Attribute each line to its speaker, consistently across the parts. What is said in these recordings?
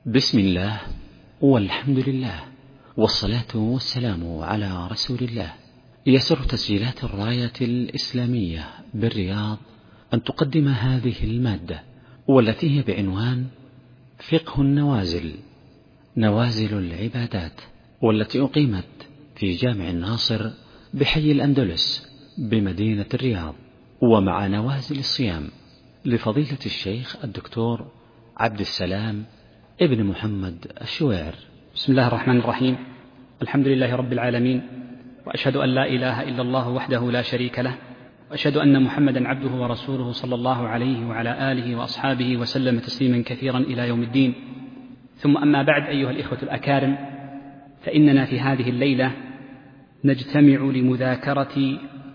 Speaker 1: بسم الله والحمد لله والصلاة والسلام على رسول الله. يسر تسجيلات الراية الإسلامية بالرياض أن تقدم هذه المادة، والتي هي بعنوان فقه النوازل، نوازل العبادات، والتي أقيمت في جامع الناصر بحي الأندلس بمدينة الرياض، ومع نوازل الصيام لفضيلة الشيخ الدكتور عبد السلام ابن محمد الشويعر.
Speaker 2: بسم الله الرحمن الرحيم. الحمد لله رب العالمين، وأشهد أن لا إله إلا الله وحده لا شريك له، وأشهد أن محمدا عبده ورسوله صلى الله عليه وعلى آله وأصحابه وسلم تسليما كثيرا إلى يوم الدين. ثم أما بعد، أيها الإخوة الأكارم، فإننا في هذه الليلة نجتمع لمذاكرة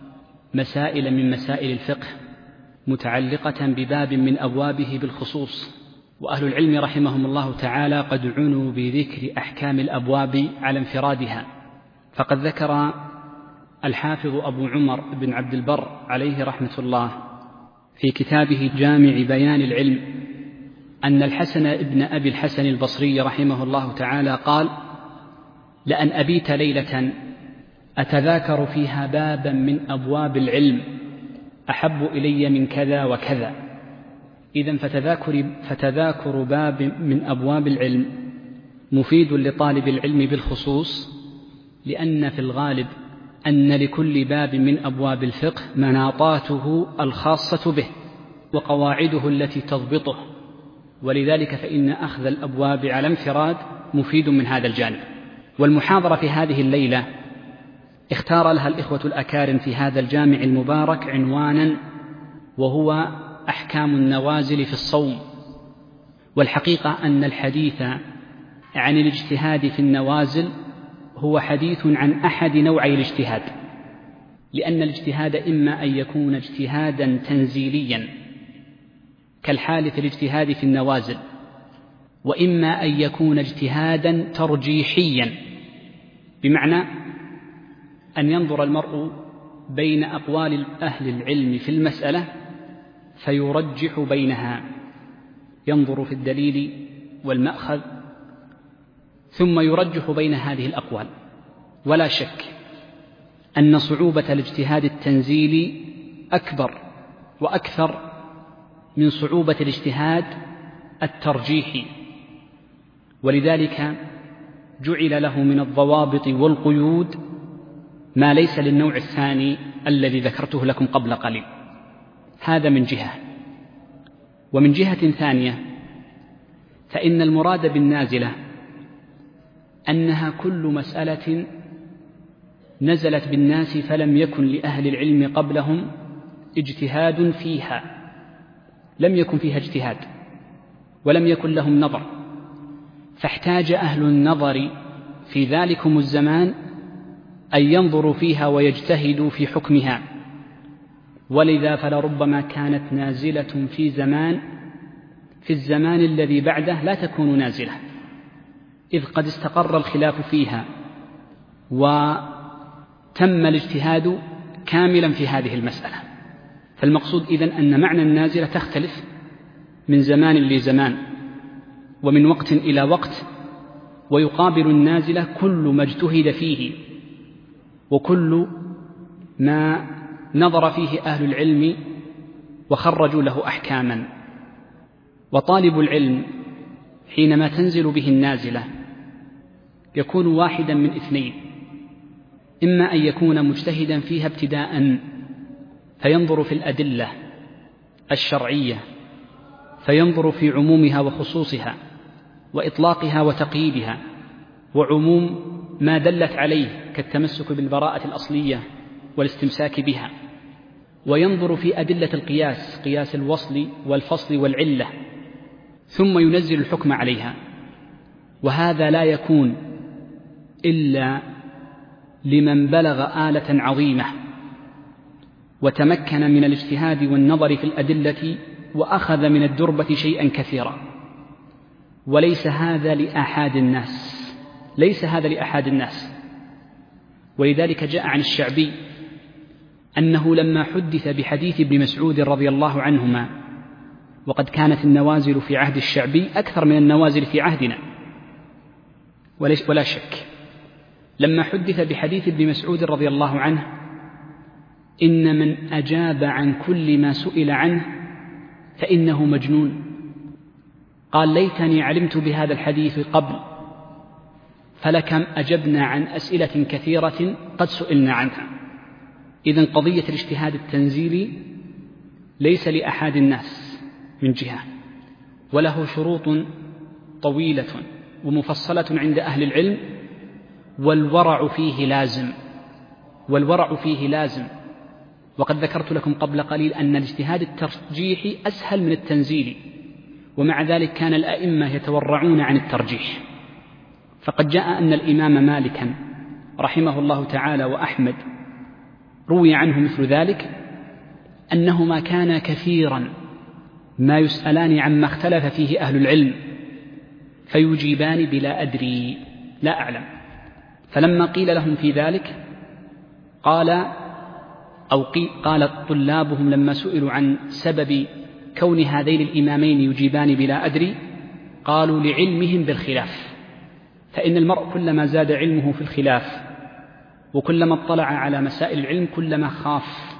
Speaker 2: مسائل من مسائل الفقه متعلقة بباب من أبوابه بالخصوص. وأهل العلم رحمهم الله تعالى قد عنوا بذكر أحكام الأبواب على انفرادها، فقد ذكر الحافظ أبو عمر بن عبد البر عليه رحمة الله في كتابه جامع بيان العلم أن الحسن ابن أبي الحسن البصري رحمه الله تعالى قال: لأن أبيت ليلة أتذاكر فيها بابا من أبواب العلم أحب إلي من كذا وكذا. إذن فتذاكر باب من أبواب العلم مفيد لطالب العلم بالخصوص، لأن في الغالب أن لكل باب من أبواب الفقه مناطاته الخاصة به وقواعده التي تضبطه، ولذلك فإن أخذ الأبواب على انفراد مفيد من هذا الجانب. والمحاضرة في هذه الليلة اختار لها الإخوة الأكارم في هذا الجامع المبارك عنوانا، وهو أحكام النوازل في الصوم. والحقيقة أن الحديث عن الاجتهاد في النوازل هو حديث عن أحد نوعي الاجتهاد، لأن الاجتهاد إما أن يكون اجتهادا تنزيليا كالحال في الاجتهاد في النوازل، وإما أن يكون اجتهادا ترجيحيا، بمعنى أن ينظر المرء بين أقوال أهل العلم في المسألة فيرجح بينها، ينظر في الدليل والمأخذ ثم يرجح بين هذه الأقوال. ولا شك أن صعوبة الاجتهاد التنزيلي أكبر وأكثر من صعوبة الاجتهاد الترجيحي، ولذلك جعل له من الضوابط والقيود ما ليس للنوع الثاني الذي ذكرته لكم قبل قليل. هذا من جهة. ومن جهة ثانية فإن المراد بالنازلة أنها كل مسألة نزلت بالناس فلم يكن لأهل العلم قبلهم اجتهاد فيها، لم يكن فيها اجتهاد ولم يكن لهم نظر، فاحتاج أهل النظر في ذلكم الزمان أن ينظروا فيها ويجتهدوا في حكمها. ولذا فلربما كانت نازلة في الزمان الذي بعده لا تكون نازلة، إذ قد استقر الخلاف فيها وتم الاجتهاد كاملا في هذه المسألة. فالمقصود إذن أن معنى النازلة تختلف من زمان لزمان ومن وقت إلى وقت، ويقابل النازلة كل ما اجتهد فيه وكل ما نظر فيه أهل العلم وخرجوا له أحكاما. وطالب العلم حينما تنزل به النازلة يكون واحدا من اثنين: إما أن يكون مجتهدا فيها ابتداء فينظر في الأدلة الشرعية، فينظر في عمومها وخصوصها وإطلاقها وتقييدها وعموم ما دلت عليه كالتمسك بالبراءة الأصلية والاستمساك بها، وينظر في أدلة القياس، قياس الوصل والفصل والعلة، ثم ينزل الحكم عليها. وهذا لا يكون إلا لمن بلغ آلة عظيمة وتمكن من الاجتهاد والنظر في الأدلة وأخذ من الدربة شيئا كثيرا، وليس هذا لأحد الناس، ليس هذا لأحد الناس. ولذلك جاء عن الشعبي أنه لما حدث بحديث ابن مسعود رضي الله عنهما وقد كانت النوازل في عهد الشعبي أكثر من النوازل في عهدنا ولا شك. لما حدث بحديث ابن مسعود رضي الله عنه إن من أجاب عن كل ما سئل عنه فإنه مجنون، قال ليتني علمت بهذا الحديث قبل، فلكم أجبنا عن أسئلة كثيرة قد سئلنا عنها. إذن قضية الاجتهاد التنزيلي ليس لأحد الناس من جهة، وله شروط طويلة ومفصلة عند أهل العلم، والورع فيه لازم. وقد ذكرت لكم قبل قليل أن الاجتهاد الترجيحي أسهل من التنزيلي، ومع ذلك كان الأئمة يتورعون عن الترجيح. فقد جاء أن الإمام مالكا رحمه الله تعالى وأحمد روي عنه مثل ذلك، أنهما كانا كثيرا ما يسألان عما اختلف فيه أهل العلم فيجيبان بلا أدري، لا أعلم. فلما قيل لهم في ذلك قال طلابهم لما سئلوا عن سبب كون هذين الإمامين يجيبان بلا أدري، قالوا لعلمهم بالخلاف، فإن المرء كلما زاد علمه في الخلاف وكلما اطلع على مسائل العلم كلما خاف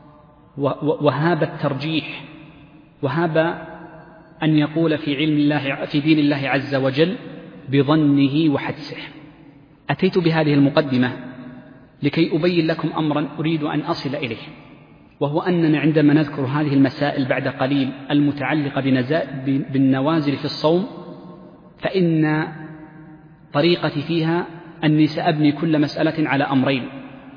Speaker 2: وهاب الترجيح، وهاب أن يقول في علم الله في دين الله عز وجل بظنه وحدسه. أتيت بهذه المقدمة لكي أبين لكم أمرا أريد أن أصل إليه، وهو أننا عندما نذكر هذه المسائل بعد قليل المتعلقة بالنوازل في الصوم، فإن طريقتي فيها أني سأبني كل مسألة على أمرين.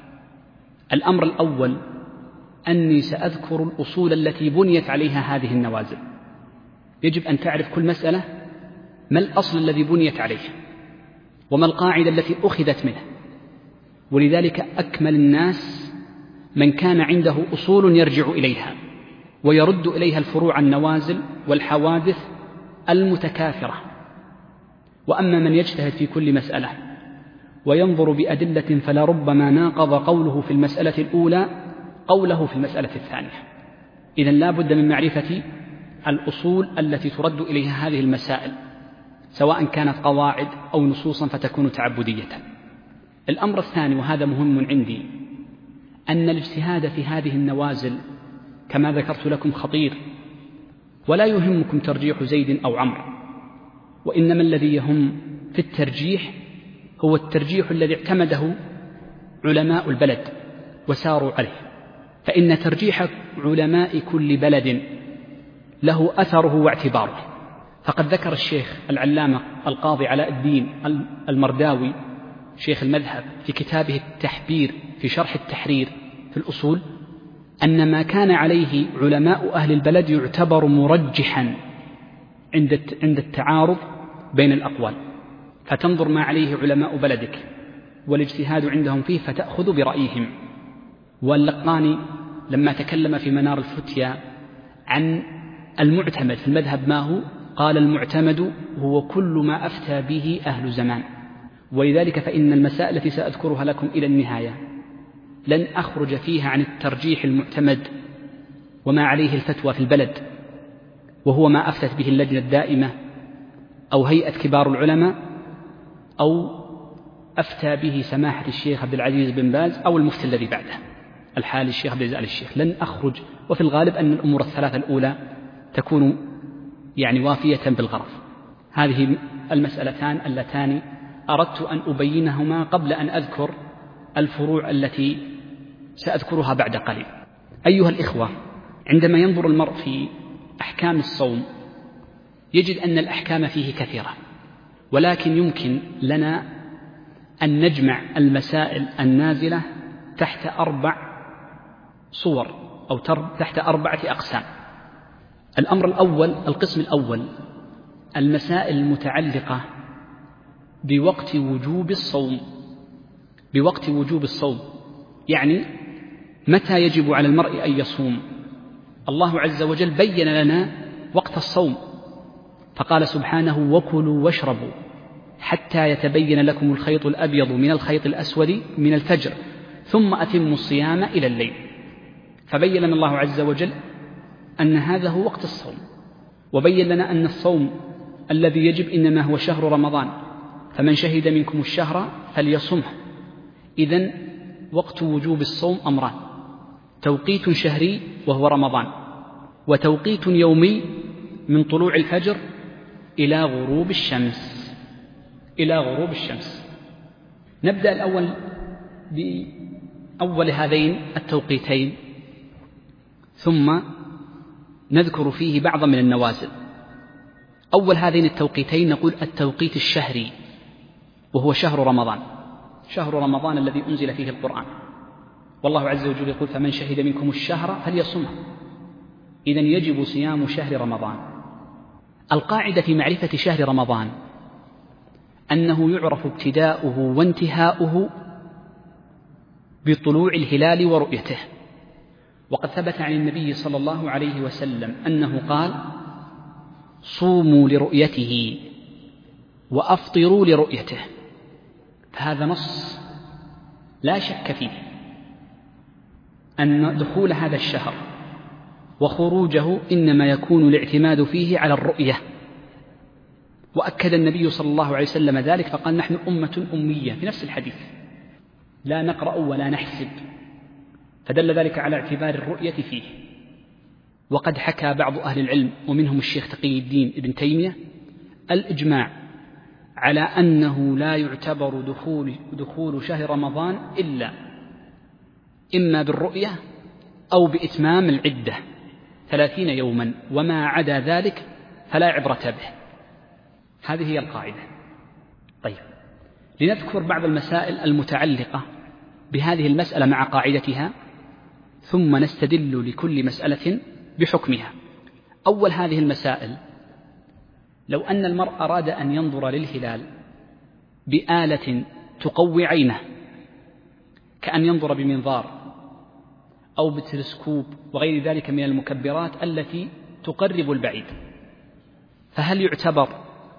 Speaker 2: الأمر الأول أني سأذكر الأصول التي بنيت عليها هذه النوازل. يجب أن تعرف كل مسألة ما الأصل الذي بنيت عليه وما القاعدة التي أخذت منه، ولذلك أكمل الناس من كان عنده أصول يرجع إليها ويرد إليها الفروع النوازل والحوادث المتكاثرة. وأما من يجتهد في كل مسألة وينظر بأدلة فلربما ناقض قوله في المسألة الأولى قوله في المسألة الثانية. إذن لا بد من معرفة الأصول التي ترد إليها هذه المسائل، سواء كانت قواعد أو نصوصا فتكون تعبدية. الأمر الثاني وهذا مهم عندي، أن الاجتهاد في هذه النوازل كما ذكرت لكم خطير، ولا يهمكم ترجيح زيد أو عمرو، وإنما الذي يهم في الترجيح هو الترجيح الذي اعتمده علماء البلد وساروا عليه، فإن ترجيح علماء كل بلد له أثره واعتباره. فقد ذكر الشيخ العلامة القاضي علاء الدين المرداوي شيخ المذهب في كتابه التحبير في شرح التحرير في الأصول أن ما كان عليه علماء أهل البلد يعتبر مرجحا عند التعارض بين الأقوال، فتنظر ما عليه علماء بلدك والاجتهاد عندهم فيه فتأخذ برأيهم. واللقاني لما تكلم في منار الفتيا عن المعتمد في المذهب ما هو، قال المعتمد هو كل ما أفتى به أهل زمان. ولذلك فإن المسائل التي سأذكرها لكم إلى النهاية لن أخرج فيها عن الترجيح المعتمد وما عليه الفتوى في البلد، وهو ما أفتت به اللجنة الدائمة أو هيئة كبار العلماء أو أفتى به سماحة الشيخ عبد العزيز بن باز أو المفتي الذي بعده الحالي الشيخ عبد العزيز آل الشيخ. لن أخرج، وفي الغالب أن الأمور الثلاثة الأولى تكون وافية بالغرض. هذه المسألتان اللتان أردت أن أبينهما قبل أن أذكر الفروع التي سأذكرها بعد قليل. أيها الإخوة، عندما ينظر المرء في أحكام الصوم يجد أن الأحكام فيه كثيرة، ولكن يمكن لنا أن نجمع المسائل النازلة تحت 4 صور أو تحت 4 أقسام. الأمر الأول، القسم الأول، المسائل المتعلقة بوقت وجوب الصوم. بوقت وجوب الصوم يعني متى يجب على المرء أن يصوم. الله عز وجل بين لنا وقت الصوم فقال سبحانه: وكلوا واشربوا حتى يتبين لكم الخيط الأبيض من الخيط الأسود من الفجر ثم أتموا الصيام إلى الليل. فبين لنا الله عز وجل أن هذا هو وقت الصوم. وبين لنا أن الصوم الذي يجب إنما هو شهر رمضان، فمن شهد منكم الشهر فليصمه. إذن وقت وجوب الصوم أمران: توقيت شهري وهو رمضان، وتوقيت يومي من طلوع الفجر إلى غروب الشمس. نبدأ الأول بأول هذين التوقيتين، ثم نذكر فيه بعضا من النوازل. أول هذين التوقيتين نقول التوقيت الشهري، وهو شهر رمضان الذي أنزل فيه القرآن، والله عز وجل يقول: فمن شهد منكم الشهر فليصمه. إذن يجب صيام شهر رمضان. القاعدة في معرفة شهر رمضان أنه يعرف ابتداؤه وانتهاؤه بطلوع الهلال ورؤيته، وقد ثبت عن النبي صلى الله عليه وسلم أنه قال: صوموا لرؤيته وأفطروا لرؤيته. فهذا نص لا شك فيه أن دخول هذا الشهر وخروجه إنما يكون الاعتماد فيه على الرؤية، وأكد النبي صلى الله عليه وسلم ذلك فقال: نحن أمة أمية، في نفس الحديث، لا نقرأ ولا نحسب، فدل ذلك على اعتبار الرؤية فيه. وقد حكى بعض أهل العلم ومنهم الشيخ تقي الدين ابن تيمية الإجماع على أنه لا يعتبر دخول شهر رمضان إلا إما بالرؤية أو بإتمام العدة 30 يوما، وما عدا ذلك فلا عبرة به. هذه هي القاعدة. طيب، لنذكر بعض المسائل المتعلقة بهذه المسألة مع قاعدتها، ثم نستدل لكل مسألة بحكمها. أول هذه المسائل: لو أن المرء أراد أن ينظر للهلال بآلة تقوي عينه، كأن ينظر بمنظار أو بتلسكوب وغير ذلك من المكبرات التي تقرب البعيد، فهل يعتبر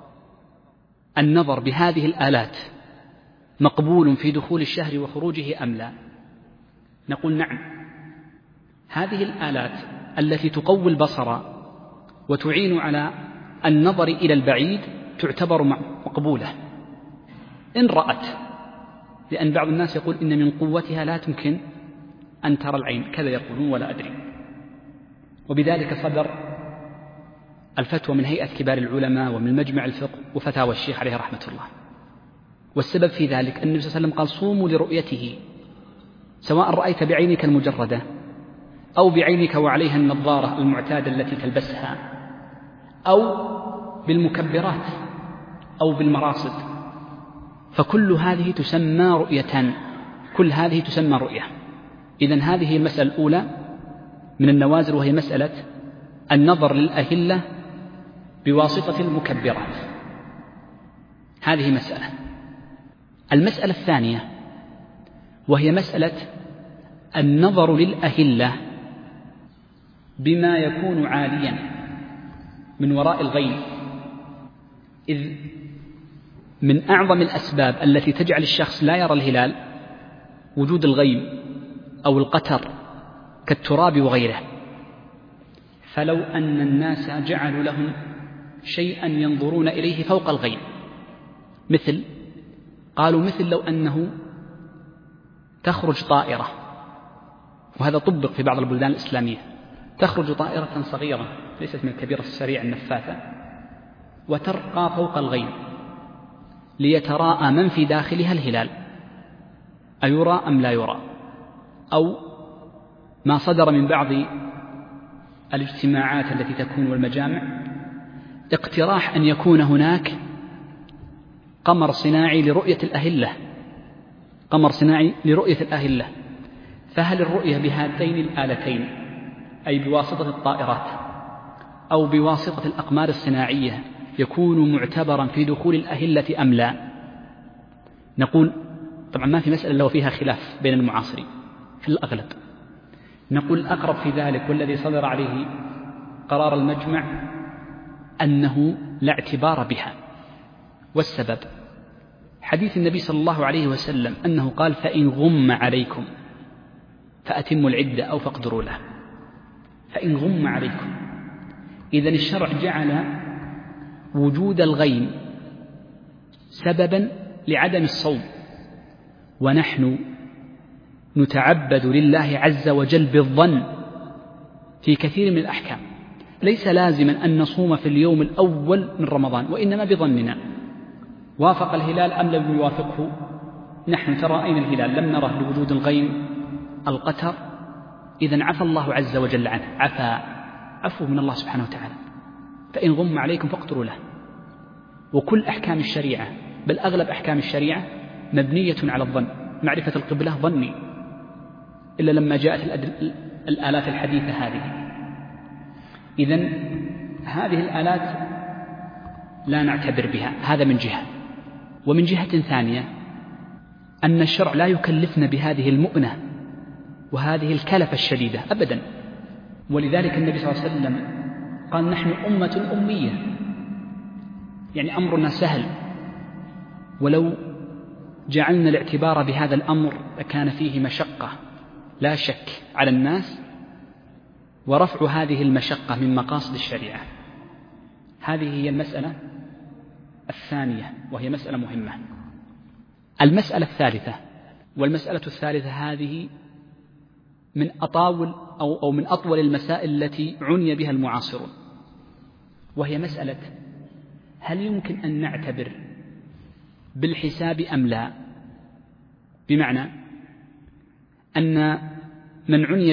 Speaker 2: النظر بهذه الآلات مقبول في دخول الشهر وخروجه أم لا؟ نقول نعم. هذه الآلات التي تقوي البصر وتعين على النظر إلى البعيد تعتبر مقبولة إن رأت، لأن بعض الناس يقول إن من قوتها لا تمكن أن ترى العين، كذا يقولون ولا أدري. وبذلك صدر الفتوى من هيئة كبار العلماء ومن مجمع الفقه وفتاوى الشيخ عليه رحمة الله. والسبب في ذلك أن النبي صلى الله عليه وسلم قال: صوموا لرؤيته، سواء رأيت بعينك المجردة أو بعينك وعليها النظارة المعتادة التي تلبسها، أو بالمكبرات أو بالمراصد، فكل هذه تسمى رؤية، كل هذه تسمى رؤية. إذن هذه المسألة الأولى من النوازل، وهي مسألة النظر للأهلة بواسطة المكبرات. هذه مسألة. المسألة الثانية وهي مسألة النظر للأهلة بما يكون عاليا من وراء الغيم، إذ من أعظم الأسباب التي تجعل الشخص لا يرى الهلال وجود الغيم أو القتر كالتراب وغيره. فلو أن الناس جعلوا لهم شيئا ينظرون إليه فوق الغيم، مثل لو أنه تخرج طائرة، وهذا طبق في بعض البلدان الإسلامية، تخرج طائرة صغيرة ليست من الكبيرة السريع النفاثة وترقى فوق الغيم ليتراءى من في داخلها الهلال، أيرى أم لا يرى؟ أو ما صدر من بعض الاجتماعات التي تكون والمجامع اقتراح أن يكون هناك قمر صناعي لرؤية الأهلة، قمر صناعي لرؤية الأهلة. فهل الرؤية بهاتين الآلتين، أي بواسطة الطائرات أو بواسطة الأقمار الصناعية، يكون معتبرا في دخول الأهلة أم لا؟ نقول طبعا ما في مسألة لو فيها خلاف بين المعاصرين في الأغلب. نقول الأقرب في ذلك والذي صدر عليه قرار المجمع أنه لا اعتبار بها، والسبب حديث النبي صلى الله عليه وسلم أنه قال: فإن غم عليكم فأتموا العدة أو فاقدروا له. فإن غم عليكم، إذن الشرع جعل وجود الغيم سببا لعدم الصوم، ونحن نتعبد لله عز وجل بالظن في كثير من الأحكام. ليس لازما أن نصوم في اليوم الأول من رمضان، وإنما بظننا وافق الهلال أم لم يوافقه. نحن ترأينا الهلال لم نره لوجود الغيم القتر، إذن عفى الله عز وجل عنه، عفو من الله سبحانه وتعالى. فإن غم عليكم فاقتروا له. وكل أحكام الشريعة، بل أغلب أحكام الشريعة مبنية على الظن. معرفة القبلة ظني، إلا لما جاءت الآلات الحديثة هذه. إذن هذه الآلات لا نعتبر بها، هذا من جهة. ومن جهة ثانية أن الشرع لا يكلفنا بهذه المؤنة وهذه الكلفة الشديدة أبدا. ولذلك النبي صلى الله عليه وسلم قال نحن أمة أمية، يعني أمرنا سهل. ولو جعلنا الاعتبار بهذا الأمر لكان فيه مشقة لا شك على الناس، ورفع هذه المشقة من مقاصد الشريعة. هذه هي المسألة الثانية، وهي مسألة مهمة. المسألة الثالثة، والمسألة الثالثة هذه من أطول المسائل التي عني بها المعاصرون، وهي مسألة هل يمكن أن نعتبر بالحساب أم لا؟ بمعنى أن من عني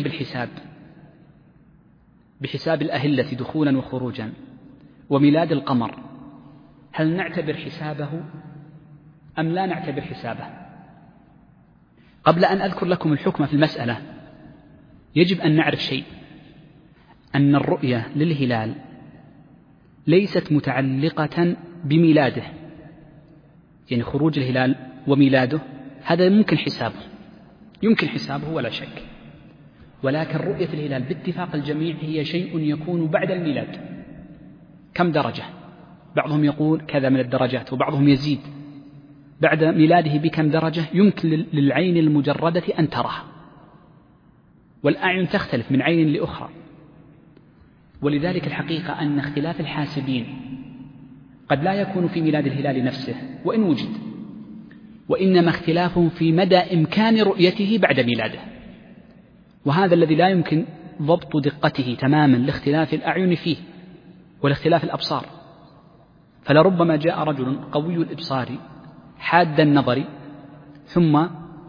Speaker 2: بحساب الأهلة دخولا وخروجا وميلاد القمر، هل نعتبر حسابه أم لا نعتبر حسابه؟ قبل أن أذكر لكم الحكم في المسألة يجب أن نعرف شيء، أن الرؤية للهلال ليست متعلقة بميلاده، يعني خروج الهلال وميلاده هذا يمكن حسابه ولا شك. ولكن رؤية الهلال باتفاق الجميع هي شيء يكون بعد الميلاد. كم درجة؟ بعضهم يقول كذا من الدرجات، وبعضهم يزيد بعد ميلاده بكم درجة يمكن للعين المجردة أن تراه، والأعين تختلف من عين لأخرى. ولذلك الحقيقة أن اختلاف الحاسبين قد لا يكون في ميلاد الهلال نفسه وإن وجد، وإنما اختلافهم في مدى إمكان رؤيته بعد ميلاده، وهذا الذي لا يمكن ضبط دقته تماما لاختلاف الأعين فيه ولاختلاف الأبصار. فلربما جاء رجل قوي الإبصار حاد النظر ثم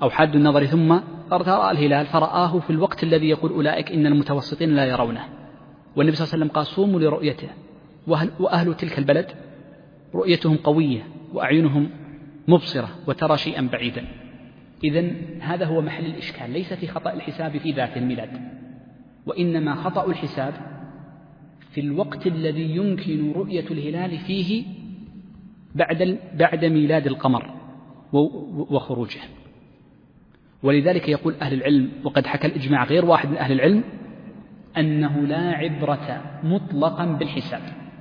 Speaker 2: رأى الهلال فرآه في الوقت الذي يقول أولئك إن المتوسطين لا يرونه، والنبي صلى الله عليه وسلم قال صوموا لرؤيته، وأهل تلك البلد رؤيتهم قوية وأعينهم مبصرة وترى شيئا بعيدا. إذن هذا هو محل الإشكال، ليس في خطأ الحساب في ذات الميلاد، وإنما خطأ الحساب في الوقت الذي يمكن رؤية الهلال فيه بعد ميلاد القمر وخروجه. ولذلك يقول أهل العلم، وقد حكى الإجماع غير واحد من أهل العلم، أنه لا عبرة مطلقا بالحساب،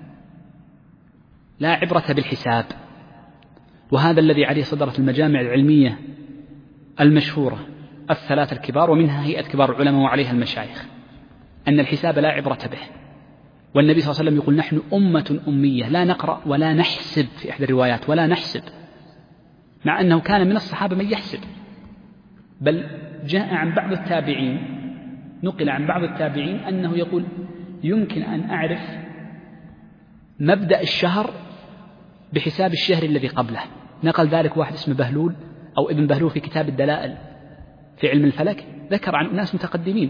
Speaker 2: لا عبرة بالحساب. وهذا الذي عليه صدرة المجامع العلمية المشهورة الثلاثة الكبار، ومنها هيئة كبار العلماء وعليها المشايخ، أن الحساب لا عبرة به. والنبي صلى الله عليه وسلم يقول نحن أمة أمية لا نقرأ ولا نحسب، في إحدى الروايات ولا نحسب، مع أنه كان من الصحابة من يحسب، بل جاء عن بعض التابعين، نقل عن بعض التابعين أنه يقول يمكن أن أعرف مبدأ الشهر بحساب الشهر الذي قبله. نقل ذلك واحد اسمه بهلول أو ابن بهلول في كتاب الدلائل في علم الفلك، ذكر عن ناس متقدمين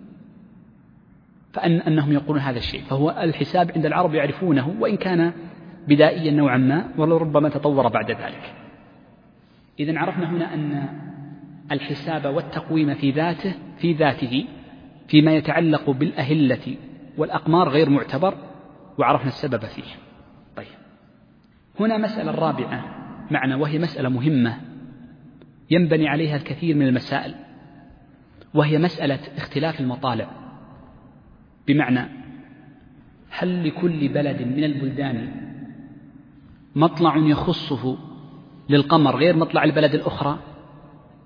Speaker 2: فأنهم يقولون هذا الشيء. فهو الحساب عند العرب يعرفونه، وإن كان بدائيا نوعا ما، ولربما تطور بعد ذلك. إذن عرفنا هنا أن الحساب والتقويم في ذاته فيما يتعلق بالأهلة والأقمار غير معتبر، وعرفنا السبب فيه. طيب، هنا مسألة رابعة معنا، وهي مسألة مهمة ينبني عليها الكثير من المسائل، وهي مسألة اختلاف المطالع. بمعنى هل لكل بلد من البلدان مطلع يخصه للقمر غير مطلع البلد الأخرى؟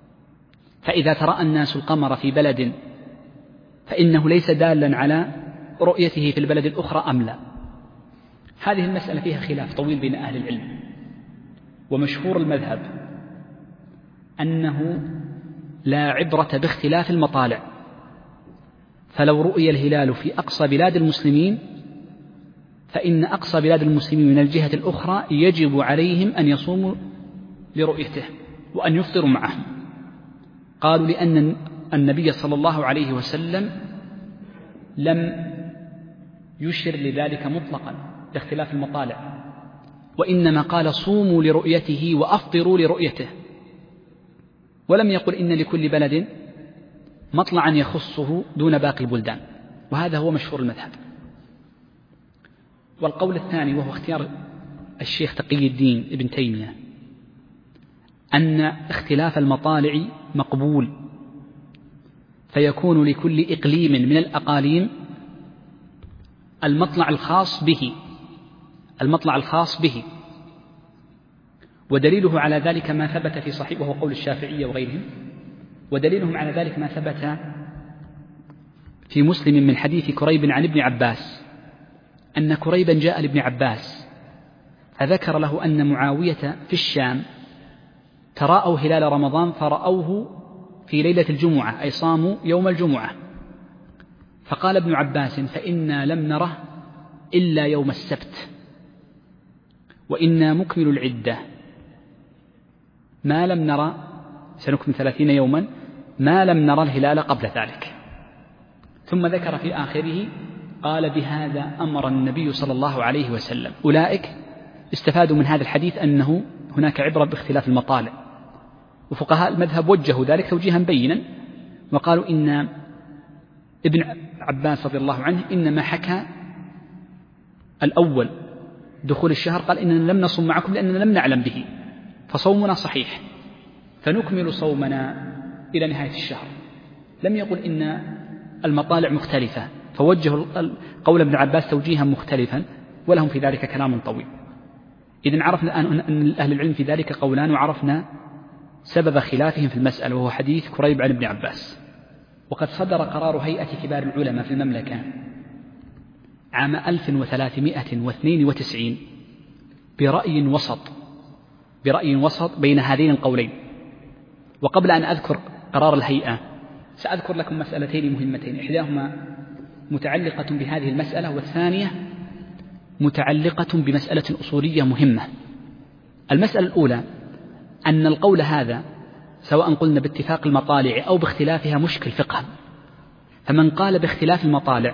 Speaker 2: فإذا ترى الناس القمر في بلد فإنه ليس دالا على رؤيته في البلد الأخرى أم لا. هذه المسألة فيها خلاف طويل بين أهل العلم، ومشهور المذهب أنه لا عبرة باختلاف المطالع، فلو رؤي الهلال في أقصى بلاد المسلمين فإن أقصى بلاد المسلمين من الجهة الأخرى يجب عليهم أن يصوموا لرؤيته وأن يفطروا معه. قالوا لأن النبي صلى الله عليه وسلم لم يشر لذلك مطلقا لاختلاف المطالع، وإنما قال صوموا لرؤيته وأفطروا لرؤيته، ولم يقل إن لكل بلد مطلعا يخصه دون باقي البلدان. وهذا هو مشهور المذهب. والقول الثاني وهو اختيار الشيخ تقي الدين ابن تيمية أن اختلاف المطالع مقبول، فيكون لكل إقليم من الأقاليم المطلع الخاص به، ودليله على ذلك ما ثبت في صحيح، وهو قول الشافعية وغيرهم، ودليلهم على ذلك ما ثبت في مسلم من حديث كريب عن ابن عباس أن كريبا جاء لابن عباس فذكر له أن معاوية في الشام تراءوا هلال رمضان فرأوه في ليلة الجمعة، أي صاموا يوم الجمعة، فقال ابن عباس فإنا لم نره إلا يوم السبت، وإنا مكمل العدة ما لم نرى، سنكمل 30 يوما ما لم نرى الهلال قبل ذلك. ثم ذكر في آخره قال بهذا أمر النبي صلى الله عليه وسلم. أولئك استفادوا من هذا الحديث أنه هناك عبرة باختلاف المطالع، وفقهاء المذهب وجهوا ذلك توجيها بينا، وقالوا إن ابن عباس رضي الله عنه إنما حكى الأول دخول الشهر، قال إننا لم نصم معكم لأننا لم نعلم به، فصومنا صحيح فنكمل صومنا إلى نهاية الشهر. لم يقل إن المطالع مختلفة، فوجهوا قول ابن عباس توجيها مختلفا، ولهم في ذلك كلام طويل. إذن عرفنا أن أهل العلم في ذلك قولان، وعرفنا سبب خلافهم في المسألة، وهو حديث كريب عن ابن عباس. وقد صدر قرار هيئة كبار العلماء في المملكة عام 1392 برأي وسط بين هذين القولين. وقبل أن أذكر قرار الهيئة سأذكر لكم مسألتين مهمتين، إحداهما متعلقة بهذه المسألة، والثانية متعلقة بمسألة أصولية مهمة. المسألة الأولى أن القول هذا سواء قلنا باتفاق المطالع أو باختلافها مشكل فقها، فمن قال باختلاف المطالع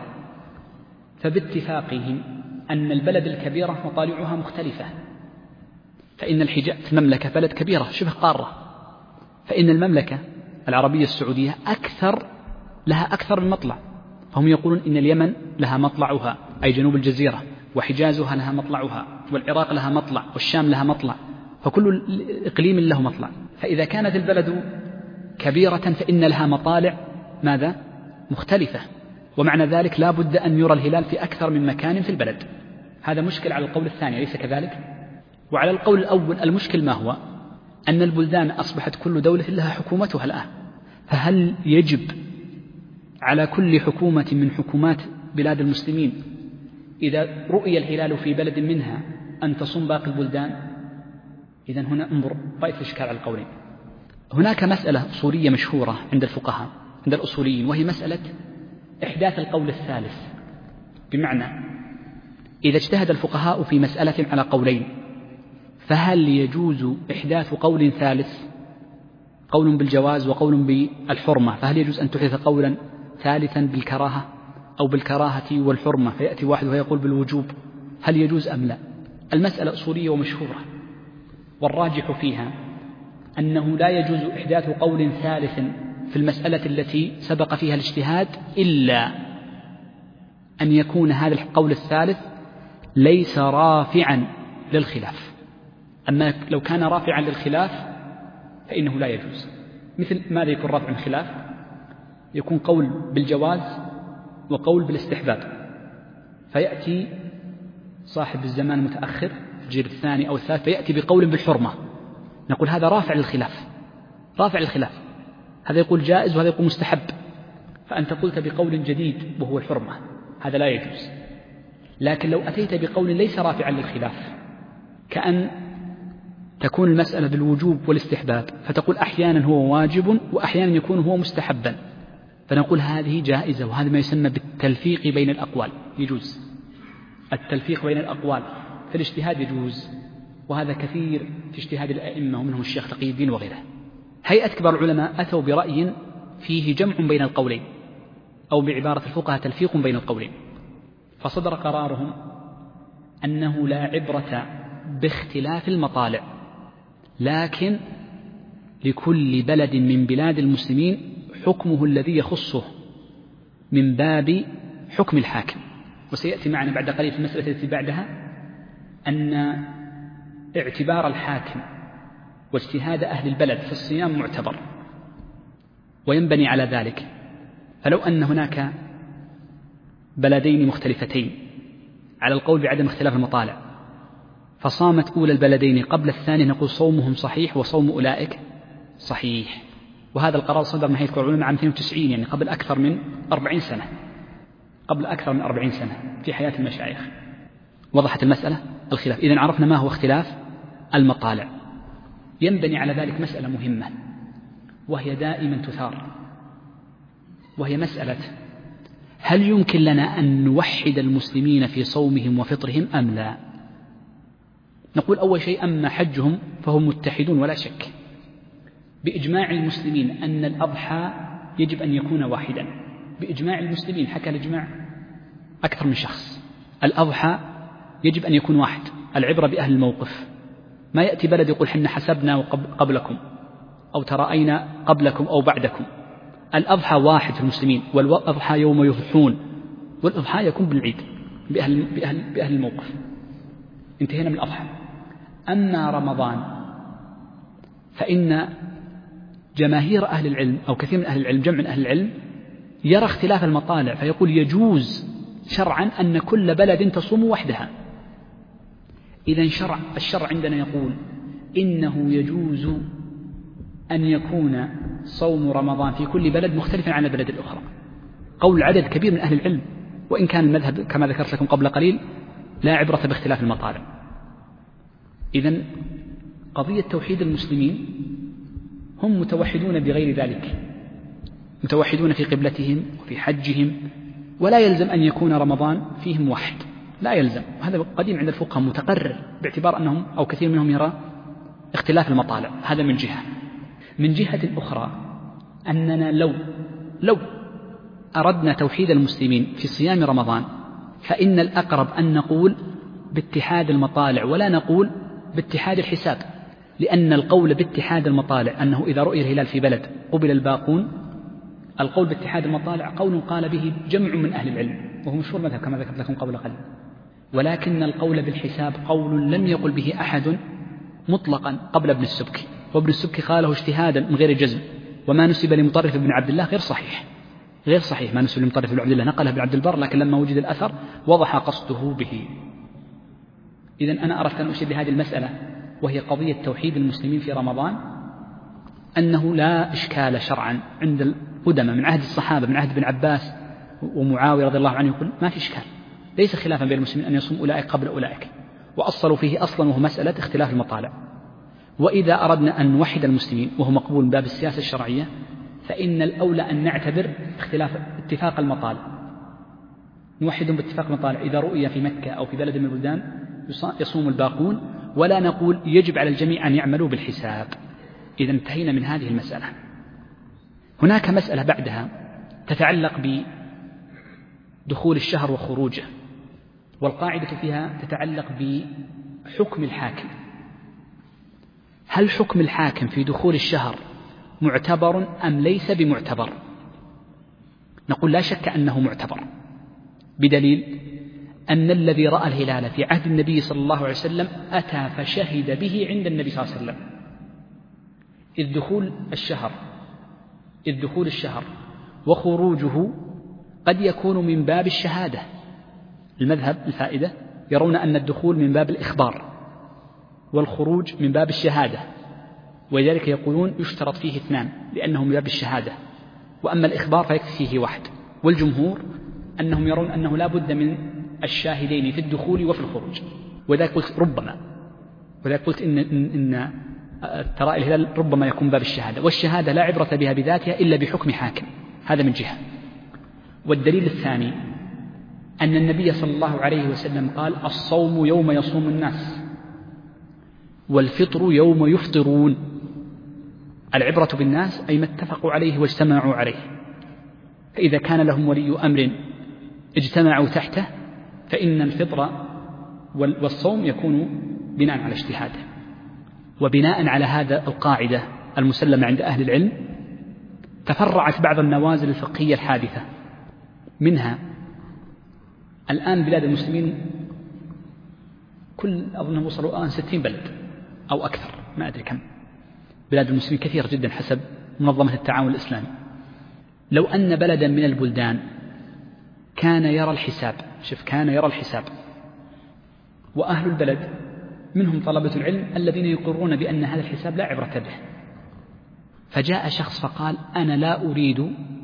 Speaker 2: فباتفاقهم أن البلد الكبيرة مطالعها مختلفة، فإن الحجاز المملكة بلد كبيرة شبه قارة، فإن المملكة العربية السعودية لها أكثر من مطلع، فهم يقولون إن اليمن لها مطلعها أي جنوب الجزيرة، وحجازها لها مطلعها، والعراق لها مطلع، والشام لها مطلع، فكل إقليم له مطلع. فإذا كانت البلد كبيرة فإن لها مطالع ماذا؟ مختلفة، ومعنى ذلك لا بد أن يرى الهلال في أكثر من مكان في البلد. هذا مشكل على القول الثاني، أليس كذلك؟ وعلى القول الأول المشكل ما هو؟ أن البلدان أصبحت كل دولة لها حكومتها الآن، فهل يجب على كل حكومة من حكومات بلاد المسلمين إذا رؤي الهلال في بلد منها أن تصوم باقي البلدان؟ إذن هنا انظر رأيت الإشكال على القولين. هناك مسألة أصولية مشهورة عند الفقهاء عند الأصوليين، وهي مسألة إحداث القول الثالث. بمعنى إذا اجتهد الفقهاء في مسألة على قولين، فهل يجوز إحداث قول ثالث، قول بالجواز وقول بالحرمة، فهل يجوز أن تحدث قولا ثالثا بالكراهة أو بالكراهة والحرمة، فيأتي واحد ويقول بالوجوب، هل يجوز أم لا؟ المسألة أصولية ومشهورة، والراجح فيها أنه لا يجوز إحداث قول ثالث في المسألة التي سبق فيها الاجتهاد إلا أن يكون هذا القول الثالث ليس رافعا للخلاف. أما لو كان رافعا للخلاف فإنه لا يجوز. مثل ماذا يكون رافع الخلاف؟ يكون قول بالجواز وقول بالاستحباب، فيأتي صاحب الزمان المتأخر في الجيل الثاني أو الثالث فيأتي بقول بالحرمة، نقول هذا رافع للخلاف، هذا يقول جائز وهذا يقول مستحب، فأنت قلت بقول جديد وهو الحرمة، هذا لا يجوز. لكن لو أتيت بقول ليس رافعا للخلاف، كأن تكون المسألة بالوجوب والاستحباب، فتقول أحيانا هو واجب وأحيانا يكون هو مستحبا، فنقول هذه جائزة، وهذا ما يسمى بالتلفيق بين الأقوال، يجوز التلفيق بين الأقوال في الاجتهاد يجوز، وهذا كثير في اجتهاد الأئمة ومنهم الشيخ تقي الدين وغيره. هيئة كبار العلماء أتوا برأي فيه جمع بين القولين، أو بعبارة الفقهاء تلفيق بين القولين، فصدر قرارهم أنه لا عبرة باختلاف المطالع، لكن لكل بلد من بلاد المسلمين حكمه الذي يخصه من باب حكم الحاكم. وسيأتي معنا بعد قليل في المسألة التي بعدها أن اعتبار الحاكم واجتهاد أهل البلد في الصيام معتبر وينبني على ذلك. فلو أن هناك بلدين مختلفتين على القول بعدم اختلاف المطالع، فصامت أولى البلدين قبل الثاني، نقول صومهم صحيح وصوم أولئك صحيح. وهذا القرار صدر من هيئة كبار العلماء عام 92، يعني قبل أكثر من 40 سنة، قبل أكثر من 40 سنة في حياة المشايخ. وضحت المسألة الخلاف. إذن عرفنا ما هو اختلاف المطالع. ينبني على ذلك مسألة مهمة وهي دائما تثار، وهي مسألة هل يمكن لنا أن نوحد المسلمين في صومهم وفطرهم أم لا؟ نقول أول شيء أما حجهم فهم متحدون ولا شك بإجماع المسلمين أن الأضحى يجب أن يكون واحدا، بإجماع المسلمين، حكى الإجماع أكثر من شخص، الأضحى يجب أن يكون واحد، العبرة بأهل الموقف، ما يأتي بلد يقول حنا حسبنا قبلكم أو ترأينا قبلكم أو بعدكم. الأضحى واحد في المسلمين، والأضحى يوم يضحون، والأضحى يكون بالعيد بأهل الموقف. انتهينا من الأضحى. أما رمضان فإن جماهير أهل العلم أو كثير من أهل العلم، جمع من أهل العلم، يرى اختلاف المطالع فيقول يجوز شرعا أن كل بلد تصوم وحدها. إذن الشرع عندنا يقول إنه يجوز أن يكون صوم رمضان في كل بلد مختلفا عن البلد الأخرى، قول عدد كبير من أهل العلم، وإن كان المذهب كما ذكرت لكم قبل قليل لا عبرة باختلاف المطالع. إذن قضية توحيد المسلمين هم متوحدون بغير ذلك، متوحدون في قبلتهم وفي حجهم، ولا يلزم أن يكون رمضان فيهم واحد، لا يلزم. هذا قديم عند الفقهاء متقرر، باعتبار أنهم أو كثير منهم يرى اختلاف المطالع. هذا من جهة. من جهة أخرى أننا لو أردنا توحيد المسلمين في صيام رمضان فإن الأقرب أن نقول باتحاد المطالع ولا نقول باتحاد الحساب، لأن القول باتحاد المطالع أنه إذا رؤي الهلال في بلد قبل الباقون، القول باتحاد المطالع قول قال به جمع من أهل العلم وهو مشهور مذهب كما ذكرت لكم قبل قليل، ولكن القول بالحساب قول لم يقل به أحد مطلقا قبل ابن السبكي، وابن السبكي قاله اجتهادا من غير جزم، وما نسب لمطرف بن عبد الله غير صحيح ما نسب لمطرف بن عبد الله، نقله ابن عبد البر، لكن لما وجد الأثر وضح قصده به. إذن أنا أردت أن أشير بهذه المسألة، وهي قضية توحيد المسلمين في رمضان، أنه لا إشكال شرعا عند القدماء من عهد الصحابة، من عهد ابن عباس ومعاوية رضي الله عنه، يقول ما في إشكال، ليس خلافا بين المسلمين أن يصوم أولئك قبل أولئك، وأصلوا فيه أصلا وهو مسألة اختلاف المطالع. وإذا أردنا أن نوحد المسلمين وهو مقبول من باب السياسة الشرعية، فإن الأولى أن نعتبر اتفاق المطالع، نوحدهم باتفاق المطالع. إذا رؤي في مكة أو في بلد من البلدان يصوم الباقون، ولا نقول يجب على الجميع أن يعملوا بالحساب. إذا انتهينا من هذه المسألة. هناك مسألة بعدها تتعلق بدخول الشهر وخروجه، والقاعدة فيها تتعلق بحكم الحاكم. هل حكم الحاكم في دخول الشهر معتبر أم ليس بمعتبر؟ نقول لا شك أنه معتبر، بدليل أن الذي رأى الهلال في عهد النبي صلى الله عليه وسلم أتى فشهد به عند النبي صلى الله عليه وسلم. إذ دخول الشهر وخروجه قد يكون من باب الشهادة. المذهب الفائدة يرون أن الدخول من باب الإخبار والخروج من باب الشهادة، ولذلك يقولون يشترط فيه 2 لأنه من باب الشهادة، وأما الإخبار فيكفي فيه 1. والجمهور أنهم يرون أنه لا بد من الشاهدين في الدخول وفي الخروج، وذلك قلت ربما، وذلك قلت إن ترى الهلال ربما يكون باب الشهادة، والشهادة لا عبرة بها بذاتها إلا بحكم حاكم، هذا من جهة. والدليل الثاني أن النبي صلى الله عليه وسلم قال: الصوم يوم يصوم الناس، والفطر يوم يفطرون. العبرة بالناس أي ما اتفقوا عليه واجتمعوا عليه، فإذا كان لهم ولي أمر اجتمعوا تحته فإن الفطر والصوم يكون بناء على اجتهاده. وبناء على هذا القاعدة المسلمة عند أهل العلم تفرعت بعض النوازل الفقهية الحادثة، منها الآن بلاد المسلمين أظنهم وصلوا الآن 60 بلد أو أكثر، ما أدري كم. بلاد المسلمين كثيرة جدا حسب منظمة التعاون الإسلامي. لو أن بلدا من البلدان كان يرى الحساب، وأهل البلد منهم طلبة العلم الذين يقرون بأن هذا الحساب لا عبرة به، فجاء شخص فقال: أنا لا أريد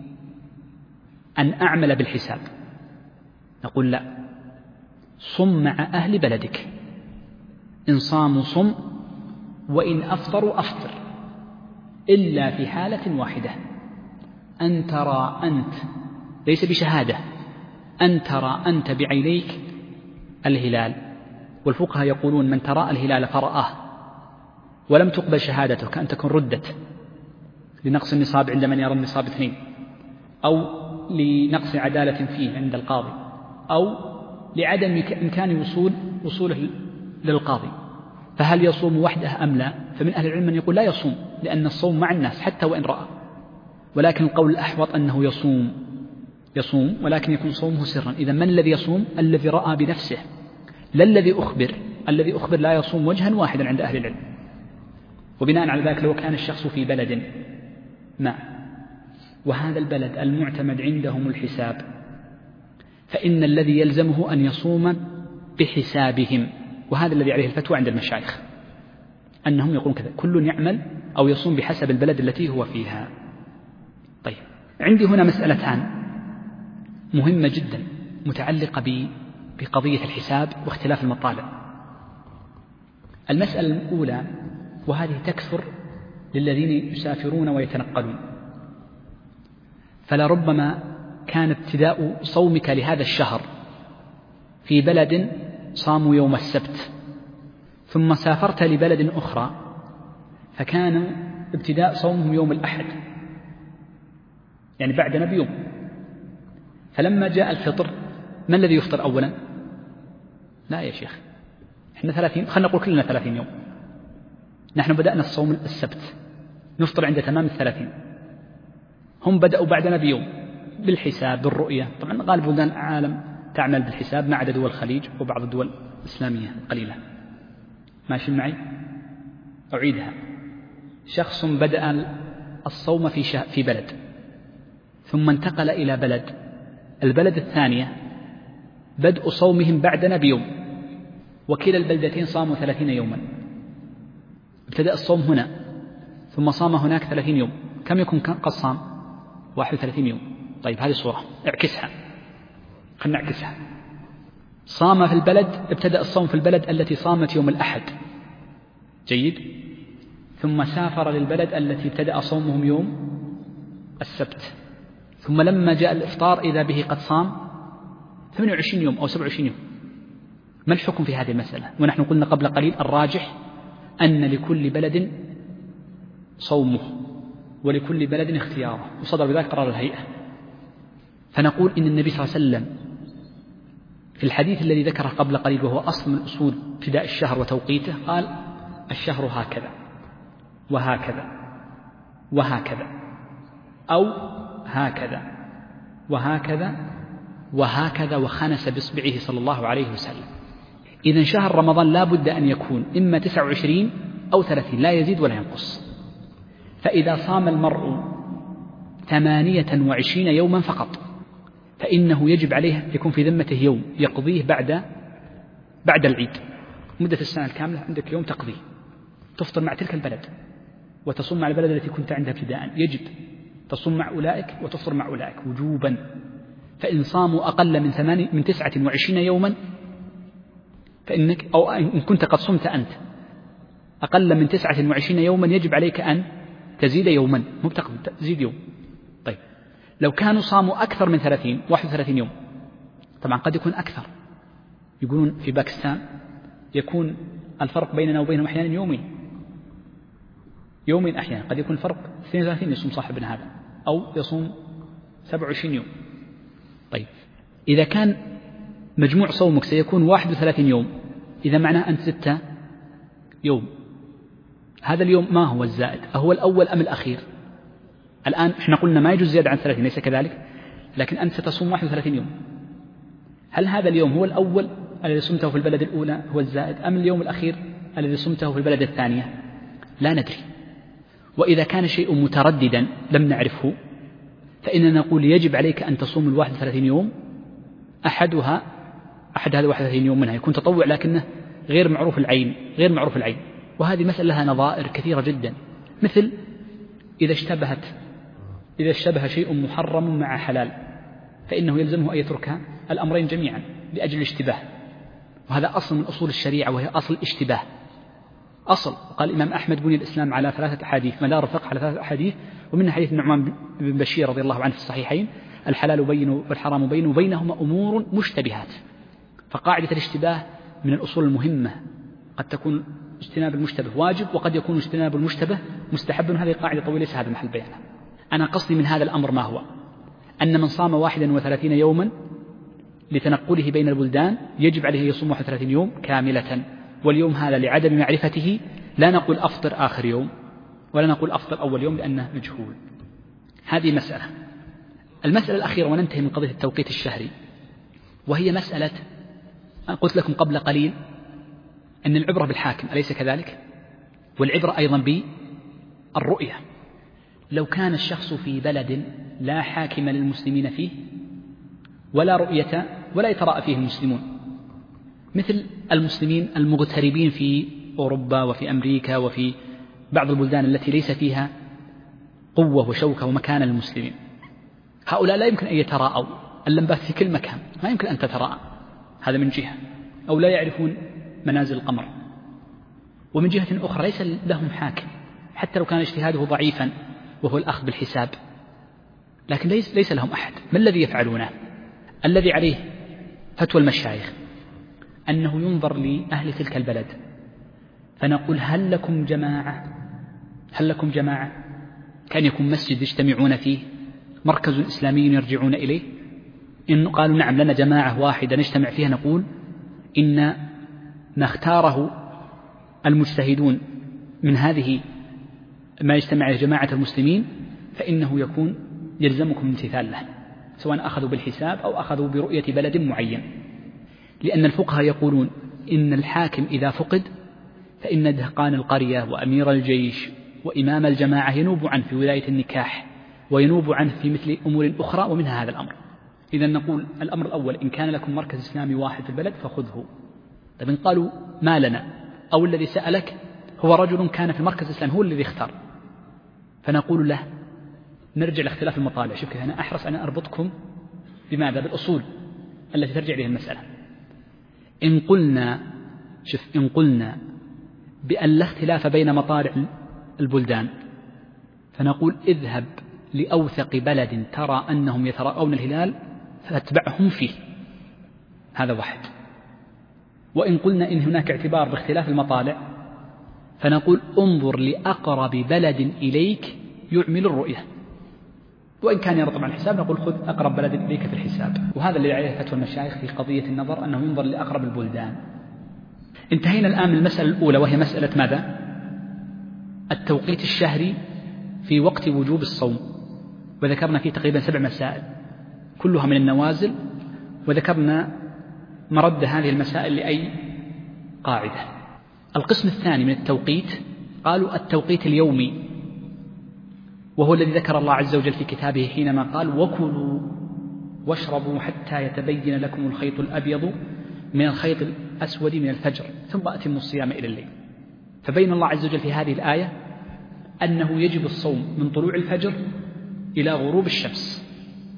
Speaker 2: أن أعمل بالحساب، نقول: لا، صم مع أهل بلدك، إن صاموا صم، وإن أفطروا أفطر، إلا في حالة واحدة، أن ترى أنت، ليس بشهادة، أن ترى أنت بعينيك الهلال. والفقهاء يقولون: من ترى الهلال فرآه ولم تقبل شهادته كأن تكون ردت لنقص النصاب عند من يرى النصاب 2، أو لنقص عدالة فيه عند القاضي، أو لعدم إمكان وصوله للقاضي، فهل يصوم وحده أم لا؟ فمن أهل العلم من يقول لا يصوم، لأن الصوم مع الناس حتى وإن رأى، ولكن القول الأحوط أنه يصوم ولكن يكون صومه سرا. إذا من الذي يصوم؟ الذي رأى بنفسه، لا الذي أخبر. الذي أخبر لا يصوم وجها واحدا عند أهل العلم. وبناء على ذلك لو كان الشخص في بلد ما، وهذا البلد المعتمد عندهم الحساب، فإن الذي يلزمه أن يصوم بحسابهم، وهذا الذي عليه الفتوى عند المشايخ، أنهم يقولون كذا: كل يعمل أو يصوم بحسب البلد التي هو فيها. طيب، عندي هنا مسألتان مهمة جدا متعلقة بقضية الحساب واختلاف المطالع. المسألة الأولى، وهذه تكثر للذين يسافرون ويتنقلون، فلربما كان ابتداء صومك لهذا الشهر في بلد صاموا يوم السبت، ثم سافرت لبلد أخرى فكان ابتداء صومهم يوم الأحد، يعني بعدنا بيوم. فلما جاء الفطر، ما الذي يفطر أولا؟ لا يا شيخ، احنا 30، خلنا نقول كلنا 30 يوم، نحن بدأنا الصوم السبت، نفطر عند تمام 30. هم بدأوا بعدنا بيوم بالحساب بالرؤية. طبعا غالب بلدان العالم تعمل بالحساب ما عدا دول الخليج وبعض الدول الإسلامية قليلة. ماشي معي؟ أعيدها. شخص بدأ الصوم في بلد، ثم انتقل إلى البلد الثانية بدء صومهم بعدنا بيوم، وكلا البلدتين صاموا 30 يوما. ابتدأ الصوم هنا ثم صام هناك 30 يوم، كم يكون قد صام؟ 31 يوم. طيب، هذه صورة، اعكسها، خلنا نعكسها. صام في البلد، ابتدأ الصوم في البلد التي صامت يوم الأحد، جيد، ثم سافر للبلد التي ابتدأ صومهم يوم السبت، ثم لما جاء الإفطار إذا به قد صام 28 يوم أو 27 يوم. ما الحكم في هذه المسألة؟ ونحن قلنا قبل قليل الراجح أن لكل بلد صومه ولكل بلد اختياره، وصدر بذلك قرار الهيئة. فنقول إن النبي صلى الله عليه وسلم في الحديث الذي ذكره قبل قليل، وهو أصل من أصول ابتداء الشهر وتوقيته، قال: الشهر هكذا وهكذا وهكذا، أو هكذا وهكذا وهكذا، وخنس بإصبعه صلى الله عليه وسلم. إذن شهر رمضان لا بد أن يكون إما 29 أو 30، لا يزيد ولا ينقص. فإذا صام المرء 28 يوما فقط، فإنه يجب عليه يكون في ذمته يوم يقضيه بعد العيد. مدة السنة الكاملة عندك يوم تقضيه، تفطر مع تلك البلد وتصوم مع البلد التي كنت عندها ابتداء. يجب تصوم مع أولئك وتفطر مع أولئك وجوبا، فإن صاموا أقل من 29 يوما فإنك، أو إن كنت قد صمت أنت أقل من 29 يوما يجب عليك أن تزيد يوما، تزيد يوم. طيب لو كانوا صاموا أكثر من 31 يوم، طبعا قد يكون أكثر، يقولون في باكستان يكون الفرق بيننا وبينهم أحيانا يومين أحيانا، قد يكون الفرق 32 يصوم صاحبنا هذا، أو يصوم 27 يوم. طيب إذا كان مجموع صومك سيكون 31 يوم، إذا معناه أنت 6 يوم، هذا اليوم ما هو الزائد؟ أهو الأول أم الأخير؟ الآن إحنا قلنا ما يجوز زيادة عن 30، ليس كذلك؟ لكن أنت ستصوم 31 يوم، هل هذا اليوم هو الأول الذي صمته في البلد الأولى هو الزائد، أم اليوم الأخير الذي صمته في البلد الثانية؟ لا ندري. وإذا كان شيء مترددا لم نعرفه، فإننا نقول يجب عليك أن تصوم 31 يوم، أحد هذا 31 يوم منها يكون تطوع لكنه غير معروف العين. وهذه مسألة لها نظائر كثيرة جدا، مثل إذا اشتبه شيء محرم مع حلال فإنه يلزمه أن يترك الأمرين جميعا لأجل الاشتباه، وهذا أصل من أصول الشريعة، وهي أصل الاشتباه. أصل قال الإمام أحمد بني الإسلام على 3 أحاديث، مدار الفقه على 3 أحاديث، ومنها حديث النعمان بن بشير رضي الله عنه في الصحيحين: الحلال بين والحرام بين وبينهما أمور مشتبهات. فقاعدة الاشتباه من الأصول المهمة، قد تكون اجتناب المشتبه واجب، وقد يكون اجتناب المشتبه مستحب. هذه قاعدة طويلة ليس هذا محل بيانها. أنا قصدي من هذا الأمر ما هو؟ أن من صام 31 يوما لتنقله بين البلدان يجب عليه يصوم 31 يوم كاملة، واليوم هذا لعدم معرفته لا نقول أفطر آخر يوم ولا نقول أفطر أول يوم لأنه مجهول. هذه مسألة. المسألة الأخيرة وننتهي من قضية التوقيت الشهري، وهي مسألة قلت لكم قبل قليل أن العبرة بالحاكم، أليس كذلك؟ والعبرة أيضا بالرؤية. لو كان الشخص في بلد لا حاكم للمسلمين فيه ولا رؤية ولا يتراءى فيه المسلمون، مثل المسلمين المغتربين في أوروبا وفي أمريكا وفي بعض البلدان التي ليس فيها قوة وشوكة ومكان للمسلمين، هؤلاء لا يمكن أن يتراءوا، اللمبات في كل مكان ما يمكن أن تتراءى، هذا من جهة، أو لا يعرفون منازل القمر، ومن جهة أخرى ليس لهم حاكم حتى لو كان اجتهاده ضعيفا وهو الأخذ بالحساب، لكن ليس لهم أحد. ما الذي يفعلونه؟ الذي عليه فتوى المشايخ أنه ينظر لأهل تلك البلد فنقول هل لكم جماعة كان يكون مسجد يجتمعون فيه، مركز إسلامي يرجعون إليه؟ إن قالوا نعم لنا جماعة واحدة نجتمع فيها، نقول إن ما اختاره المجتهدون من هذه ما يجتمع عليه جماعة المسلمين فإنه يلزمكم امتثال له، سواء أخذوا بالحساب أو أخذوا برؤية بلد معين. لأن الفقهاء يقولون إن الحاكم إذا فقد فإن دهقان القرية وأمير الجيش وإمام الجماعة ينوب عنه في ولاية النكاح، وينوب عنه في مثل أمور أخرى، ومنها هذا الأمر. إذا نقول الأمر الأول إن كان لكم مركز إسلامي واحد في البلد فخذه. طيب إن قالوا ما لنا، أو الذي سألك هو رجل كان في المركز الإسلامي هو الذي اختار، فنقول له نرجع لاختلاف المطالع. شوف كيف أنا أحرص أن أربطكم بماذا؟ بالأصول التي ترجع إليها المسألة. إن قلنا بأن لا اختلاف بين مطالع البلدان فنقول اذهب لأوثق بلد ترى أنهم يتراءون الهلال فاتبعهم فيه، هذا واحد. وإن قلنا إن هناك اعتبار باختلاف المطالع فنقول انظر لأقرب بلد إليك يعمل الرؤية، وإن كان يرى طبعا الحساب نقول خذ أقرب بلد إليك في الحساب. وهذا اللي عليه فتوى المشايخ في قضية النظر، أنه ينظر لأقرب البلدان. انتهينا الآن من المسألة الأولى، وهي مسألة ماذا؟ التوقيت الشهري في وقت وجوب الصوم، وذكرنا فيه تقريبا 7 مسائل كلها من النوازل، وذكرنا مرد هذه المسائل لأي قاعدة. القسم الثاني من التوقيت قالوا التوقيت اليومي، وهو الذي ذكر الله عز وجل في كتابه حينما قال وكلوا واشربوا حتى يتبين لكم الخيط الأبيض من الخيط الأسود من الفجر ثم أتموا الصيام إلى الليل. فبين الله عز وجل في هذه الآية أنه يجب الصوم من طلوع الفجر إلى غروب الشمس،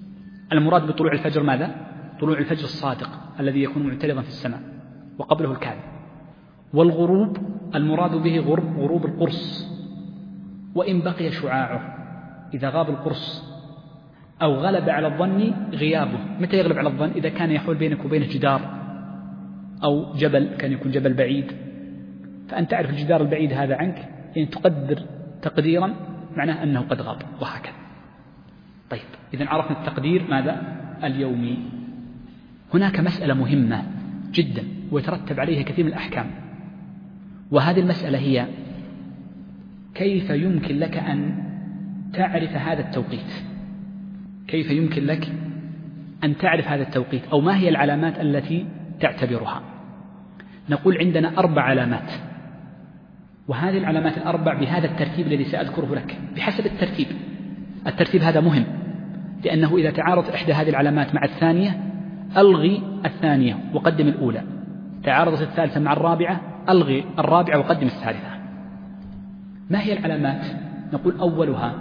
Speaker 2: المراد بطلوع الفجر ماذا؟ طلوع الفجر الصادق الذي يكون معترضا في السماء وقبله الكاذب. والغروب المراد به غروب القرص، وإن بقي شعاعه، إذا غاب القرص أو غلب على الظن غيابه. متى يغلب على الظن؟ إذا كان يحول بينك وبينه جدار أو جبل، كان يكون جبل بعيد، فأنت تعرف الجدار البعيد هذا عنك، يعني تقدر تقديرا معناه أنه قد غاب، وهكذا. طيب، إذن عرفنا التقدير ماذا؟ اليومي. هناك مسألة مهمة جدا ويترتب عليها كثير من الأحكام، وهذه المسألة هي كيف يمكن لك أن تعرف هذا التوقيت؟ كيف يمكن لك أن تعرف هذا التوقيت، أو ما هي العلامات التي تعتبرها؟ نقول عندنا 4 علامات، وهذه العلامات ال4 بهذا الترتيب الذي سأذكره لك بحسب الترتيب. الترتيب هذا مهم، لأنه إذا تعارض إحدى هذه العلامات مع الثانية ألغي الثانية وقدم الأولى، تعارضت الثالثة مع الرابعة ألغي الرابعة وقدم الثالثة. ما هي العلامات؟ نقول أولها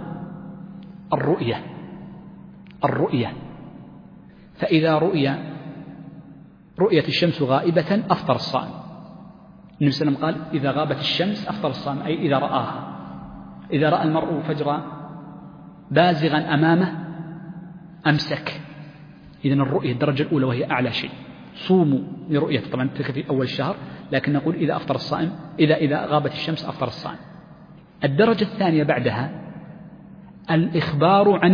Speaker 2: الرؤية. فإذا رؤية الشمس غائبة أفطر الصائم. النبي صلى الله عليه وسلم قال: إذا غابت الشمس أفطر الصائم، أي إذا رآها. إذا رأى المرء فجر بازغا أمامه أمسك. إذن الرؤية الدرجة الأولى وهي أعلى شيء. صوموا لرؤية، طبعا تلك في أول الشهر، لكن نقول إذا أفطر الصائم، إذا غابت الشمس أفطر الصائم. الدرجة الثانية بعدها الإخبار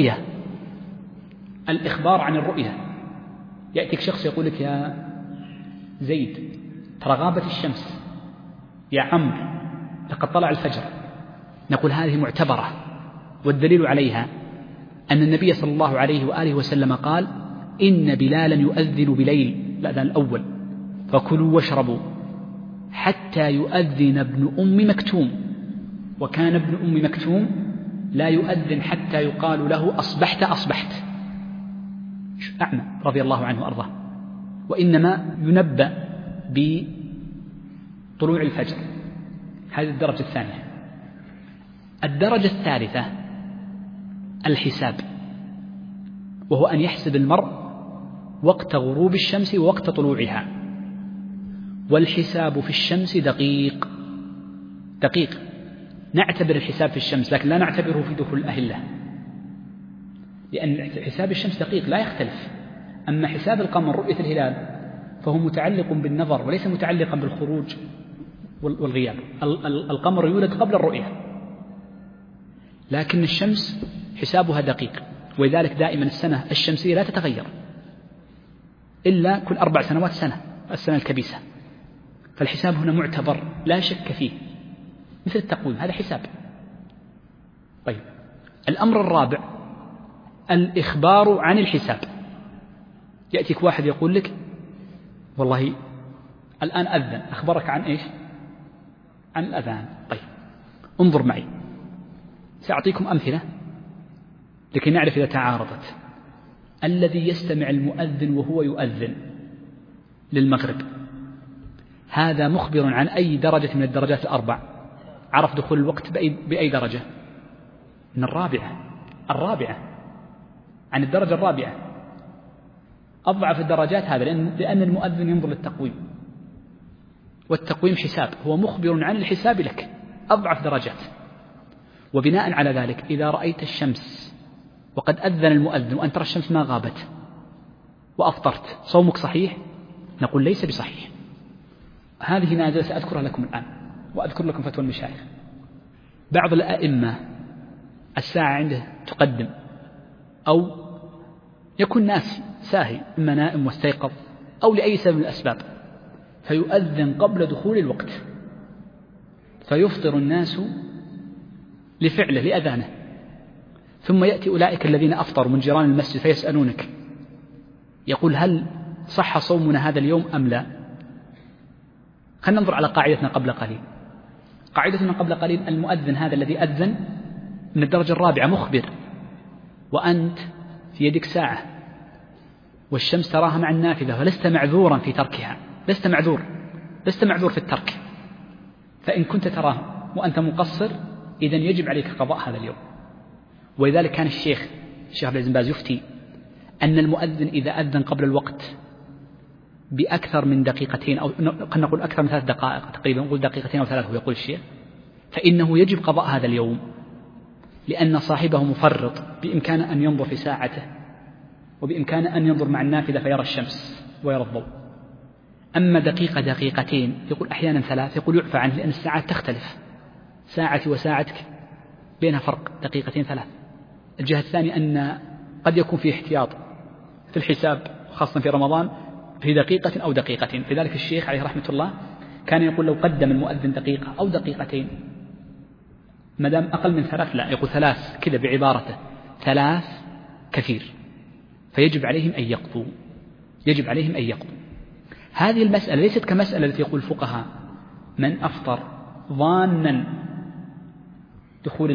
Speaker 2: عن الرؤية. يأتيك شخص يقول لك: يا زيد، ترى غابت الشمس. يا عمرو، لقد طلع الفجر. نقول هذه معتبرة، والدليل عليها أن النبي صلى الله عليه وآله وسلم قال: إن بلالا يؤذن بليل، الأذان الأول، فكلوا واشربوا حتى يؤذن ابن أم مكتوم. وكان ابن أم مكتوم لا يؤذن حتى يقال له: أصبحت. أعمى رضي الله عنه وأرضاه، وإنما ينبأ بطلوع الفجر. هذه الدرجة الثانية. الدرجة الثالثة الحساب، وهو أن يحسب المرء وقت غروب الشمس ووقت طلوعها. والحساب في الشمس دقيق. نعتبر الحساب في الشمس، لكن لا نعتبره في دخول الأهلة، لأن حساب الشمس دقيق لا يختلف. أما حساب القمر رؤية الهلال فهو متعلق بالنظر وليس متعلقا بالخروج والغياب. القمر يولد قبل الرؤية، لكن الشمس حسابها دقيق، ولذلك دائما السنة الشمسية لا تتغير إلا كل 4 سنوات السنة الكبيسة. فالحساب هنا معتبر لا شك فيه، مثل التقويم، هذا حساب. طيب، الأمر الرابع الإخبار عن الحساب. يأتيك واحد يقول لك: والله الآن أذن، أخبرك عن إيش؟ عن الأذان. طيب، انظر معي، سأعطيكم أمثلة لكي نعرف إذا تعارضت. الذي يستمع المؤذن وهو يؤذن للمغرب، هذا مخبر عن أي درجة من الدرجات ال4. عرف دخول الوقت بأي درجة؟ من الرابعة، عن الدرجة الرابعة. أضعف الدرجات هذا، لأن المؤذن ينظر للتقويم، والتقويم حساب، هو مخبر عن الحساب لك، أضعف درجات. وبناء على ذلك إذا رأيت الشمس وقد أذن المؤذن وأن ترى الشمس ما غابت وأفطرت، صومك صحيح؟ نقول ليس بصحيح. هذه نازلة سأذكرها لكم الآن، وأذكر لكم فتوى المشايخ. بعض الأئمة الساعة عنده تقدم، أو يكون ناس ساهي، إما نائم واستيقظ أو لأي سبب من الأسباب، فيؤذن قبل دخول الوقت، فيفطر الناس لفعله لأذانه. ثم يأتي أولئك الذين أفطروا من جيران المسجد فيسألونك، يقول: هل صح صومنا هذا اليوم أم لا؟ خلينا ننظر على قاعدتنا قبل قليل. قاعدتنا قبل قليل المؤذن هذا الذي أذن من الدرجة الرابعة مخبر، وأنت في يدك ساعة والشمس تراها مع النافذة، ولست معذورا في تركها، لست معذور في الترك. فإن كنت تراه وأنت مقصر إذن يجب عليك قضاء هذا اليوم. ولذلك كان الشيخ عبد العزيز بن باز يفتي أن المؤذن إذا أذن قبل الوقت بأكثر من دقيقتين أو قد نقول أكثر من 3 دقائق تقريبا، نقول دقيقتين أو 3 يقول الشيخ، فإنه يجب قضاء هذا اليوم، لأن صاحبه مفرط، بإمكانه أن ينظر في ساعته وبإمكانه أن ينظر مع النافذة فيرى الشمس ويرى الضوء. أما دقيقة دقيقتين يقول أحيانا 3 يقول يعفى عنه، لأن الساعات تختلف، ساعتي وساعتك بينها فرق دقيقتين 3. الجهة الثانية أن قد يكون في احتياط في الحساب خاصة في رمضان في دقيقة أو دقيقتين، لذلك الشيخ عليه رحمة الله كان يقول لو قدم المؤذن دقيقة أو دقيقتين ما دام أقل من 3 لا، يقول 3 كذا بعبارته 3 كثير، فيجب عليهم أن يقضوا، يجب عليهم أن يقضوا. هذه المسألة ليست كمسألة التي يقول الفقهاء من أفطر ظانا دخول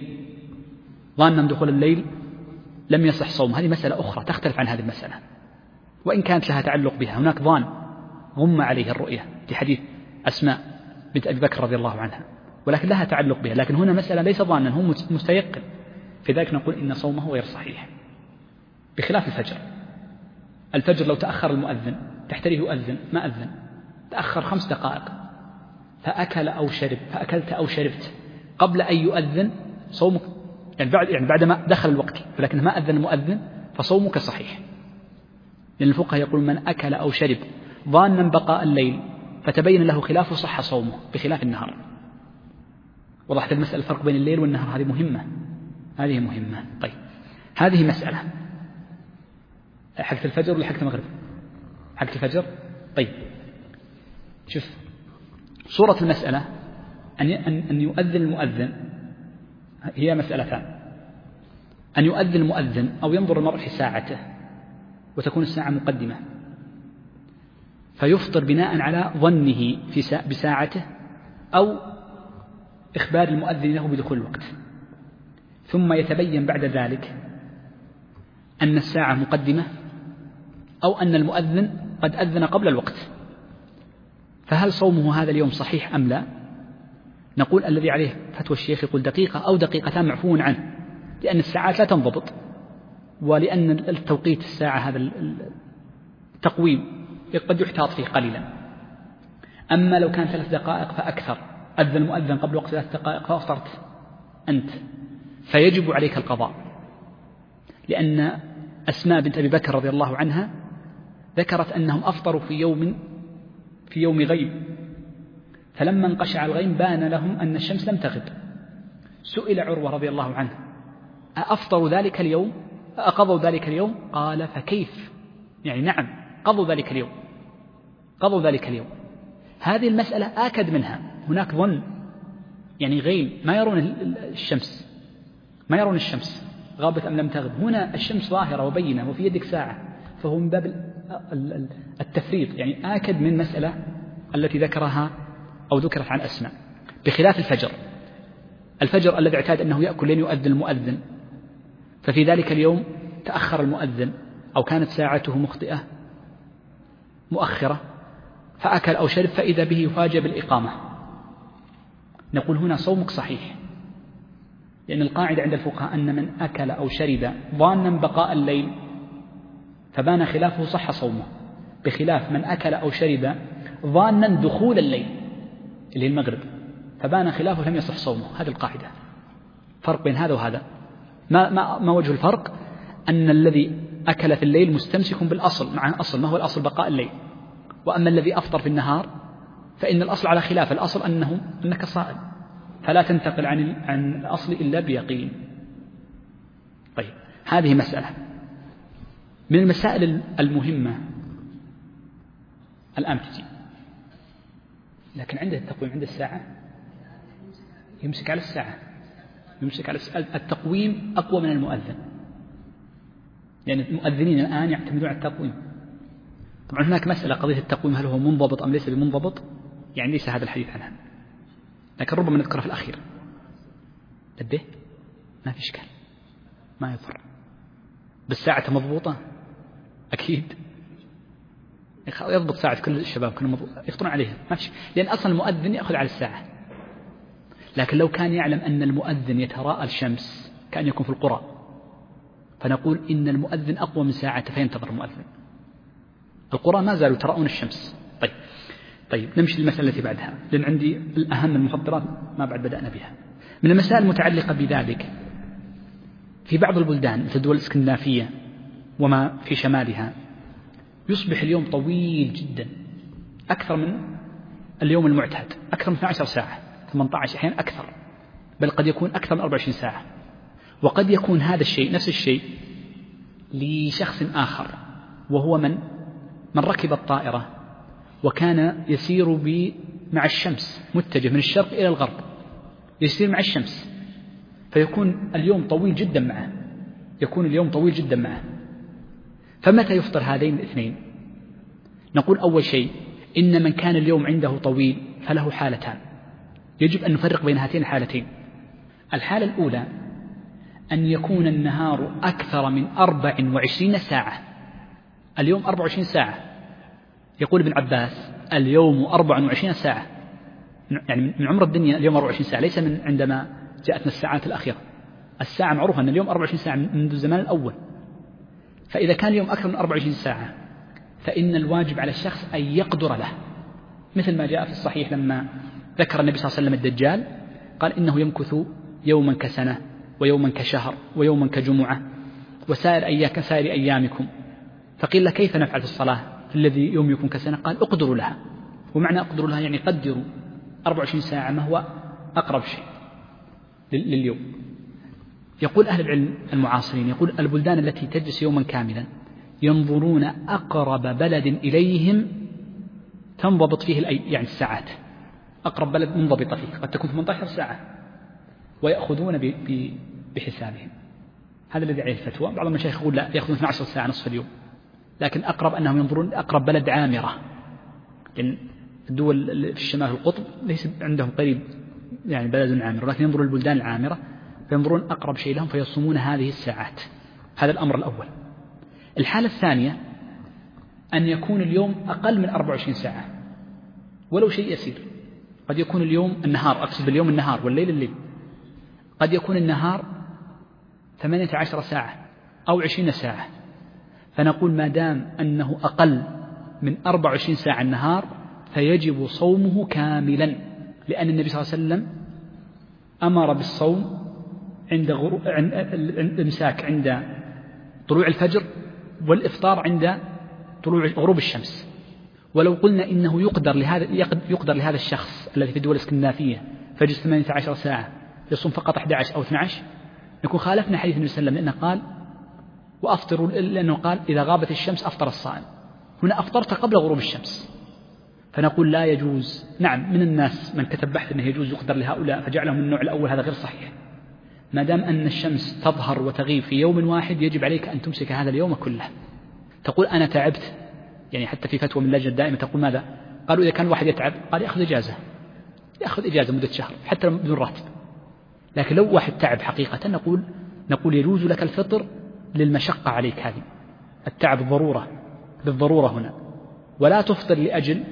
Speaker 2: الليل لم يصح صوم، هذه مسألة أخرى تختلف عن هذه المسألة، وإن كانت لها تعلق بها. هناك ظان غم عليه الرؤية في حديث أسماء بنت أبي بكر رضي الله عنها، ولكن لها تعلق بها، لكن هنا مسألة ليس ظانا، هو مستيقن، في ذلك نقول إن صومه غير صحيح. بخلاف الفجر لو تأخر المؤذن تحتريه يؤذن ما أذن، تأخر 5 دقائق فأكل أو شرب، فأكلت أو شربت قبل أن يؤذن، صومك يعني بعد ما دخل الوقت ولكن ما أذن المؤذن فصومك صحيح، لأن الفقهاء يقول من أكل أو شرب ظانا بقاء الليل فتبين له خلافه صح صومه، بخلاف النهار. وضحت المسألة الفرق بين الليل والنهار، هذه مهمة. طيب هذه مسألة حقة الفجر ولا حقة المغرب؟ حقة الفجر. طيب شوف صورة المسألة أن يؤذن المؤذن، هي مسألتان: أن يؤذن المؤذن أو ينظر المرء في ساعته وتكون الساعة مقدمة فيفطر بناء على ظنه بساعته أو إخبار المؤذن له بدخول الوقت، ثم يتبين بعد ذلك أن الساعة مقدمة أو أن المؤذن قد أذن قبل الوقت، فهل صومه هذا اليوم صحيح أم لا؟ نقول الذي عليه فتوى الشيخ يقول دقيقة أو دقيقتان معفو عنه، لأن الساعات لا تنضبط، ولأن التوقيت الساعة هذا التقويم قد يحتاط فيه قليلا. أما لو كان 3 دقائق فأكثر، أذن المؤذن قبل وقت 3 دقائق فأفطرت أنت، فيجب عليك القضاء، لأن أسماء بنت أبي بكر رضي الله عنها ذكرت أنهم أفطروا في يوم غيب، فلما انقشع الغيم بان لهم أن الشمس لم تغب. سئل عروة رضي الله عنه أفطروا ذلك اليوم أقضوا ذلك اليوم؟ قال فكيف، يعني نعم قضوا ذلك اليوم. هذه المسألة آكد منها، هناك ظن يعني غيم ما يرون الشمس غابت أم لم تغب، هنا الشمس ظاهرة وبينة وفي يدك ساعة، فهو من باب التفريط، يعني آكد من مسألة التي ذكرها أو ذكرت عن أسماء. بخلاف الفجر الذي اعتاد أنه يأكل لين يؤذن المؤذن، ففي ذلك اليوم تأخر المؤذن أو كانت ساعته مخطئة مؤخرة فأكل أو شرب فإذا به يفاجأ بالإقامة، نقول هنا صومك صحيح، لأن القاعدة عند الفقهاء أن من أكل أو شرب ظانا بقاء الليل فبان خلافه صح صومه، بخلاف من أكل أو شرب ظانا دخول الليل اللي هي المغرب فبان خلافه لم يصح صومه. هذه القاعدة، فرق بين هذا وهذا. ما وجه الفرق؟ أن الذي أكل في الليل مستمسك بالأصل، مع أصل ما هو الأصل بقاء الليل، وأما الذي أفطر في النهار فإن الأصل على خلاف الأصل أنك صائم، فلا تنتقل عن الأصل إلا بيقين. طيب هذه مسألة من المسائل المهمة الآن تجي، لكن عنده التقويم عند الساعة يمسك على الساعة، التقويم أقوى من المؤذن، لأن المؤذنين الآن يعتمدون على التقويم. طبعا هناك مسألة قضية التقويم هل هو منضبط أم ليس بمنضبط، يعني ليس هذا الحديث عنها، لكن ربما نذكره في الأخير. لبيه ما في إشكال، ما يضر، بالساعة مضبوطة أكيد يضبط ساعة كل الشباب كل مضبوط يفطرون عليها ما في، لأن أصلا المؤذن يأخذ على الساعة. لكن لو كان يعلم أن المؤذن يتراءى الشمس كأن يكون في القرى فنقول إن المؤذن أقوى من ساعة فينتظر المؤذن. القرى ما زالوا ترون الشمس. طيب نمشي للمسألة التي بعدها، لأن عندي الأهم المفطرات ما بعد بدأنا بها. من المسائل المتعلقة بذلك، في بعض البلدان مثل الدول الإسكندنافية وما في شمالها يصبح اليوم طويل جدا، أكثر من اليوم المعتاد، أكثر من 12 ساعة، 18 أحيانا أكثر، بل قد يكون أكثر من 24 ساعة. وقد يكون هذا الشيء نفس الشيء لشخص آخر، وهو من ركب الطائرة وكان يسير مع الشمس، متجه من الشرق إلى الغرب، يسير مع الشمس، فيكون اليوم طويل جدا معه. فمتى يفطر هذين الاثنين؟ نقول أول شيء إن من كان اليوم عنده طويل فله حالتان، يجب أن نفرق بين هاتين الحالتين. الحالة الأولى أن يكون النهار أكثر من 24 ساعة. اليوم 24 ساعة، يقول ابن عباس اليوم 24 ساعة، يعني من عمر الدنيا اليوم 24 ساعة، ليس من عندما جاءتنا الساعات الأخيرة. الساعة معروفة أن اليوم 24 ساعة منذ الزمان الأول. فإذا كان اليوم أكثر من 24 ساعة فإن الواجب على الشخص أن يقدر له، مثل ما جاء في الصحيح لما ذكر النبي صلى الله عليه وسلم الدجال، قال إنه يمكث يوما كسنة ويوما كشهر ويوما كجمعة وسائر أيامكم. فقيل له كيف نفعل في الصلاة في الذي يوم يكون كسنة؟ قال اقدروا لها. ومعنى اقدروا لها يعني قدروا 24 ساعة ما هو أقرب شيء لليوم. يقول أهل العلم المعاصرين، يقول البلدان التي تجلس يوما كاملا ينظرون أقرب بلد إليهم تنضبط فيه يعني الساعات، أقرب بلد منضبطة فيه قد تكون 18 ساعة، ويأخذون بحسابهم. هذا الذي عليه الفتوى. بعض المشايخ يقول لا، يأخذون 12 ساعة نصف اليوم، لكن أقرب أنهم ينظرون أقرب بلد عامرة، لأن الدول في الشمال القطب ليس عندهم قريب يعني بلد عامر، ولكن ينظرون البلدان العامرة فينظرون أقرب شيء لهم فيصومون هذه الساعات. هذا الأمر الأول. الحالة الثانية أن يكون اليوم أقل من 24 ساعة ولو شيء يسير. قد يكون اليوم النهار، أقصد باليوم النهار والليل الليل، قد يكون النهار 18 ساعة أو 20 ساعة. فنقول ما دام أنه أقل من 24 ساعة النهار فيجب صومه كاملا، لأن النبي صلى الله عليه وسلم أمر بالصوم عند الإمساك عند طلوع الفجر، والإفطار عند غروب الشمس. ولو قلنا إنه يقدر لهذا الشخص الذي في الدول الإسكندنافية فيجلس 18 ساعة يصوم فقط 11 أو 12، نكون خالفنا حديث النبي صلى الله عليه وسلم، لأنه قال وأفطروا، لأنه قال إذا غابت الشمس أفطر الصائم. هنا أفطرت قبل غروب الشمس، فنقول لا يجوز. نعم، من الناس من كتب بحث أنه يجوز يقدر لهؤلاء فجعلهم من النوع الأول، هذا غير صحيح. ما دام أن الشمس تظهر وتغيب في يوم واحد يجب عليك أن تمسك هذا اليوم كله. تقول أنا تعبت، يعني حتى في فتوى من اللجنة الدائمة تقول ماذا؟ قالوا إذا كان الواحد يتعب قال يأخذ إجازة مدة شهر حتى بدون راتب. لكن لو واحد تعب حقيقة نقول يجوز لك الفطر للمشقة عليك، هذه التعب بالضرورة هنا، ولا تفطر لأجل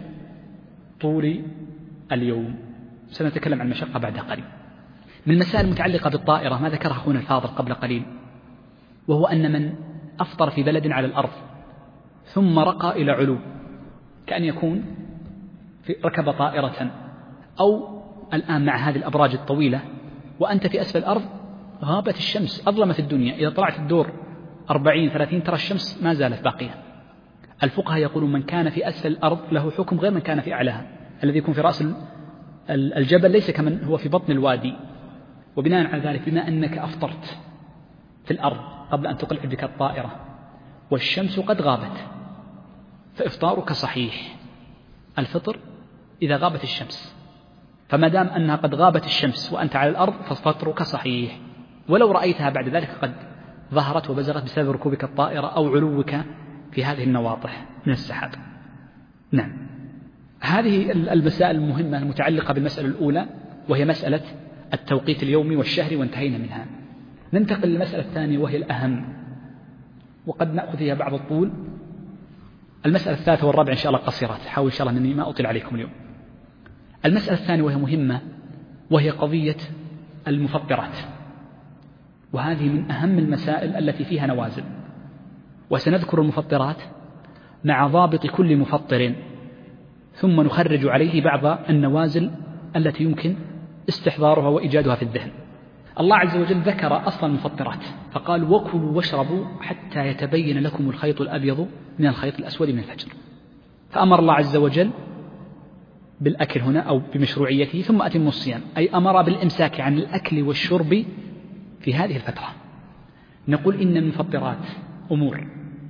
Speaker 2: طول اليوم. سنتكلم عن المشقة بعد قليل. من المسائل المتعلقة بالطائرة ما ذكرها أخونا الفاضل قبل قليل، وهو أن من أفطر في بلد على الأرض ثم رقى إلى علو، كأن يكون ركب طائرة، أو الآن مع هذه الأبراج الطويلة وأنت في أسفل الأرض غابت الشمس، أظلمت الدنيا، إذا طلعت الدور 40-30 ترى الشمس ما زالت باقية. الفقهاء يقولون من كان في أسفل الأرض له حكم غير من كان في أعلاها. الذي يكون في رأس الجبل ليس كمن هو في بطن الوادي. وبناء على ذلك، بما أنك أفطرت في الأرض قبل أن تقلع بك الطائرة والشمس قد غابت، فإفطارك صحيح. الفطر إذا غابت الشمس، فما دام أنها قد غابت الشمس وأنت على الأرض ففطرك صحيح، ولو رأيتها بعد ذلك قد ظهرت وبزغت بسبب ركوبك الطائرة أو علوك في هذه النواطح من السحاب. نعم، هذه المسائل المهمة المتعلقة بالمسألة الأولى، وهي مسألة التوقيت اليومي والشهري، وانتهينا منها. ننتقل للمسألة الثانية وهي الأهم، وقد نأخذ فيها بعض الطول. المسألة الثالثة والرابعة إن شاء الله قصيرات، حاول إن شاء الله أنني ما أطيل عليكم اليوم. المسألة الثانية وهي مهمة، وهي قضية المفطرات. وهذه من أهم المسائل التي فيها نوازل. وسنذكر المفطرات مع ضابط كل مفطر، ثم نخرج عليه بعض النوازل التي يمكن استحضارها وإيجادها في الذهن. الله عز وجل ذكر أصل المفطرات فقال: وكلوا واشربوا حتى يتبين لكم الخيط الأبيض من الخيط الأسود من الفجر. فأمر الله عز وجل بالأكل هنا أو بمشروعيته، ثم أتموا الصيام، أي أمر بالإمساك عن الأكل والشرب في هذه الفترة. نقول إن المفطرات أمور.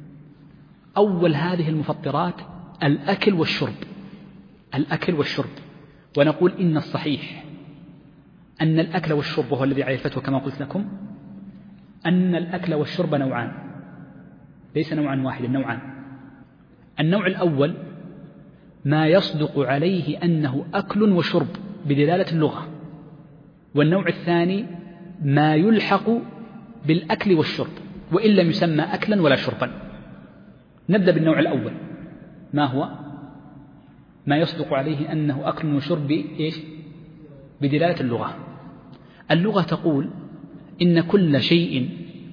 Speaker 2: أول هذه المفطرات الأكل والشرب، الأكل والشرب. ونقول إن الصحيح أن الأكل والشرب، وهو الذي عليه الفتوى كما قلت لكم، أن الأكل والشرب نوعان، ليس نوعا واحدا، نوعان. النوع الأول ما يصدق عليه أنه أكل وشرب بدلالة اللغة، والنوع الثاني ما يلحق بالأكل والشرب وإن لم يسمى أكلا ولا شربا. نبدأ بالنوع الأول، ما هو ما يصدق عليه أنه أكل وشرب إيش؟ بدلالة اللغة. اللغة تقول إن كل شيء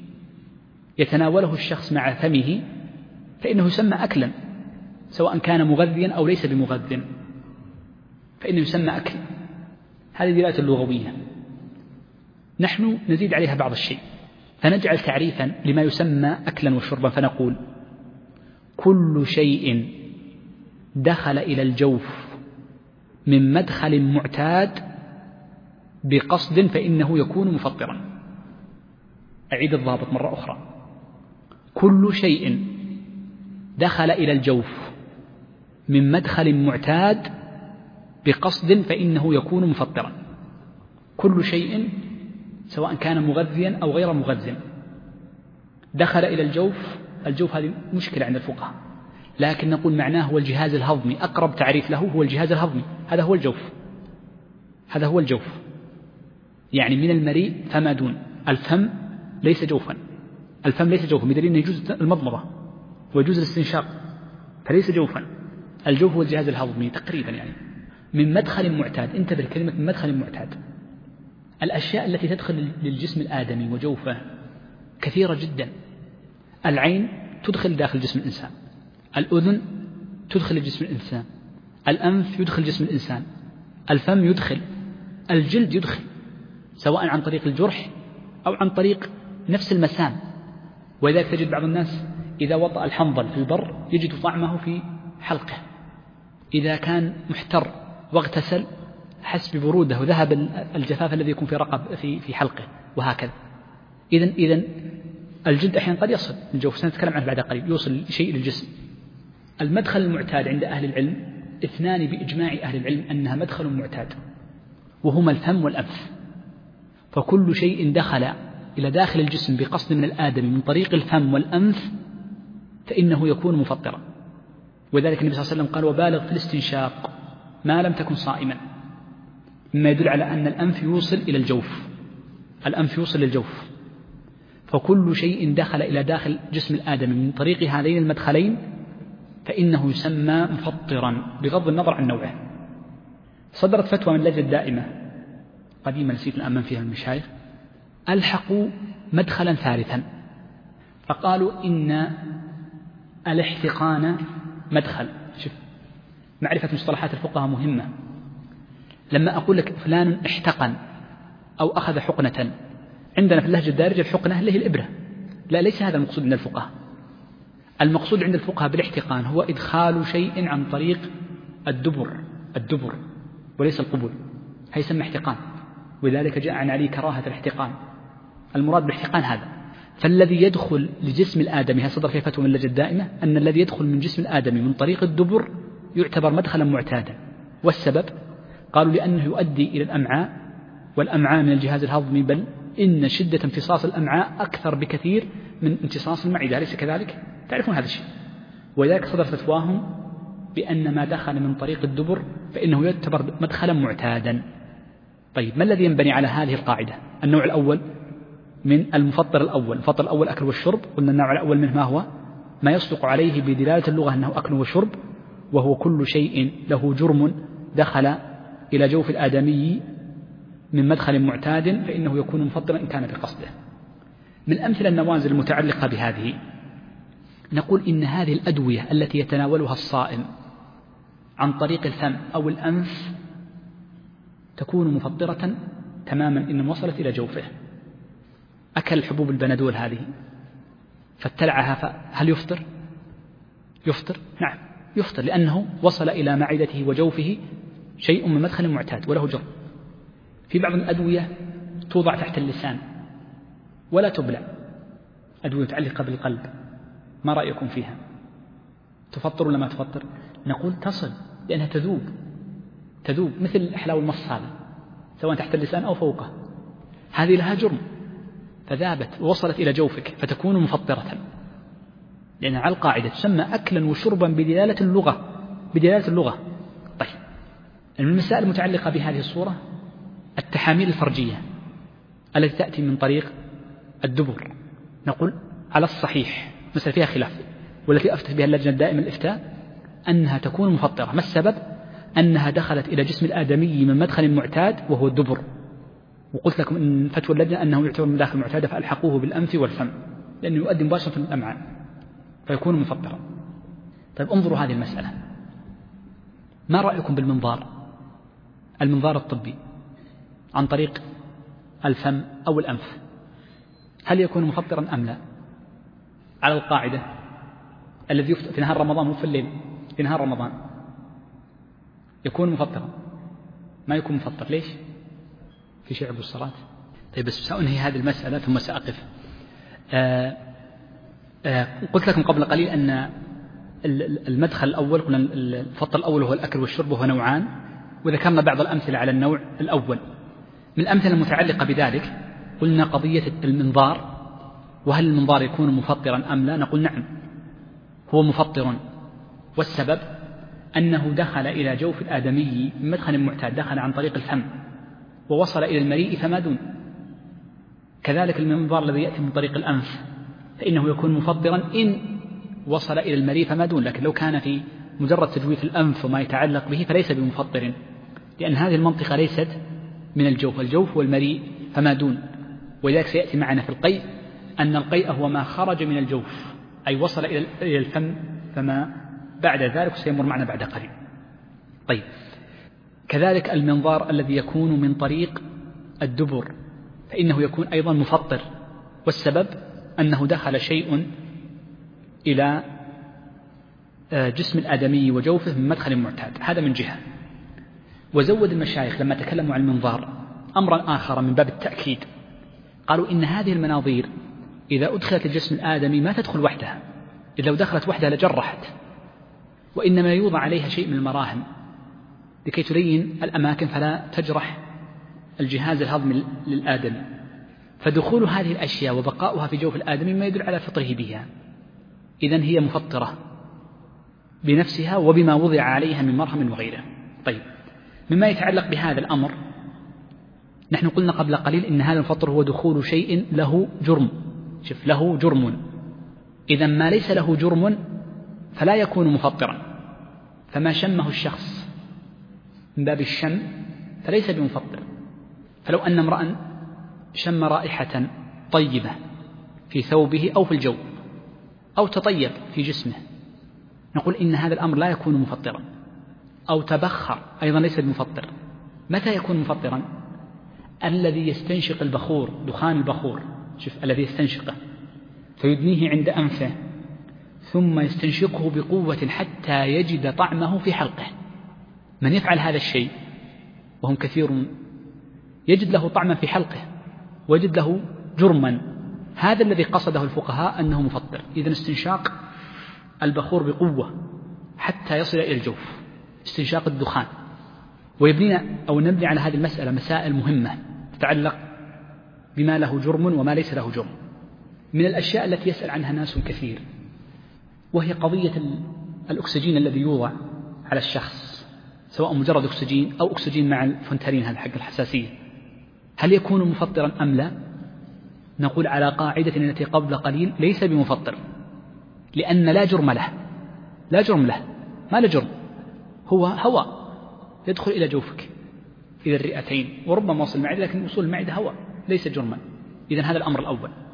Speaker 2: يتناوله الشخص مع فمه فإنه يسمى أكلا، سواء كان مغذيا أو ليس بمغذ، فإنه يسمى أكل. هذه دلالة اللغوية. نحن نزيد عليها بعض الشيء فنجعل تعريفا لما يسمى أكلا وشربا، فنقول: كل شيء دخل إلى الجوف من مدخل معتاد بقصد فإنه يكون مفطرا. أعيد الضابط مرة أخرى: كل شيء دخل إلى الجوف من مدخل معتاد بقصد فإنه يكون مفطرا. كل شيء سواء كان مغذيا أو غير مغذٍ دخل إلى الجوف. الجوف هذه مشكلة عند الفقهاء، لكن نقول معناه هو الجهاز الهضمي، أقرب تعريف له هو الجهاز الهضمي، هذا هو الجوف، هذا هو الجوف، يعني من المريء فما دون. الفم ليس جوفا، الفم ليس جوفا بدليل أنه يجوز المضمضة ويجوز الاستنشاق، فليس جوفا. الجوف هو الجهاز الهضمي تقريبا، يعني من مدخل معتاد. انتبه كلمة من مدخل معتاد. الأشياء التي تدخل للجسم الآدمي وجوفه كثيرة جدا. العين تدخل داخل جسم الإنسان، الأذن تدخل جسم الإنسان، الأنف يدخل جسم الإنسان، الفم يدخل، الجلد يدخل، سواء عن طريق الجرح أو عن طريق نفس المسام. ولذلك تجد بعض الناس إذا وطأ الحنظل في البر يجد طعمه في حلقه، إذا كان محتر واغتسل حس ببروده وذهب الجفاف الذي يكون في رقب في حلقه، وهكذا. إذن الجلد أحيانا قد يصل الجوف، سنتكلم عنه بعد قليل، يوصل شيء للجسم. المدخل المعتاد عند أهل العلم اثنان بإجماع أهل العلم أنها مدخل معتاد، وهما الفم والأنف. فكل شيء دخل إلى داخل الجسم بقصد من الآدم من طريق الفم والأنف فإنه يكون مفطرا. وذلك النبي صلى الله عليه وسلم قال: وبالغ في الاستنشاق ما لم تكن صائما، مما يدل على أن الأنف يوصل إلى الجوف، الأنف يوصل للجوف. فكل شيء دخل إلى داخل جسم الآدم من طريق هذين المدخلين فإنه يسمى مفطرا بغض النظر عن نوعه. صدرت فتوى من اللجنة الدائمة قديما، نسيت الآن من فيها المشايخ، ألحقوا مدخلا ثالثا، فقالوا إن الاحتقان مدخل. شوف، معرفة مصطلحات الفقهاء مهمة. لما أقول لك فلان احتقن أو أخذ حقنة، عندنا في اللهجة الدارجة الحقنة اللي هي الإبرة، لا، ليس هذا المقصود عند الفقهاء. المقصود عند الفقهاء بالاحتقان هو إدخال شيء عن طريق الدبر وليس القبول، هيسمى احتقان. ولذلك جاء عن علي كراهة الاحتقان. المراد بالاحتقان هذا. فالذي يدخل لجسم الآدمي، هذا صدر فيه فتوى من اللجنة الدائمة، أن الذي يدخل من جسم الآدمي من طريق الدبر يعتبر مدخلا معتادا. والسبب قالوا لأنه يؤدي إلى الأمعاء، والأمعاء من الجهاز الهضمي، بل إن شدة امتصاص الأمعاء أكثر بكثير من امتصاص المعدة، أليس كذلك؟ تعرفون هذا الشيء. ولذلك صدر فتواهم بأن ما دخل من طريق الدبر فإنه يعتبر مدخلا معتادا. طيب، ما الذي ينبني على هذه القاعدة؟ النوع الأول من المفطر الأول، المفطر الأول أكل والشرب. قلنا النوع الأول منه ما هو؟ ما يصدق عليه بدلالة اللغة أنه أكل وشرب، وهو كل شيء له جرم دخل إلى جوف الآدمي من مدخل معتاد فإنه يكون مفطرا إن كان بقصده. من الأمثلة النوازل المتعلقة بهذه نقول إن هذه الأدوية التي يتناولها الصائم عن طريق الفم أو الأنف تكون مفطرة تماما إن وصلت إلى جوفه. أكل حبوب البنادول هذه فابتلعها، فهل يفطر؟ يفطر؟ نعم يفطر، لأنه وصل إلى معدته وجوفه شيء من مدخل معتاد وله جرم. في بعض الأدوية توضع تحت اللسان ولا تبلع، أدوية متعلقة بالقلب، ما رأيكم فيها؟ تفطر ولا ما تفطر؟ نقول تصل، لأنها تذوب مثل حلاوة المص هذا، سواء تحت اللسان أو فوقه، هذه لها جرم فذابت ووصلت إلى جوفك فتكون مفطرة، لأن على القاعدة تسمى أكلا وشربا بدلالة اللغة. طيب، المسائل المتعلقة بهذه الصورة التحاميل الفرجية التي تأتي من طريق الدبر، نقول على الصحيح مسألة فيها خلاف، والتي أفتت بها اللجنة الدائمة للإفتاء أنها تكون مفطرة. ما السبب؟ أنها دخلت إلى جسم الآدمي من مدخل معتاد وهو الدبر، وقلت لكم إن فتوى اللجنة أنه يعتبر من داخل معتادة فألحقوه بالأنف والفم، لأنه يؤدي مباشرة الأمعاء فيكون مفطرا. طيب انظروا هذه المسألة، ما رأيكم المنظار الطبي عن طريق الفم أو الأنف، هل يكون مفطرا أم لا؟ على القاعدة الذي يفطر في نهار رمضان مو في الليل، في نهار رمضان يكون مفطرا، ما يكون مفطر. ليش؟ في شيء عقب الصلاة. طيب بس سأنهي هذه المسألة ثم سأقف. قلت لكم قبل قليل أن المدخل الأول، قلنا الفطر الأول هو الأكل والشرب، وهو نوعان، وذكرنا بعض الأمثلة على النوع الأول. من الأمثلة المتعلقة بذلك قلنا قضية المنظار، وهل المنظار يكون مفطرا أم لا؟ نقول نعم هو مفطر، والسبب أنه دخل إلى جوف الآدمي من مدخل معتاد، دخل عن طريق الفم ووصل إلى المريء فما دون. كذلك المنظار الذي يأتي من طريق الأنف فإنه يكون مفطرا إن وصل إلى المريء فما دون، لكن لو كان في مجرد تجويف الأنف وما يتعلق به فليس بمفطر، لأن هذه المنطقة ليست من الجوف والمريء فما دون. ولذلك سيأتي معنا في القيء أن القيء هو ما خرج من الجوف، أي وصل إلى الفم، فما بعد ذلك سيمر معنا بعد قليل. طيب، كذلك المنظار الذي يكون من طريق الدبر فإنه يكون أيضا مفطر، والسبب أنه دخل شيء إلى جسم الآدمي وجوفه من مدخل معتاد، هذا من جهة. وزود المشايخ لما تكلموا عن المنظار أمرا آخر من باب التأكيد، قالوا إن هذه المناظير إذا أدخلت الجسم الآدمي ما تدخل وحدها، إذا لو دخلت وحدها لجرحت، وإنما يوضع عليها شيء من المراهم لكي تلين الأماكن فلا تجرح الجهاز الهضمي للآدمي. فدخول هذه الأشياء وبقاؤها في جوف الآدمي ما يدل على فطره بها، إذن هي مفطرة بنفسها وبما وضع عليها من مرهم وغيره. طيب، مما يتعلق بهذا الأمر نحن قلنا قبل قليل إن هذا المفطر هو دخول شيء له جرم، شوف له جرم، إذن ما ليس له جرم فلا يكون مفطرا، فما شمه الشخص من باب الشم فليس بمفطر. فلو أن امرأ شم رائحة طيبة في ثوبه أو في الجو أو تطيب في جسمه نقول إن هذا الأمر لا يكون مفطرا، أو تبخر أيضا ليس بمفطر. متى يكون مفطرا؟ الذي يستنشق البخور، دخان البخور، شوف الذي يستنشقه فيدنيه عند أنفه ثم يستنشقه بقوة حتى يجد طعمه في حلقه. من يفعل هذا الشيء وهم كثير يجد له طعما في حلقه ويجد له جرما، هذا الذي قصده الفقهاء أنه مفطر. إذن استنشاق البخور بقوة حتى يصل إلى الجوف، استنشاق الدخان. ويبنينا أو نبني على هذه المسألة مسائل مهمة تتعلق بما له جرم وما ليس له جرم. من الأشياء التي يسأل عنها ناس كثير وهي قضية الأكسجين الذي يوضع على الشخص، سواء مجرد أكسجين أو أكسجين مع الفونتارين هذا حق الحساسية، هل يكون مفطرا أم لا؟ نقول على قاعدة التي قبل قليل ليس بمفطر، لأن لا جرم له، ما له جرم، هو هواء يدخل إلى جوفك إلى الرئتين وربما وصل المعدة، لكن وصول المعدة هواء ليس جرما. إذن هذا الأمر الأول.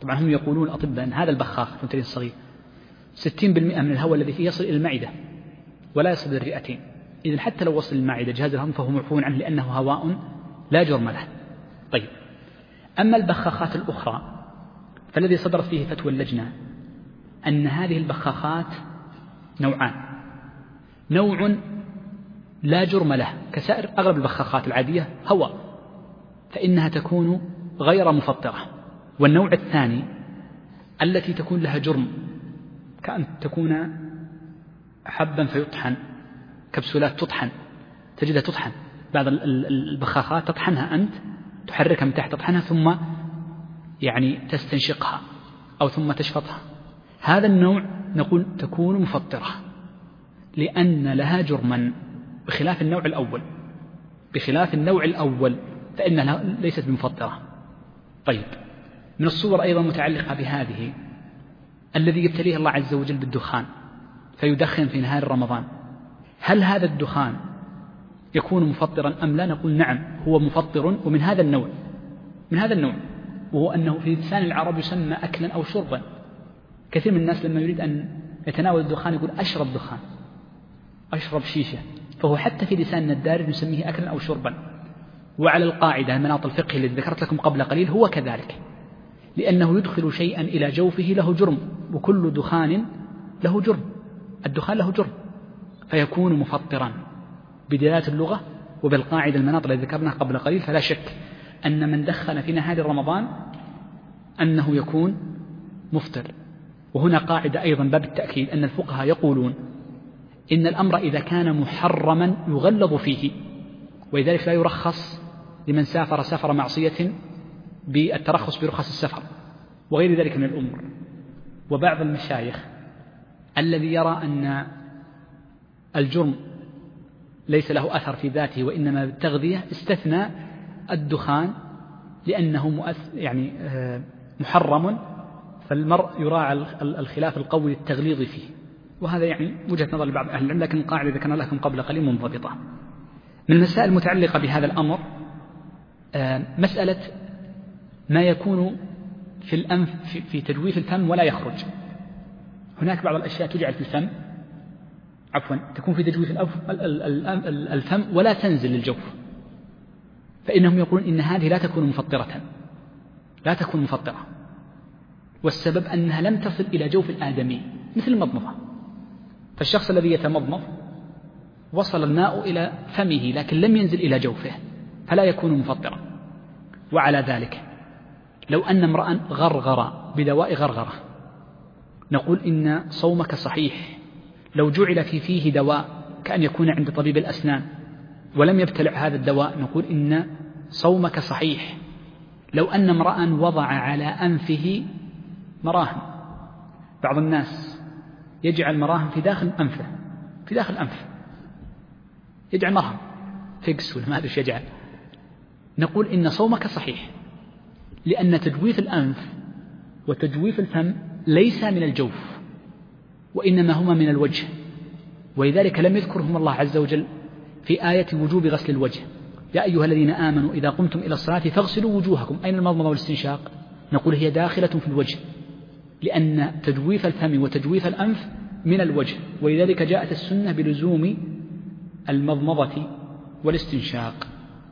Speaker 2: طبعا هم يقولون الأطباء أن هذا البخاخ الفنتلين الصغير 60% من الهواء الذي فيه يصل إلى المعدة ولا يصل إلى الرئتين. إذن حتى لو وصل المعدة جهاز الهضم فهو معفو عنه لأنه هواء لا جرم له. طيب، أما البخاخات الأخرى فالذي صدرت فيه فتوى اللجنة أن هذه البخاخات نوعان: نوع لا جرم له كسائر أغلب البخاخات العادية هواء فإنها تكون غير مفطرة، والنوع الثاني التي تكون لها جرم كأن تكون حبا فيطحن، كبسولات تطحن، تجدها تطحن، بعض البخاخات تطحنها أنت، تحركها من تحت تطحنها ثم يعني تستنشقها أو ثم تشفطها. هذا النوع نقول تكون مفطرة لأن لها جرما بخلاف النوع الأول فإنها ليست بمفطرة. طيب، من الصور أيضا متعلقة بهذه الذي يبتليه الله عز وجل بالدخان فيدخن في نهار رمضان، هل هذا الدخان يكون مفطرا أم لا؟ نقول نعم هو مفطر، ومن هذا النوع وهو أنه في لسان العرب يسمى أكلا أو شربا. كثير من الناس لما يريد أن يتناول الدخان يقول أشرب دخان، أشرب شيشة، فهو حتى في لساننا الدارج نسميه أكلا أو شربا. وعلى القاعدة المناط الفقهي الذي ذكرت لكم قبل قليل هو كذلك، لأنه يدخل شيئا إلى جوفه له جرم، وكل دخان له جرم، الدخان له جرم فيكون مفطرا بدلالة اللغة وبالقاعدة المناط الذي ذكرناه قبل قليل. فلا شك أن من دخن في نهار رمضان أنه يكون مفطر. وهنا قاعدة أيضا باب التأكيد أن الفقهاء يقولون إن الأمر إذا كان محرما يغلظ فيه، ولذلك لا يرخص لمن سافر سفر معصية بالترخص برخص السفر وغير ذلك من الأمور. وبعض المشايخ الذي يرى أن الجرم ليس له أثر في ذاته وإنما بالتغذية استثنى الدخان لأنه محرم، فالمرء يراعى الخلاف القوي للتغليظ فيه. وهذا يعني وجهة نظر لبعض أهل العلم، لكن القاعدة ذكرنا لكم قبل قليل منضبطة. من المسائل المتعلقة بهذا الأمر مسألة ما يكون في الأنف في تجويف الفم ولا يخرج. هناك بعض الأشياء تجعل في الفم تكون في تجويف الفم ولا تنزل للجوف، فإنهم يقولون إن هذه لا تكون مفطرة، والسبب أنها لم تصل إلى جوف الآدمي مثل المضمضة. فالشخص الذي يتمضمض وصل الماء إلى فمه لكن لم ينزل إلى جوفه فلا يكون مفطرا. وعلى ذلك لو أن امرأ غرغر بدواء غرغرة نقول إن صومك صحيح. لو جعل في فيه دواء كأن يكون عند طبيب الأسنان ولم يبتلع هذا الدواء نقول إن صومك صحيح. لو أن امرأ وضع على أنفه مراهم، بعض الناس يجعل مراهم في داخل أنفه، يجعل مرهم فيكس ولا ما أدري يجعل، نقول إن صومك صحيح، لأن تجويف الأنف وتجويف الفم ليس من الجوف وإنما هما من الوجه، ولذلك لم يذكرهم الله عز وجل في آية وجوب غسل الوجه: يا أيها الذين آمنوا إذا قمتم إلى الصلاة فاغسلوا وجوهكم. أين المضمضة والاستنشاق؟ نقول هي داخلة في الوجه، لأن تجويف الفم وتجويف الأنف من الوجه، ولذلك جاءت السنة بلزوم المضمضة والاستنشاق،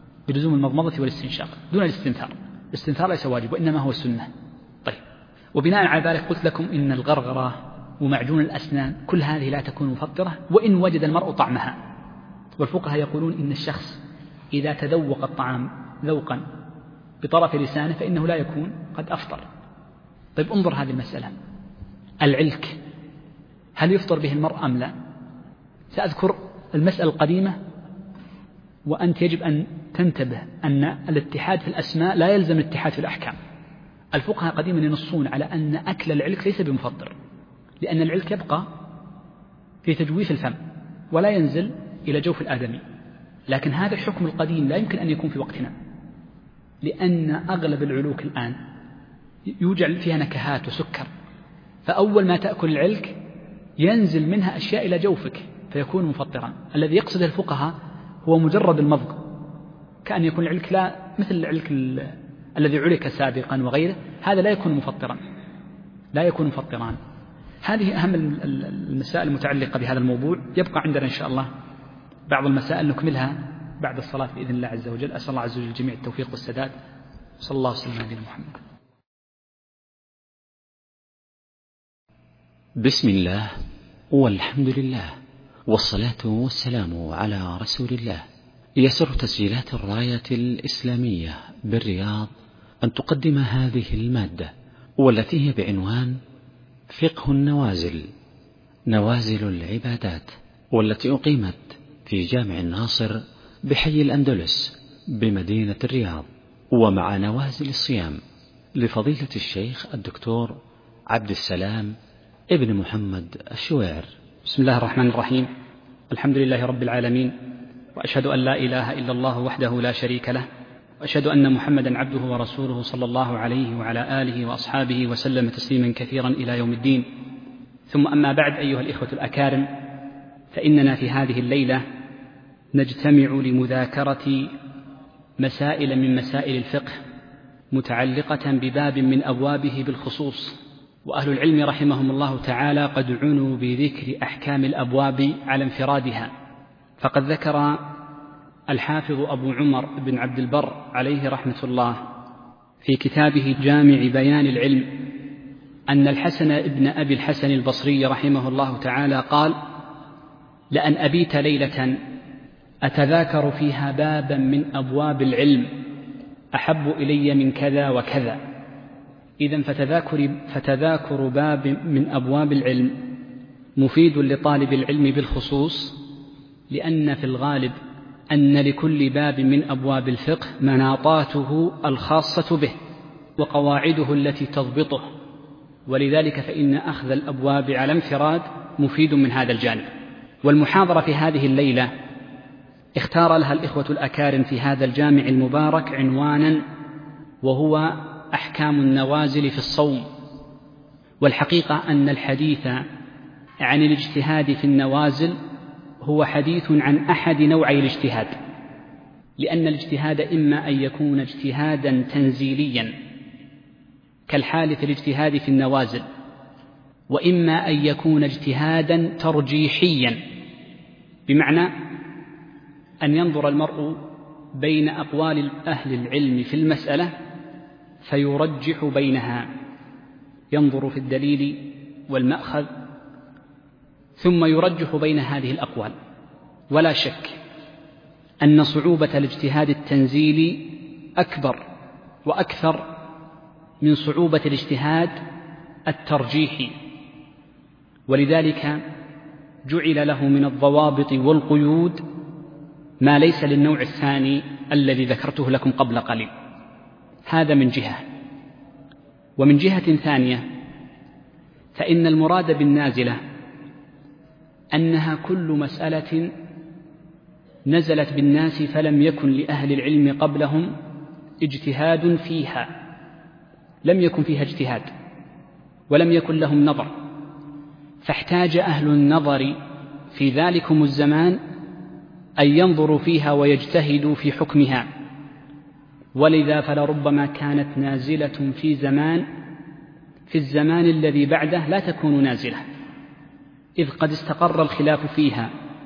Speaker 2: دون الاستنثار. الاستنثار ليس واجب وإنما هو السنة. طيب، وبناء على ذلك قلت لكم إن الغرغرة ومعجون الأسنان كل هذه لا تكون مفطرة وإن وجد المرء طعمها. والفقهاء يقولون إن الشخص إذا تذوق الطعام ذوقا بطرف لسانه فإنه لا يكون قد أفطر. طيب، انظر هذه المسألة، العلك هل يفطر به المرء أم لا؟ سأذكر المسألة القديمة، وأنت يجب أن تنتبه أن الاتحاد في الأسماء لا يلزم الاتحاد في الأحكام. الفقهاء قديما ينصون على أن أكل العلك ليس بمفطر، لأن العلك يبقى في تجويف الفم ولا ينزل إلى جوف الآدمي، لكن هذا الحكم القديم لا يمكن أن يكون في وقتنا، لأن أغلب العلوك الآن يوجد فيها نكهات وسكر، فأول ما تأكل العلك ينزل منها أشياء إلى جوفك فيكون مفطرا. الذي يقصده الفقهاء هو مجرد المضغ، كأن يكون العلك لا مثل العلك الذي علك سابقا وغيره، هذا لا يكون مفطرا. هذه أهم المسائل المتعلقة بهذا الموضوع. يبقى عندنا إن شاء الله بعض المسائل نكملها بعد الصلاة بإذن الله عز وجل. أسأل الله عز وجل الجميع التوفيق والسداد، صلى الله وسلم على نبينا محمد.
Speaker 1: بسم الله والحمد لله والصلاة والسلام على رسول الله. يسر تسجيلات الراية الإسلامية بالرياض أن تقدم هذه المادة، والتي هي بعنوان فقه النوازل، نوازل العبادات، والتي أقيمت في جامع الناصر بحي الأندلس بمدينة الرياض، ومع نوازل الصيام لفضيلة الشيخ الدكتور عبد السلام ابن محمد الشويعر.
Speaker 2: بسم الله الرحمن الرحيم. الحمد لله رب العالمين، وأشهد أن لا إله إلا الله وحده لا شريك له، وأشهد أن محمدا عبده ورسوله صلى الله عليه وعلى آله وأصحابه وسلم تسليما كثيرا إلى يوم الدين. ثم أما بعد، أيها الإخوة الأكارم، فإننا في هذه الليلة نجتمع لمذاكرة مسائل من مسائل الفقه متعلقة بباب من أبوابه بالخصوص. وأهل العلم رحمهم الله تعالى قد عنوا بذكر أحكام الأبواب على انفرادها، فقد ذكر الحافظ أبو عمر بن عبد البر عليه رحمة الله في كتابه جامع بيان العلم أن الحسن ابن أبي الحسن البصري رحمه الله تعالى قال: لأن أبيت ليلة أتذاكر فيها بابا من أبواب العلم أحب إلي من كذا وكذا. إذن فتذاكر باب من أبواب العلم مفيد لطالب العلم بالخصوص، لأن في الغالب أن لكل باب من أبواب الفقه مناطاته الخاصة به وقواعده التي تضبطه، ولذلك فإن أخذ الأبواب على انفراد مفيد من هذا الجانب. والمحاضرة في هذه الليلة اختار لها الإخوة الأكارم في هذا الجامع المبارك عنوانا، وهو أحكام النوازل في الصوم. والحقيقة أن الحديث عن الاجتهاد في النوازل هو حديث عن أحد نوعي الاجتهاد، لأن الاجتهاد إما أن يكون اجتهادا تنزيليا كالحال في الاجتهاد في النوازل، وإما أن يكون اجتهادا ترجيحيا، بمعنى أن ينظر المرء بين أقوال أهل العلم في المسألة فيرجح بينها، ينظر في الدليل والمأخذ ثم يرجح بين هذه الأقوال. ولا شك أن صعوبة الاجتهاد التنزيلي أكبر وأكثر من صعوبة الاجتهاد الترجيحي، ولذلك جعل له من الضوابط والقيود ما ليس للنوع الثاني الذي ذكرته لكم قبل قليل. هذا من جهة. ومن جهة ثانية فإن المراد بالنازلة أنها كل مسألة نزلت بالناس فلم يكن لأهل العلم قبلهم اجتهاد فيها، لم يكن فيها اجتهاد ولم يكن لهم نظر، فاحتاج أهل النظر في ذلكم الزمان أن ينظروا فيها ويجتهدوا في حكمها. ولذا فلربما كانت نازلة في الزمان الذي بعده لا تكون نازلة، إذ قد استقر الخلاف فيها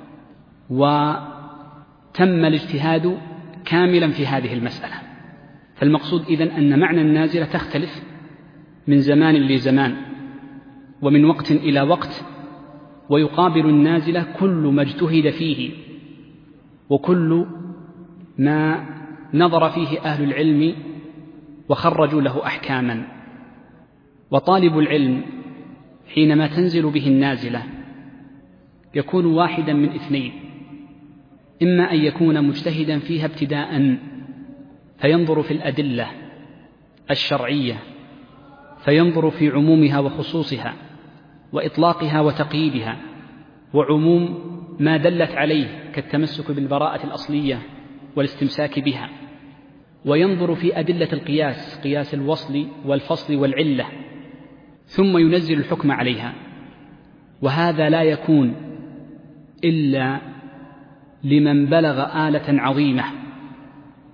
Speaker 2: وتم الاجتهاد كاملا في هذه المسألة. فالمقصود إذن أن معنى النازلة تختلف من زمان لزمان ومن وقت إلى وقت، ويقابل النازلة كل ما اجتهد فيه وكل ما نظر فيه أهل العلم وخرجوا له أحكاما. وطالب العلم حينما تنزل به النازلة يكون واحدا من اثنين: إما أن يكون مجتهدا فيها ابتداء فينظر في الأدلة الشرعية، فينظر في عمومها وخصوصها وإطلاقها وتقييدها وعموم ما دلت عليه كالتمسك بالبراءة الأصلية والاستمساك بها، وينظر في أدلة القياس، قياس الوصل والفصل والعلة، ثم ينزل الحكم عليها. وهذا لا يكون إلا لمن بلغ آلة عظيمة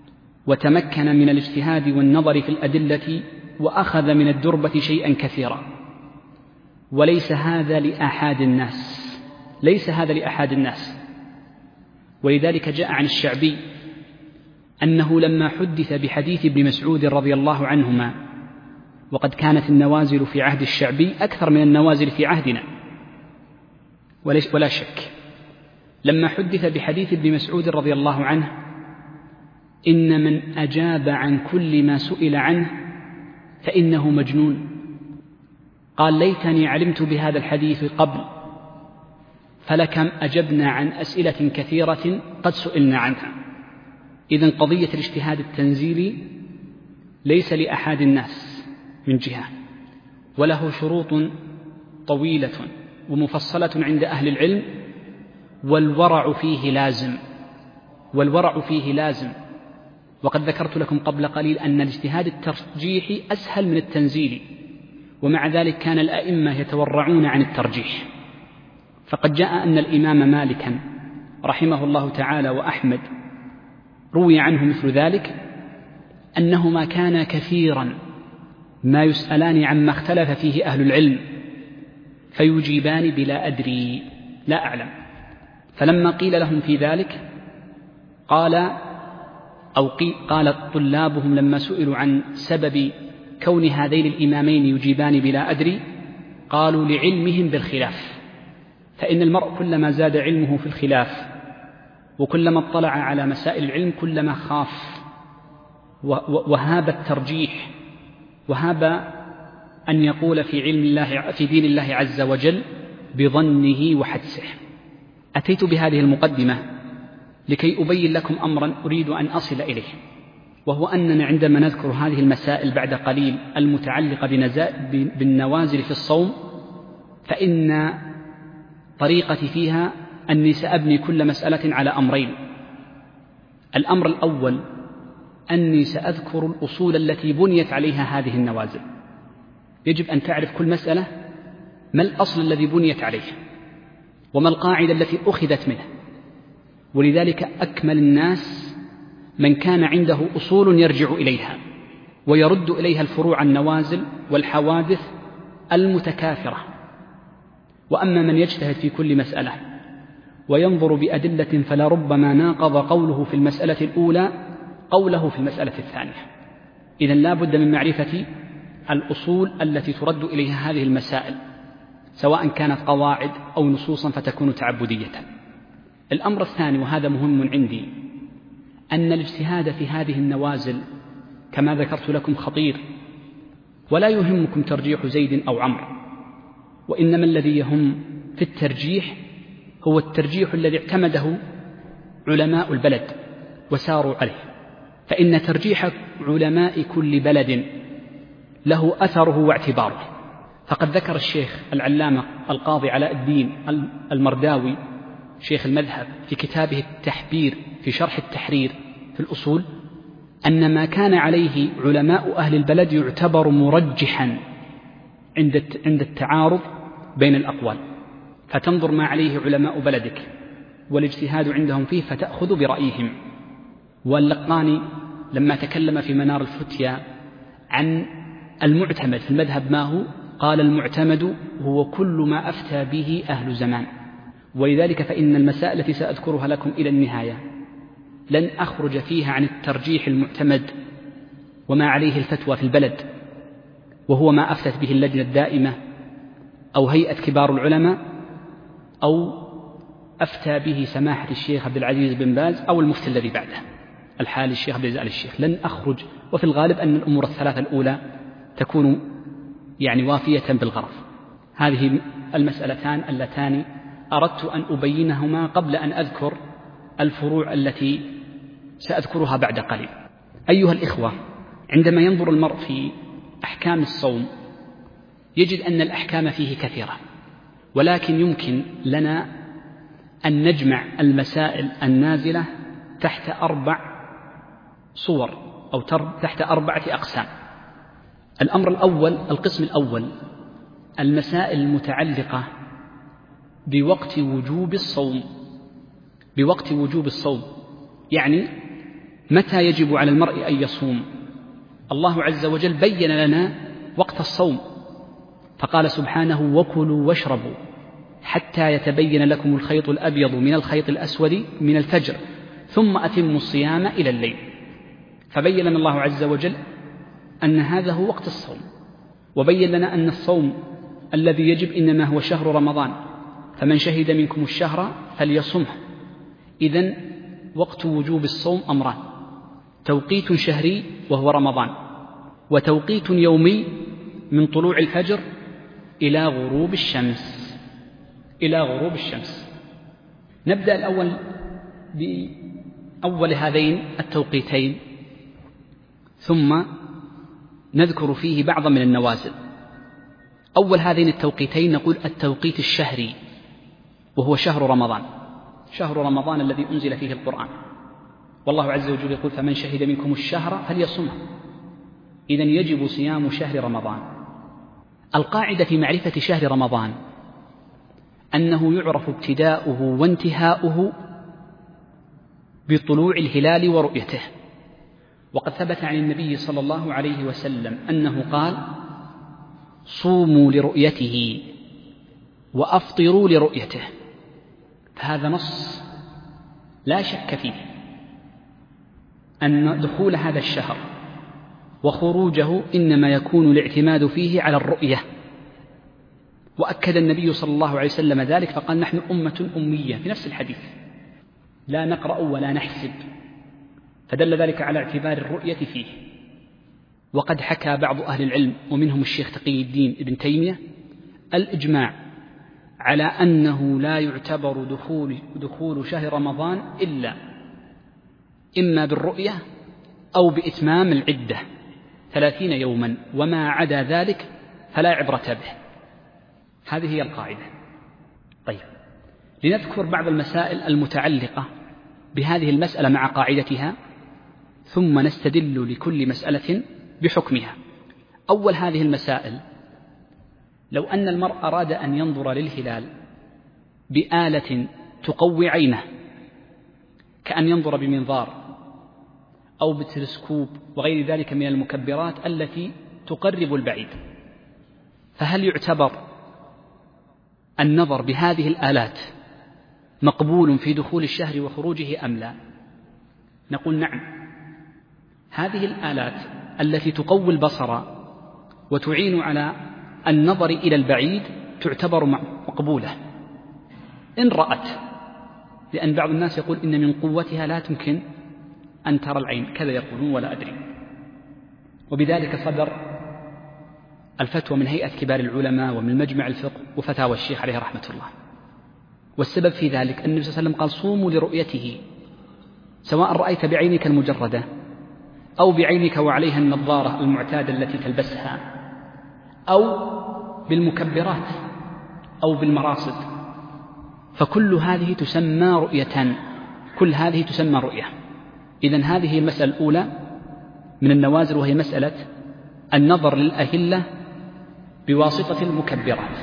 Speaker 2: وتمكن من الاجتهاد والنظر في الأدلة وأخذ من الدربة شيئا كثيرا، وليس هذا لأحد الناس، ليس هذا لأحد الناس. ولذلك جاء عن الشعبي أنه لما حدث بحديث ابن مسعود رضي الله عنهما، وقد كانت النوازل في عهد الشعبي أكثر من النوازل في عهدنا ولا شك، لما حدث بحديث ابن مسعود رضي الله عنه إن من أجاب عن كل ما سئل عنه فإنه مجنون، قال ليتني علمت بهذا الحديث قبل، فلكم أجبنا عن أسئلة كثيرة قد سئلنا عنها. إذن قضية الاجتهاد التنزيلي ليس لأحد الناس من جهة، وله شروط طويلة ومفصلة عند أهل العلم، والورع فيه لازم. وقد ذكرت لكم قبل قليل أن الاجتهاد الترجيحي أسهل من التنزيلي، ومع ذلك كان الأئمة يتورعون عن الترجيح. فقد جاء أن الإمام مالكا رحمه الله تعالى وأحمد روي عنه مثل ذلك، أنهما كانا كثيرا ما يسألان عما اختلف فيه أهل العلم فيجيبان بلا أدري، لا أعلم. فلما قيل لهم في ذلك قال طلابهم لما سئلوا عن سبب كون هذين الإمامين يجيبان بلا أدري، قالوا لعلمهم بالخلاف، فإن المرء كلما زاد علمه في الخلاف وكلما اطلع على مسائل العلم كلما خاف وهاب الترجيح، وهاب أن يقول في علم الله في دين الله عز وجل بظنه وحدسه. أتيت بهذه المقدمة لكي أبين لكم أمرا أريد أن أصل إليه، وهو أننا عندما نذكر هذه المسائل بعد قليل المتعلقة بالنوازل في الصوم، فإن طريقتي فيها أني سأبني كل مسألة على أمرين. الأمر الأول أني سأذكر الأصول التي بنيت عليها هذه النوازل. يجب أن تعرف كل مسألة ما الأصل الذي بنيت عليه وما القاعدة التي أخذت منه. ولذلك أكمل الناس من كان عنده أصول يرجع إليها ويرد إليها الفروع النوازل والحوادث المتكاثرة. وأما من يجتهد في كل مسألة وينظر بأدلة فلربما ناقض قوله في المسألة الأولى قوله في المسألة الثانية. إذن لا بد من معرفة الأصول التي ترد إليها هذه المسائل، سواء كانت قواعد أو نصوصا فتكون تعبدية. الأمر الثاني وهذا مهم عندي، أن الاجتهاد في هذه النوازل كما ذكرت لكم خطير، ولا يهمكم ترجيح زيد أو عمرو، وإنما الذي يهم في الترجيح هو الترجيح الذي اعتمده علماء البلد وساروا عليه. فإن ترجيح علماء كل بلد له أثره واعتباره. فقد ذكر الشيخ العلامة القاضي علاء الدين المرداوي شيخ المذهب في كتابه التحبير في شرح التحرير في الأصول أن ما كان عليه علماء أهل البلد يعتبر مرجحا عند التعارض بين الأقوال، فتنظر ما عليه علماء بلدك والاجتهاد عندهم فيه فتأخذ برأيهم. واللقاني لما تكلم في منار الفتيا عن المعتمد في المذهب ما هو، قال المعتمد هو كل ما أفتى به أهل زمان. ولذلك فإن المسائل التي سأذكرها لكم إلى النهاية لن أخرج فيها عن الترجيح المعتمد وما عليه الفتوى في البلد، وهو ما أفتت به اللجنة الدائمة أو هيئة كبار العلماء أو أفتى به سماحة الشيخ عبد العزيز بن باز أو المفتي الذي بعده الحالي الشيخ عبد العزيز آل الشيخ. لن أخرج، وفي الغالب أن الأمور الثلاثة الأولى تكون وافية بالغرض. هذه المسألتان اللتان أردت أن أبينهما قبل أن أذكر الفروع التي سأذكرها بعد قليل. أيها الإخوة، عندما ينظر المرء في أحكام الصوم يجد أن الأحكام فيه كثيرة، ولكن يمكن لنا أن نجمع المسائل النازلة تحت 4 صور أو تحت 4 أقسام. الأمر الأول، القسم الأول، المسائل المتعلقة بوقت وجوب الصوم. بوقت وجوب الصوم يعني متى يجب على المرء أن يصوم؟ الله عز وجل بين لنا وقت الصوم فقال سبحانه: وكلوا واشربوا حتى يتبين لكم الخيط الأبيض من الخيط الأسود من الفجر ثم أتموا الصيام إلى الليل. فبين لنا الله عز وجل أن هذا هو وقت الصوم، وبين لنا أن الصوم الذي يجب إنما هو شهر رمضان، فمن شهد منكم الشهر فليصمه. إذن وقت وجوب الصوم أمران: توقيت شهري وهو رمضان، وتوقيت يومي من طلوع الفجر إلى غروب الشمس. نبدأ الأول بأول هذين التوقيتين، ثم نذكر فيه بعضا من النوازل. أول هذين التوقيتين نقول التوقيت الشهري، وهو شهر رمضان الذي أنزل فيه القرآن، والله عز وجل يقول: فمن شهد منكم الشهر فليصمه. إذن يجب صيام شهر رمضان. القاعدة في معرفة شهر رمضان أنه يعرف ابتداؤه وانتهاؤه بطلوع الهلال ورؤيته، وقد ثبت عن النبي صلى الله عليه وسلم أنه قال: صوموا لرؤيته وأفطروا لرؤيته. فهذا نص لا شك فيه أن دخول هذا الشهر وخروجه إنما يكون الاعتماد فيه على الرؤية، وأكد النبي صلى الله عليه وسلم ذلك فقال: نحن أمة أمية، في نفس الحديث، لا نقرأ ولا نحسب، فدل ذلك على اعتبار الرؤية فيه. وقد حكى بعض أهل العلم ومنهم الشيخ تقي الدين ابن تيمية الإجماع على أنه لا يعتبر دخول شهر رمضان إلا إما بالرؤية أو بإتمام العدة 30 يوما، وما عدا ذلك فلا عبرة به. هذه هي القاعدة. طيب، لنذكر بعض المسائل المتعلقة بهذه المسألة مع قاعدتها، ثم نستدل لكل مسألة بحكمها. أول هذه المسائل: لو أن المرء أراد أن ينظر للهلال بآلة تقوي عينه، كأن ينظر بمنظار أو بتلسكوب وغير ذلك من المكبرات التي تقرب البعيد، فهل يعتبر النظر بهذه الآلات مقبول في دخول الشهر وخروجه أم لا؟ نقول: نعم، هذه الآلات التي تقوي البصر وتعين على النظر إلى البعيد تعتبر مقبولة إن رأت، لأن بعض الناس يقول إن من قوتها لا تمكن أن ترى العين، كذا يقولون ولا أدري. وبذلك صدر الفتوى من هيئة كبار العلماء ومن مجمع الفقه وفتاوى الشيخ عليه رحمة الله. والسبب في ذلك أن النبي صلى الله عليه وسلم قال: صوموا لرؤيته، سواء رأيت بعينك المجردة أو بعينك وعليها النظارة المعتادة التي تلبسها، أو بالمكبرات أو بالمراصد، فكل هذه تسمى رؤية، كل هذه تسمى رؤية. إذن هذه المسألة الأولى من النوازل، وهي مسألة النظر للأهلة بواسطة المكبرات.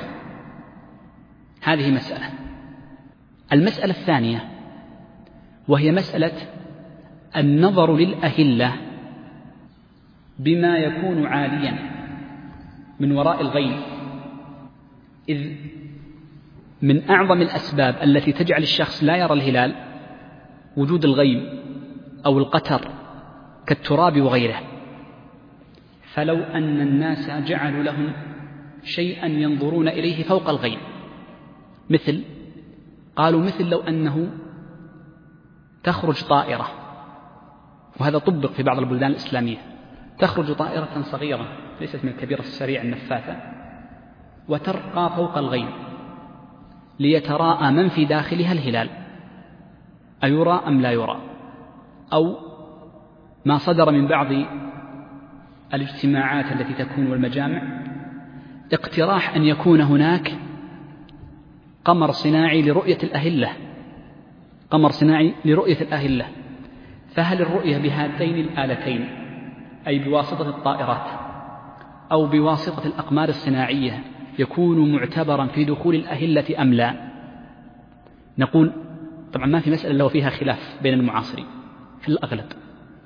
Speaker 2: هذه مسألة. المسألة الثانية وهي مسألة النظر للأهلة بما يكون عاليا من وراء الغيم، إذ من أعظم الأسباب التي تجعل الشخص لا يرى الهلال وجود الغيم أو القتر كالتراب وغيره. فلو أن الناس جعلوا لهم شيئا ينظرون إليه فوق الغيم، مثل لو أنه تخرج طائرة، وهذا طبق في بعض البلدان الإسلامية، تخرج طائرة صغيرة ليست من الكبيرة السريع النفاثة وترقى فوق الغيم ليتراءى من في داخلها الهلال، أيرى أم لا يرى؟ أو ما صدر من بعض الاجتماعات التي تكون والمجامع اقتراح أن يكون هناك قمر صناعي لرؤية الأهلة، قمر صناعي لرؤية الأهلة. فهل الرؤية بهاتين الآلتين، أي بواسطة الطائرات أو بواسطة الأقمار الصناعية، يكون معتبرا في دخول الأهلة أم لا؟ نقول طبعا ما في مسألة لو فيها خلاف بين المعاصرين في الأغلب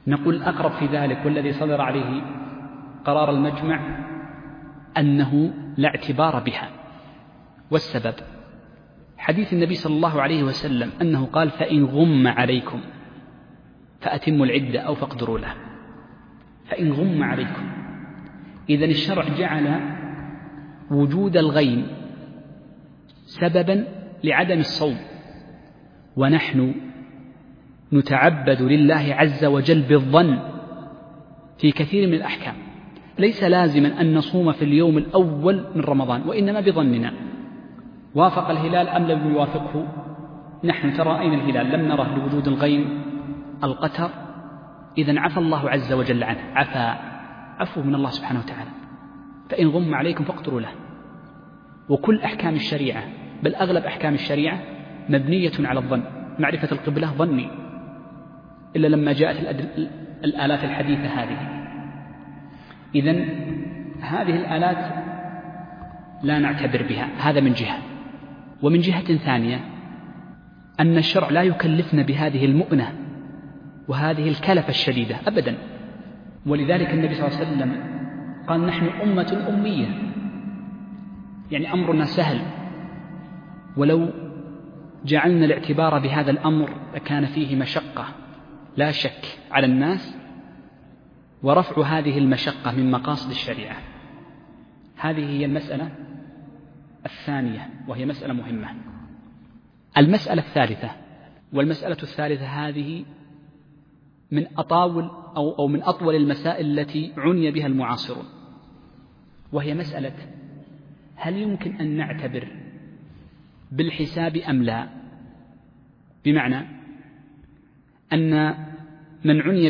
Speaker 2: نقول أقرب في ذلك والذي صدر عليه قرار المجمع أنه لا اعتبار بها، والسبب حديث النبي صلى الله عليه وسلم أنه قال: فإن غم عليكم فأتموا العدة أو فاقدروا له. فإن غم عليكم، إذن الشرع جعل وجود الغيم سببا لعدم الصوم، ونحن نتعبد لله عز وجل بالظن في كثير من الأحكام. ليس لازما أن نصوم في اليوم الأول من رمضان، وإنما بظننا وافق الهلال أم لم يوافقه. نحن ترى أين الهلال لم نره لوجود الغيم القتر، إذن عفى الله عز وجل عنه، عفو من الله سبحانه وتعالى. فإن غم عليكم فاقدروا له. وكل أحكام الشريعة، بل أغلب أحكام الشريعة مبنية على الظن. معرفة القبلة ظني، إلا لما جاءت الآلات الحديثة هذه. إذن هذه الآلات لا نعتبر بها، هذا من جهة. ومن جهة ثانية أن الشرع لا يكلفنا بهذه المؤنة وهذه الكلفة الشديدة أبدا. ولذلك النبي صلى الله عليه وسلم قال: نحن أمة أمية، يعني أمرنا سهل. ولو جعلنا الاعتبار بهذا الأمر لكان فيه مشقة لا شك على الناس، ورفع هذه المشقة من مقاصد الشريعة. هذه هي المسألة الثانية، وهي مسألة مهمة. المسألة الثالثة، والمسألة الثالثة هذه من أطول المسائل التي عني بها المعاصرون، وهي مسألة: هل يمكن أن نعتبر بالحساب أم لا؟ بمعنى أن من عني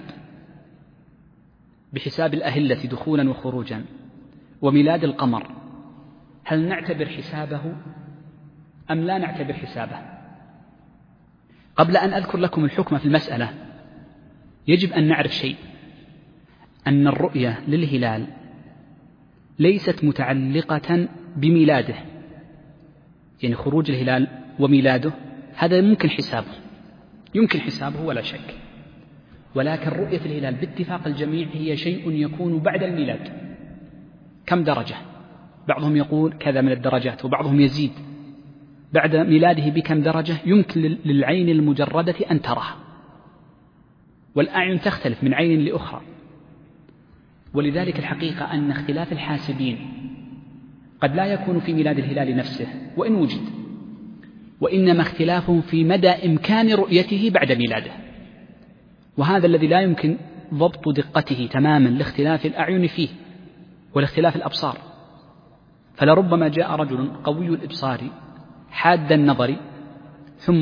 Speaker 2: بحساب الأهلة دخولا وخروجا وميلاد القمر، هل نعتبر حسابه أم لا نعتبر حسابه؟ قبل أن أذكر لكم الحكم في المسألة، يجب أن نعرف شيء: أن الرؤية للهلال ليست متعلقة بميلاده، يعني خروج الهلال وميلاده هذا يمكن حسابه ولا شك، ولكن رؤية الهلال باتفاق الجميع هي شيء يكون بعد الميلاد. كم درجة؟ بعضهم يقول كذا من الدرجات، وبعضهم يزيد بعد ميلاده بكم درجة يمكن للعين المجردة أن تراها، والأعين تختلف من عين لأخرى. ولذلك الحقيقة أن اختلاف الحاسبين قد لا يكون في ميلاد الهلال نفسه وإن وجد، وإنما اختلافهم في مدى إمكان رؤيته بعد ميلاده، وهذا الذي لا يمكن ضبط دقته تماما لاختلاف الأعين فيه ولاختلاف الأبصار. فلربما جاء رجل قوي الإبصار حاد النظر ثم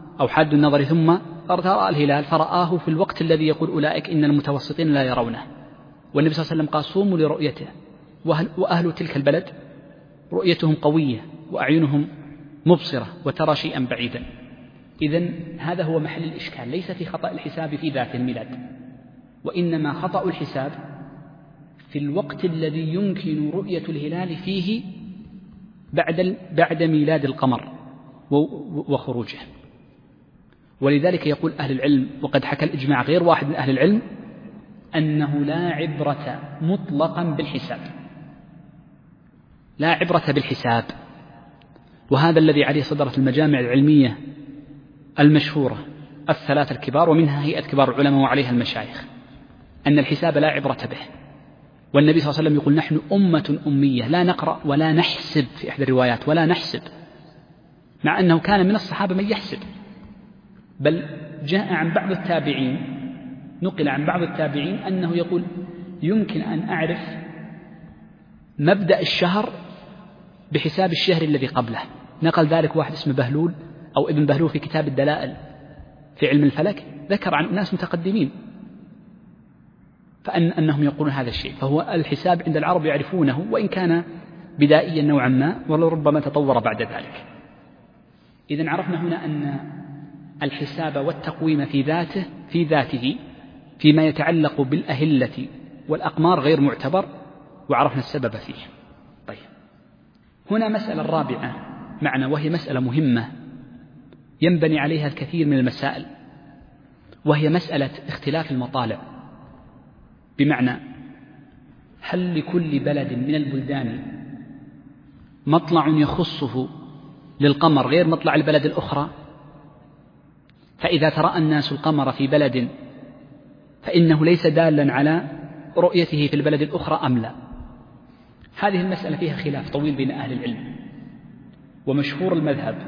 Speaker 2: رأى الهلال فرآه في الوقت الذي يقول أولئك إن المتوسطين لا يرونه، والنبي صلى الله عليه وسلم قال: صوموا لرؤيته، وأهل تلك البلد رؤيتهم قوية وأعينهم مبصرة وترى شيئا بعيدا. إذن هذا هو محل الإشكال، ليس في خطأ الحساب في ذات الميلاد، وإنما خطأ الحساب في الوقت الذي يمكن رؤية الهلال فيه بعد ميلاد القمر وخروجه. ولذلك يقول أهل العلم، وقد حكى الإجماع غير واحد من أهل العلم، أنه لا عبرة مطلقا بالحساب، لا عبرة بالحساب. وهذا الذي عليه صدرت المجامع العلمية المشهورة الثلاثة الكبار، ومنها هيئة كبار العلماء وعليها المشايخ، أن الحساب لا عبرة به. والنبي صلى الله عليه وسلم يقول: نحن أمة أمية لا نقرأ ولا نحسب، في إحدى الروايات ولا نحسب، مع أنه كان من الصحابة من يحسب، بل جاء عن بعض التابعين، نقل عن بعض التابعين أنه يقول: يمكن أن أعرف مبدأ الشهر بحساب الشهر الذي قبله. نقل ذلك واحد اسمه بهلول أو ابن بهلول في كتاب الدلائل في علم الفلك، ذكر عن ناس متقدمين فأنهم يقولون هذا الشيء. فهو الحساب عند العرب يعرفونه، وإن كان بدائيا نوعا ما، ولربما تطور بعد ذلك. إذن عرفنا هنا أن الحساب والتقويم في ذاته فيما يتعلق بالأهلة والأقمار غير معتبر، وعرفنا السبب فيه. طيب، هنا مسألة رابعة معنا، وهي مسألة مهمة ينبني عليها الكثير من المسائل، وهي مسألة اختلاف المطالع. بمعنى هل لكل بلد من البلدان مطلع يخصه للقمر غير مطلع البلد الأخرى؟ فإذا ترأى الناس القمر في بلد فإنه ليس دالا على رؤيته في البلد الأخرى أم لا؟ هذه المسألة فيها خلاف طويل بين أهل العلم، ومشهور المذهب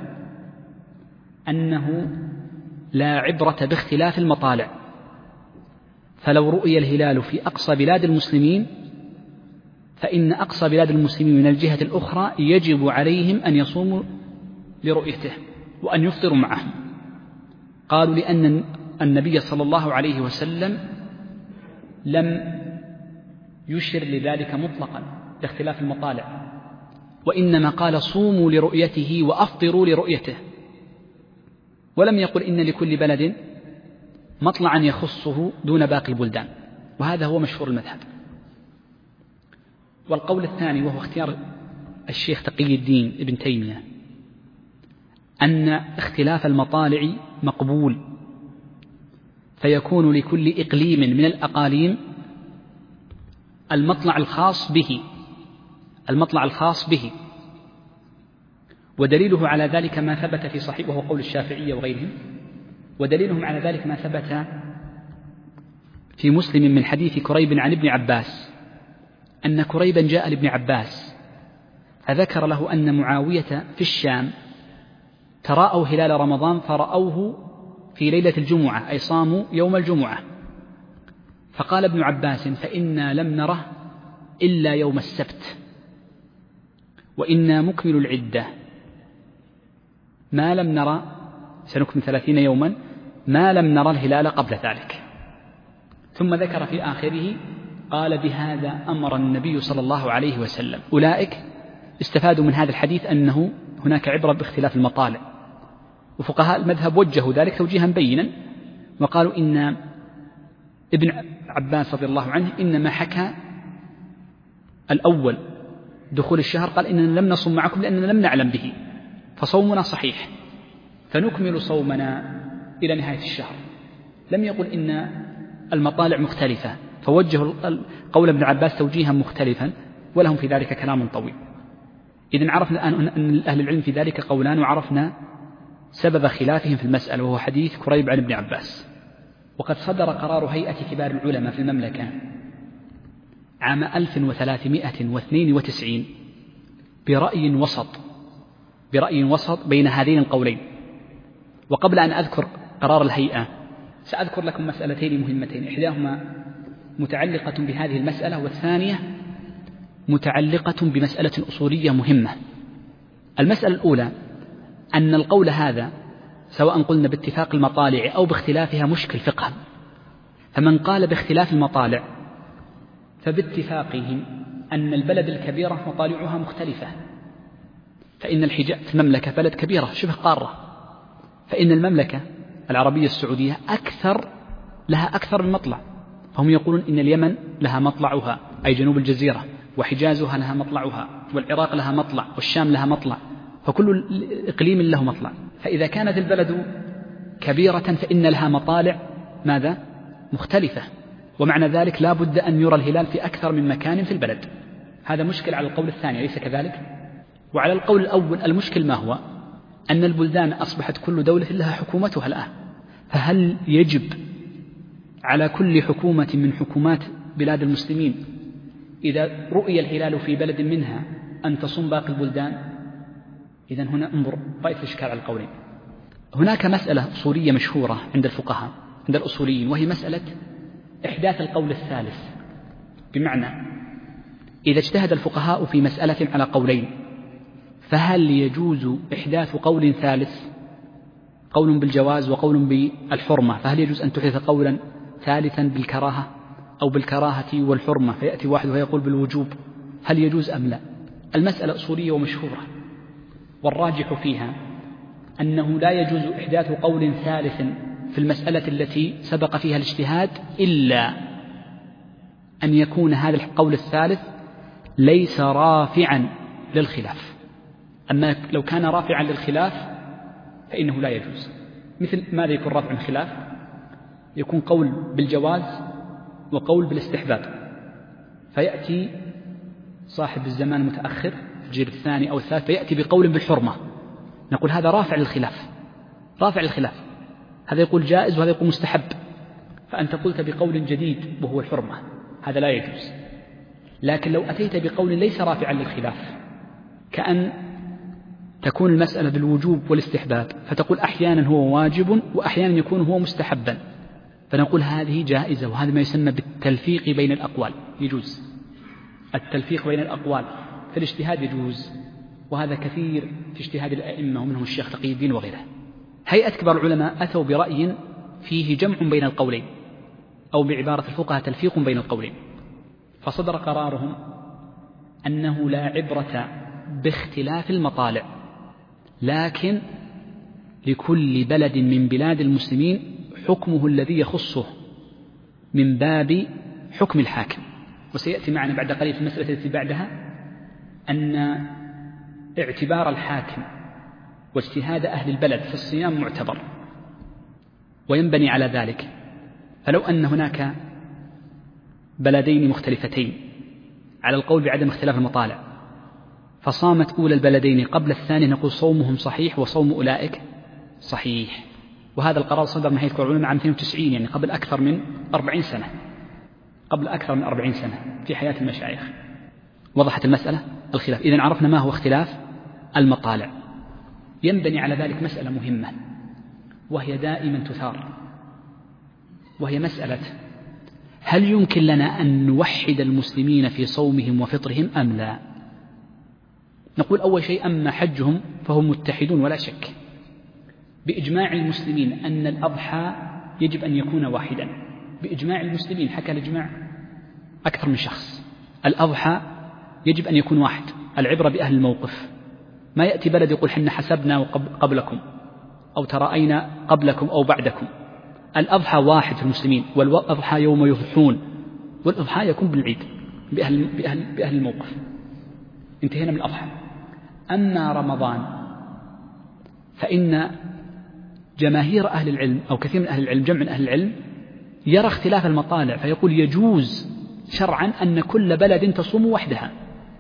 Speaker 2: أنه لا عبرة باختلاف المطالع، فلو رؤي الهلال في أقصى بلاد المسلمين فإن أقصى بلاد المسلمين من الجهة الأخرى يجب عليهم أن يصوموا لرؤيته وأن يفطروا معه. قالوا لأن النبي صلى الله عليه وسلم لم يشر لذلك مطلقا لاختلاف المطالع، وإنما قال صوموا لرؤيته وأفطروا لرؤيته، ولم يقل إن لكل بلد مطلعا يخصه دون باقي البلدان. وهذا هو مشهور المذهب. والقول الثاني وهو اختيار الشيخ تقي الدين ابن تيمية أن اختلاف المطالع مقبول، فيكون لكل إقليم من الأقاليم المطلع الخاص به، ودليله على ذلك ما ثبت في صحيح، وهو قول الشافعية وغيرهم، ودليلهم على ذلك ما ثبت في مسلم من حديث كريب عن ابن عباس أن كريبا جاء لابن عباس فذكر له أن معاوية في الشام تراءوا هلال رمضان فرأوه في ليلة الجمعة، أي صاموا يوم الجمعة. فقال ابن عباس فإنا لم نره إلا يوم السبت، وإنا مكمل العدة ما لم نرى، سنكمل 30 يوما ما لم نرى الهلال قبل ذلك. ثم ذكر في آخره قال بهذا أمر النبي صلى الله عليه وسلم. أولئك استفادوا من هذا الحديث أنه هناك عبرة باختلاف المطالع، وفقهاء المذهب وجهوا ذلك توجيها بينا، وقالوا إن ابن عباس رضي الله عنه إنما حكى الأول دخول الشهر، قال إننا لم نصم معكم لأننا لم نعلم به، فصومنا صحيح فنكمل صومنا إلى نهاية الشهر. لم يقل إن المطالع مختلفة، فوجهوا قول ابن عباس توجيها مختلفا، ولهم في ذلك كلام طويل. إذن عرفنا أن أهل العلم في ذلك قولان، وعرفنا سبب خلافهم في المسألة، وهو حديث كريب عن ابن عباس. وقد صدر قرار هيئة كبار العلماء في المملكة عام 1392 برأي وسط بين هذين القولين. وقبل أن أذكر قرار الهيئة سأذكر لكم مسألتين مهمتين، إحداهما متعلقة بهذه المسألة، والثانية متعلقة بمسألة أصولية مهمة. المسألة الأولى أن القول هذا سواء قلنا باتفاق المطالع أو باختلافها مشكل فقها، فمن قال باختلاف المطالع فباتفاقهم أن البلد الكبيرة مطالعها مختلفة، فإن الحجاز المملكة بلد كبيرة شبه قارة، فإن المملكة العربية السعودية لها أكثر من مطلع، فهم يقولون إن اليمن لها مطلعها أي جنوب الجزيرة، وحجازها لها مطلعها، والعراق لها مطلع، والشام لها مطلع، فكل إقليم له مطلع. فإذا كانت البلد كبيرة فإن لها مطالع ماذا؟ مختلفة، ومعنى ذلك لا بد أن يرى الهلال في أكثر من مكان في البلد. هذا مشكل على القول الثاني، أليس كذلك؟ وعلى القول الأول المشكل ما هو؟ أن البلدان أصبحت كل دولة لها حكومتها الآن، فهل يجب على كل حكومة من حكومات بلاد المسلمين إذا رؤي الهلال في بلد منها أن تصوم باقي البلدان؟ إذن هنا انظر رأيت الإشكال على القولين. هناك مسألة أصولية مشهورة عند الفقهاء عند الأصوليين، وهي مسألة إحداث القول الثالث. بمعنى إذا اجتهد الفقهاء في مسألة على قولين، فهل يجوز إحداث قول ثالث؟ قول بالجواز وقول بالحرمة، فهل يجوز أن تحدث قولا ثالثا بالكراهة أو بالكراهة والحرمة، فيأتي واحد ويقول بالوجوب؟ هل يجوز أم لا؟ المسألة أصولية ومشهورة، والراجح فيها أنه لا يجوز إحداث قول ثالث في المسألة التي سبق فيها الاجتهاد إلا أن يكون هذا القول الثالث ليس رافعا للخلاف. أما لو كان رافعا للخلاف فإنه لا يجوز. مثل ماذا يكون رافع الخلاف؟ يكون قول بالجواز وقول بالاستحباب، فيأتي صاحب الزمان المتأخر في الجيل الثاني أو الثالث فيأتي بقول بالحرمة، نقول هذا رافع للخلاف، رافع للخلاف، هذا يقول جائز وهذا يقول مستحب، فأنت قلت بقول جديد وهو الحرمة، هذا لا يجوز. لكن لو أتيت بقول ليس رافعا للخلاف، كأن تكون المسألة بالوجوب والاستحباب، فتقول أحيانا هو واجب وأحيانا يكون هو مستحبا، فنقول هذه جائزة، وهذا ما يسمى بالتلفيق بين الأقوال، يجوز التلفيق بين الأقوال في الاجتهاد يجوز، وهذا كثير في اجتهاد الأئمة ومنهم الشيخ تقي الدين وغيره. هيئة كبار العلماء أتوا برأي فيه جمع بين القولين، أو بعبارة الفقهاء تلفيق بين القولين، فصدر قرارهم أنه لا عبرة باختلاف المطالع، لكن لكل بلد من بلاد المسلمين حكمه الذي يخصه من باب حكم الحاكم. وسيأتي معنا بعد قليل في المسألة التي بعدها أن اعتبار الحاكم واجتهاد أهل البلد في الصيام معتبر وينبني على ذلك. فلو أن هناك بلدين مختلفتين على القول بعدم اختلاف المطالع، فصامت أولى البلدين قبل الثاني، نقول صومهم صحيح وصوم أولئك صحيح. وهذا القرار صدر من هيئة كبار العلماء عام 92، يعني قبل أكثر من 40 سنة، قبل أكثر من 40 سنة في حياة المشايخ. وضحت المسألة الخلاف. إذن عرفنا ما هو اختلاف المطالع. ينبني على ذلك مسألة مهمة وهي دائما تثار، وهي مسألة هل يمكن لنا أن نوحد المسلمين في صومهم وفطرهم أم لا؟ نقول أول شيء أما حجهم فهم متحدون ولا شك، بإجماع المسلمين أن الأضحى يجب أن يكون واحدا، بإجماع المسلمين، حكى الإجماع أكثر من شخص، الأضحى يجب أن يكون واحد، العبرة بأهل الموقف، ما يأتي بلد يقول حنا حسبنا قبلكم أو ترأينا قبلكم أو بعدكم، الأضحى واحد في المسلمين، والأضحى يوم يضحون، والأضحى يكون بالعيد بأهل الموقف. انتهينا من الأضحى. أما رمضان فإن جماهير أهل العلم أو كثير من أهل العلم، جمع من أهل العلم، يرى اختلاف المطالع فيقول يجوز شرعا أن كل بلد تصوم وحدها.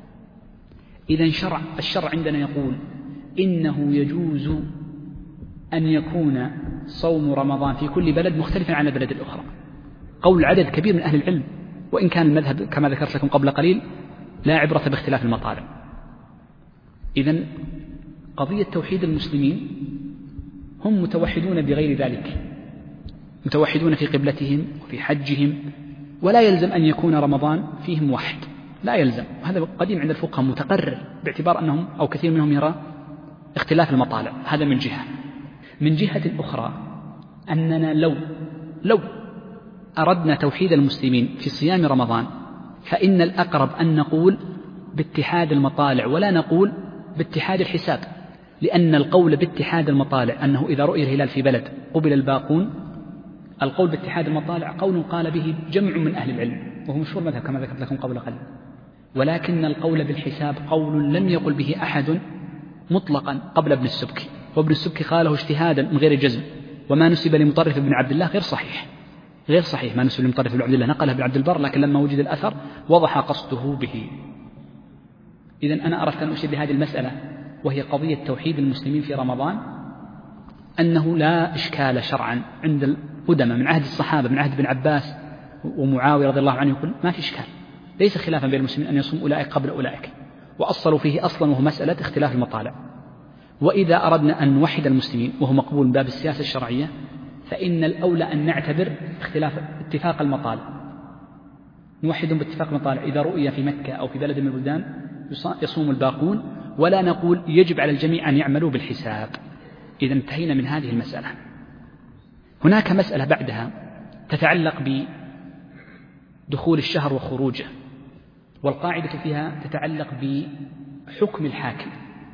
Speaker 2: إذن الشرع عندنا يقول إنه يجوز أن يكون صوم رمضان في كل بلد مختلفا عن البلد الأخرى، قول عدد كبير من أهل العلم، وإن كان المذهب كما ذكرت لكم قبل قليل لا عبرة باختلاف المطالع. إذن قضية توحيد المسلمين هم متوحدون بغير ذلك، متوحدون في قبلتهم وفي حجهم، ولا يلزم أن يكون رمضان فيهم واحد، لا يلزم. هذا قديم عند الفقهاء متقرر، باعتبار أنهم أو كثير منهم يرى اختلاف المطالع. هذا من جهة. من جهة أخرى أننا لو أردنا توحيد المسلمين في صيام رمضان فإن الأقرب أن نقول باتحاد المطالع ولا نقول باتحاد الحساب، لأن القول باتحاد المطالع أنه إذا رؤي الهلال في بلد قبل الباقون، القول باتحاد المطالع قول قال به جمع من أهل العلم وهو مشهور مذهب كما ذكرت لكم قبل قليل، ولكن القول بالحساب قول لم يقل به أحد مطلقا قبل ابن السبكي، وابن السبكي قاله اجتهادا من غير جزم، وما نسب لمطرف بن عبد الله غير صحيح، غير صحيح ما نسب لمطرف بن عبد الله، نقله ابن عبد البر، لكن لما وجد الأثر وضح قصده به. إذن أنا أردت أن أشير لهذه المسألة، وهي قضية توحيد المسلمين في رمضان، أنه لا إشكال شرعا عند القدماء من عهد الصحابة، من عهد ابن عباس ومعاوية رضي الله عنه، يقول ما في إشكال، ليس خلافا بين المسلمين أن يصوم أولئك قبل أولئك، وأصلوا فيه أصلا وهو مسألة اختلاف المطالع. وإذا أردنا أن نوحد المسلمين وهو مقبول من باب السياسة الشرعية، فإن الأولى أن نعتبر اتفاق المطالع، نوحدهم باتفاق المطالع، إذا رؤي في مكة أو في بلد من البلدان يصوم الباقون، ولا نقول يجب على الجميع أن يعملوا بالحساب. إذا انتهينا من هذه المسألة. هناك مسألة بعدها تتعلق بدخول الشهر وخروجه، والقاعدة فيها تتعلق بحكم الحاكم.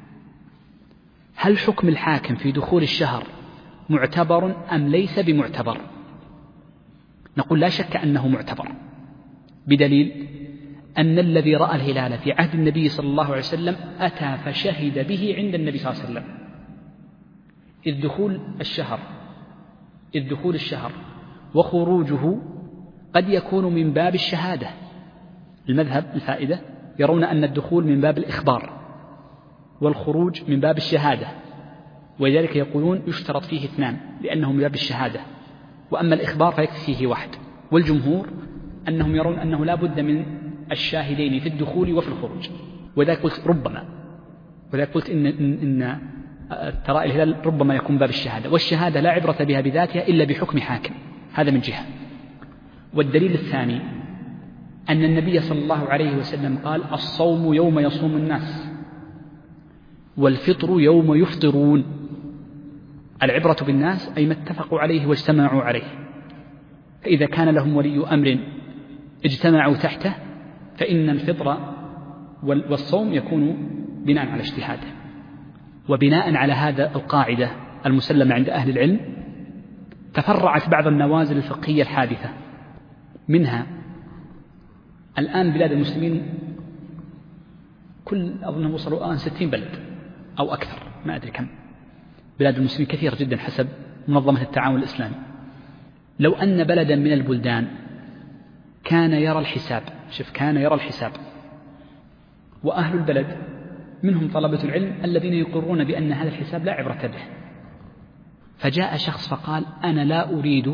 Speaker 2: هل حكم الحاكم في دخول الشهر معتبر أم ليس بمعتبر؟ نقول لا شك أنه معتبر، بدليل أن الذي رأى الهلال في عهد النبي صلى الله عليه وسلم أتى فشهد به عند النبي صلى الله عليه وسلم، إذ دخول الشهر وخروجه قد يكون من باب الشهادة. المذهب الفائدة يرون أن الدخول من باب الإخبار والخروج من باب الشهادة، ولذلك يقولون يشترط فيه 2 لأنه من باب الشهادة، وأما الإخبار فيكفي فيه 1. والجمهور أنهم يرون أنه لا بد من الشاهدين في الدخول وفي الخروج، وذلك قلت ربما، وذلك قلت إن ترى الهلال ربما يكون باب الشهادة، والشهادة لا عبرة بها بذاتها إلا بحكم حاكم، هذا من جهة. والدليل الثاني أن النبي صلى الله عليه وسلم قال: الصوم يوم يصوم الناس، والفطر يوم يفطرون. العبرة بالناس أي ما اتفقوا عليه واجتمعوا عليه، فإذا كان لهم ولي أمر اجتمعوا تحته فإن الفطر والصوم يكون بناء على اجتهاده. وبناء على هذا القاعدة المسلمة عند أهل العلم تفرعت بعض النوازل الفقهية الحادثة، منها الآن بلاد المسلمين أظن وصلوا الآن 60 بلد أو أكثر، ما أدري كم. بلاد المسلمين كثيرة جدا حسب منظمة التعاون الإسلامي. لو أن بلدا من البلدان كان يرى الحساب، كان يرى الحساب، وأهل البلد منهم طلبة العلم الذين يقرون بأن هذا الحساب لا عبرة به، فجاء شخص فقال: أنا لا أريد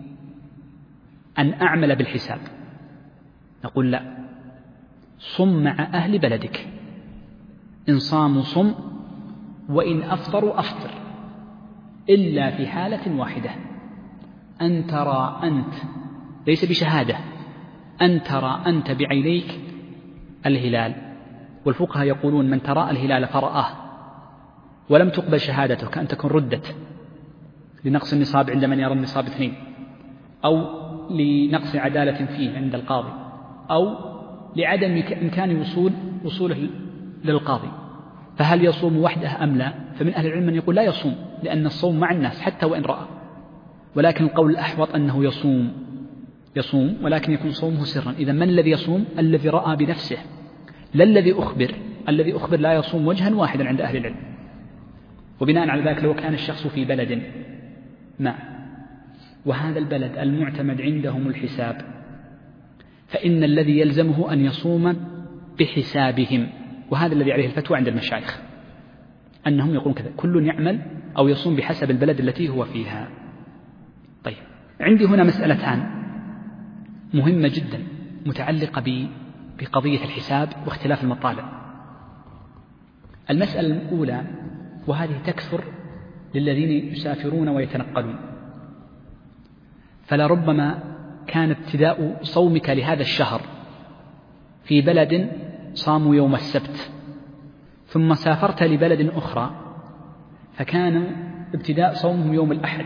Speaker 2: أن أعمل بالحساب، نقول: لا، صم مع أهل بلدك، إن صاموا صم، وإن أفطروا أفطر، إلا في حالة واحدة، أن ترى أنت، ليس بشهادة، أن ترى أنت بعينيك الهلال. والفقهاء يقولون: من ترى الهلال فرآه ولم تقبل شهادته كأن تكون ردت لنقص النصاب عند من يرى النصاب 2، أو لنقص عدالة فيه عند القاضي، أو لعدم إمكان وصوله للقاضي، فهل يصوم وحده أم لا؟ فمن أهل العلم من يقول لا يصوم، لأن الصوم مع الناس حتى وإن رأى، ولكن القول الأحوط أنه يصوم ولكن يكون صومه سرا. إذا من الذي يصوم؟ الذي رأى بنفسه، لا الذي أخبر. الذي أخبر لا يصوم وجها واحدا عند أهل العلم. وبناء على ذلك لو كان الشخص في بلد ما، وهذا البلد المعتمد عندهم الحساب، فإن الذي يلزمه أن يصوم بحسابهم، وهذا الذي عليه الفتوى عند المشايخ، أنهم يقولون كذا، كل يعمل أو يصوم بحسب البلد التي هو فيها. طيب، عندي هنا مسألتان مهمة جدا متعلقة بقضية الحساب واختلاف المطالع. المسألة الأولى، وهذه تكثر للذين يسافرون ويتنقلون، فلربما كان ابتداء صومك لهذا الشهر في بلد صاموا يوم السبت، ثم سافرت لبلد أخرى فكان ابتداء صومهم يوم الأحد،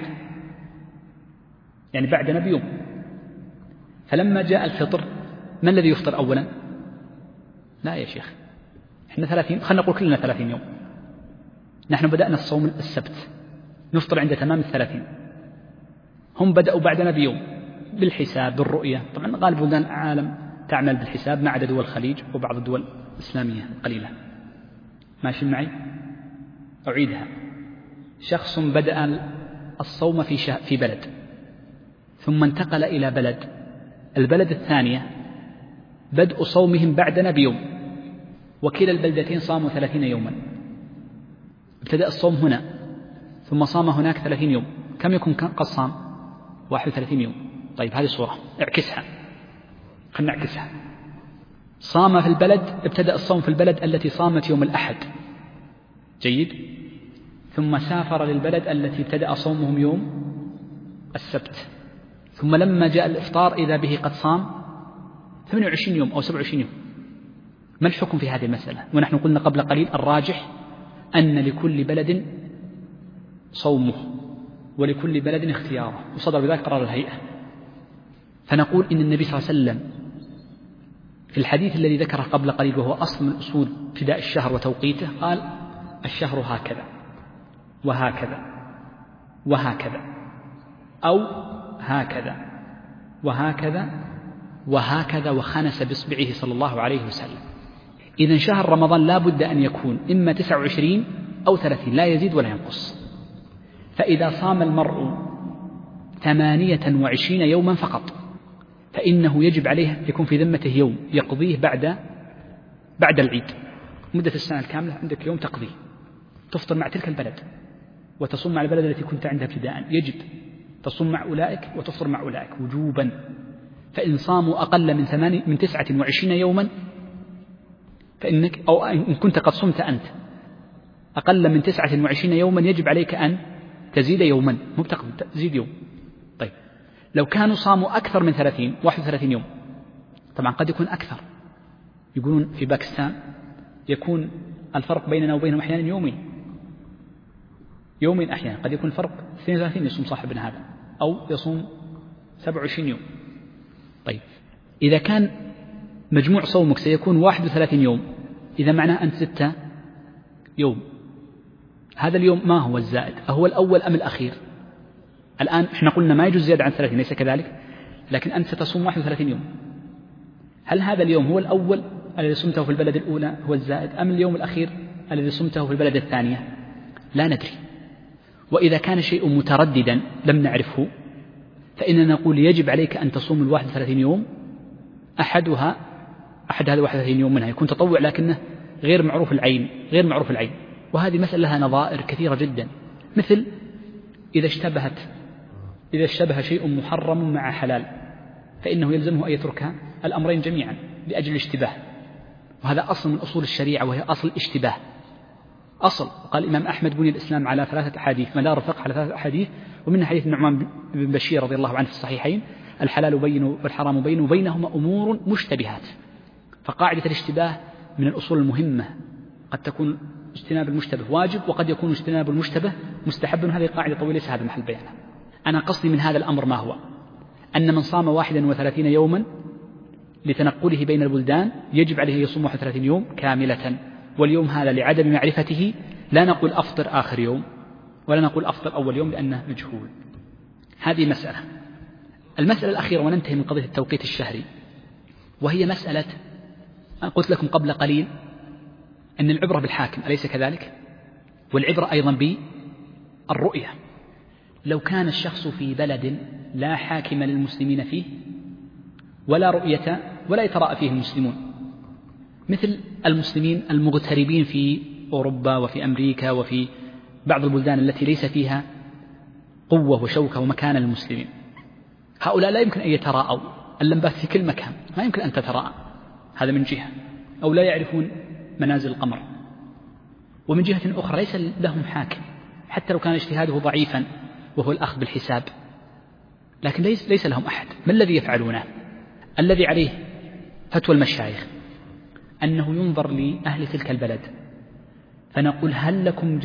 Speaker 2: يعني بعدنا بيوم. فلما جاء الفطر، ما الذي يفطر أولا؟ لا يا شيخ، احنا 30، خلنا نقول كلنا 30 يوم، نحن بدأنا الصوم السبت، نفطر عند تمام 30. هم بدأوا بعدنا بيوم بالحساب بالرؤية. طبعا غالب بلدان العالم تعمل بالحساب ما عدا دول الخليج وبعض الدول الإسلامية قليلة. ماشي معي؟ أعيدها. شخص بدأ الصوم في بلد، ثم انتقل إلى البلد الثانية بدء صومهم بعدنا بيوم، وكلا البلدتين صاموا 30 يوما. ابتدأ الصوم هنا ثم صام هناك 30 يوم، كم يكون قد صام؟ 31 يوم. طيب، هذه صورة، اعكسها، خلنا نعكسها. صام في البلد، ابتدأ الصوم في البلد التي صامت يوم الأحد، جيد، ثم سافر للبلد التي ابتدأ صومهم يوم السبت، ثم لما جاء الإفطار إذا به قد صام 28 يوم أو 27 يوم. ما الحكم في هذه المسألة؟ ونحن قلنا قبل قليل الراجح أن لكل بلد صومه ولكل بلد اختياره، وصدر بذلك قرار الهيئة. فنقول إن النبي صلى الله عليه وسلم في الحديث الذي ذكره قبل قليل، وهو أصل من أصول ابتداء الشهر وتوقيته، قال: الشهر هكذا وهكذا وهكذا، أو هكذا وهكذا وهكذا، وخنس بإصبعه صلى الله عليه وسلم. إذن شهر رمضان لا بد أن يكون إما 29 أو 30، لا يزيد ولا ينقص. فإذا صام المرء 28 يوما فقط، فإنه يجب عليه يكون في ذمته يوم يقضيه بعد العيد. مدة السنة الكاملة عندك يوم تقضيه، تفطر مع تلك البلد وتصوم مع البلد التي كنت عندها ابتداء، يجب تصوم مع أولئك وتفطر مع أولئك وجوبا. فإن صاموا أقل من 29 يوما فإنك، أو إن كنت قد صمت أنت أقل من 29 يوما يجب عليك أن تزيد يوما، مو تزيد يوم. طيب لو كانوا صاموا أكثر من 31 يوم، طبعا قد يكون أكثر، يقولون في باكستان يكون الفرق بيننا وبينهم أحيانا يومين أحيانا، قد يكون الفرق 32 يصوم صاحبنا هذا، أو يصوم 27 يوم. طيب إذا كان مجموع صومك سيكون 31 يوم، إذا معناه أنت 6 يوم، هذا اليوم ما هو الزائد؟ أهو الأول أم الأخير؟ الآن إحنا قلنا ما يجوز زيادة عن 30، ليس كذلك؟ لكن أنت ستصوم 31 يوم، هل هذا اليوم هو الأول الذي صمته في البلد الأولى هو الزائد، أم اليوم الأخير الذي صمته في البلد الثانية؟ لا ندري. وإذا كان شيء مترددا لم نعرفه، فإننا نقول يجب عليك أن تصوم 31 يوم، أحد هذا 31 يوم منها يكون تطوع لكنه غير معروف العين. وهذه مسألة لها نظائر كثيرة جدا، مثل إذا اشتبه شيء محرم مع حلال فإنه يلزمه أن يترك الأمرين جميعا لأجل الاشتباه، وهذا أصل من أصول الشريعة، وهي أصل الاشتباه. أصل قال الإمام أحمد بني الإسلام على 3 أحاديث، مدار الفقه على 3 أحاديث، ومنها حديث النعمان بن بشير رضي الله عنه في الصحيحين: الحلال بين والحرام بين وبينهما أمور مشتبهات. فقاعدة الاشتباه من الأصول المهمة، قد تكون اجتناب المشتبه واجب، وقد يكون اجتناب المشتبه مستحب. هذه قاعدة طويلة ليس هذا محل بيانها. أنا قصدي من هذا الأمر ما هو؟ أن من صام 31 يوما لتنقله بين البلدان يجب عليه يصوم 31 يوم كاملة، واليوم هذا لعدم معرفته لا نقول أفطر آخر يوم ولا نقول أفطر أول يوم لأنه مجهول. هذه مسألة. المسألة الأخيرة وننتهي من قضية التوقيت الشهري، وهي مسألة قلت لكم قبل قليل أن العبرة بالحاكم، أليس كذلك؟ والعبرة أيضا بالرؤية. لو كان الشخص في بلد لا حاكم للمسلمين فيه ولا رؤية ولا يتراءى فيه المسلمون، مثل المسلمين المغتربين في أوروبا وفي أمريكا وفي بعض البلدان التي ليس فيها قوة وشوكة ومكان للمسلمين، هؤلاء لا يمكن أن يتراءوا، اللمبات في كل مكان ما يمكن أن تتراءى، هذا من جهة، أو لا يعرفون منازل القمر، ومن جهة أخرى ليس لهم حاكم حتى لو كان اجتهاده ضعيفا وهو الأخذ بالحساب، لكن ليس لهم أحد. ما الذي يفعلونه؟ الذي عليه فتوى المشايخ أنه ينظر لأهل تلك البلد فنقول هل لكم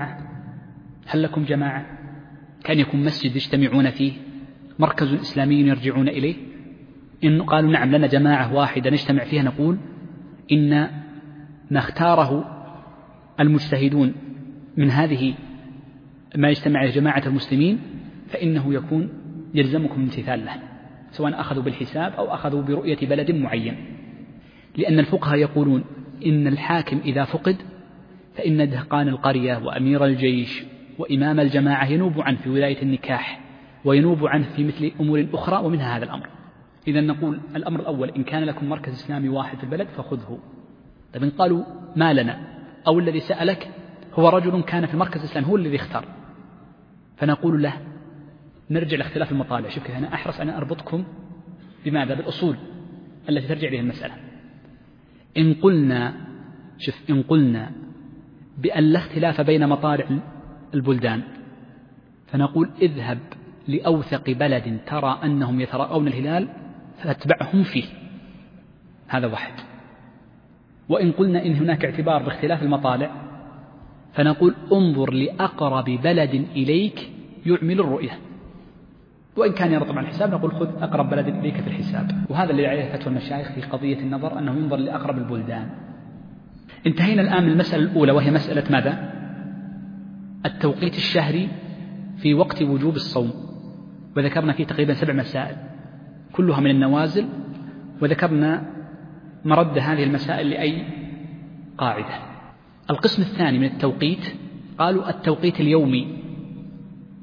Speaker 2: جماعة كان يكون مسجد يجتمعون فيه، مركز إسلامي يرجعون إليه؟ إن قالوا نعم لنا جماعة واحدة نجتمع فيها، نقول إن نختاره المجتهدون من هذه ما يجتمع عليه جماعة المسلمين، فإنه يلزمكم الامتثال له، سواء أخذوا بالحساب أو أخذوا برؤية بلد معين. لأن الفقهاء يقولون إن الحاكم إذا فقد فإن دهقان القرية وأمير الجيش وإمام الجماعة ينوب عنه في ولاية النكاح، وينوب عنه في مثل أمور أخرى، ومنها هذا الأمر. إذا نقول الأمر الأول: إن كان لكم مركز إسلامي واحد في البلد فخذه. طيب إن قالوا ما لنا، أو الذي سألك هو رجل كان في المركز الإسلامي هو الذي اختار، فنقول له نرجع لاختلاف المطالع. شوف كيف أنا أحرص أن أربطكم بماذا؟ بالأصول التي ترجع إليها المسألة. إن قلنا بأن لا اختلاف بين مطالع البلدان، فنقول اذهب لأوثق بلد ترى أنهم يتراءون الهلال فاتبعهم فيه، هذا واحد. وإن قلنا إن هناك اعتبار باختلاف المطالع، فنقول انظر لأقرب بلد إليك يعمل الرؤية، وإن كان يرى طبعا الحساب نقول خذ أقرب بلد إليك في الحساب. وهذا اللي عليه فتوى المشايخ في قضية النظر، أنه ينظر لأقرب البلدان. انتهينا الآن من المسألة الأولى، وهي مسألة ماذا؟ التوقيت الشهري في وقت وجوب الصوم، وذكرنا فيه تقريبا 7 مسائل كلها من النوازل، وذكرنا مرد هذه المسائل لأي قاعدة. القسم الثاني من التوقيت قالوا التوقيت اليومي،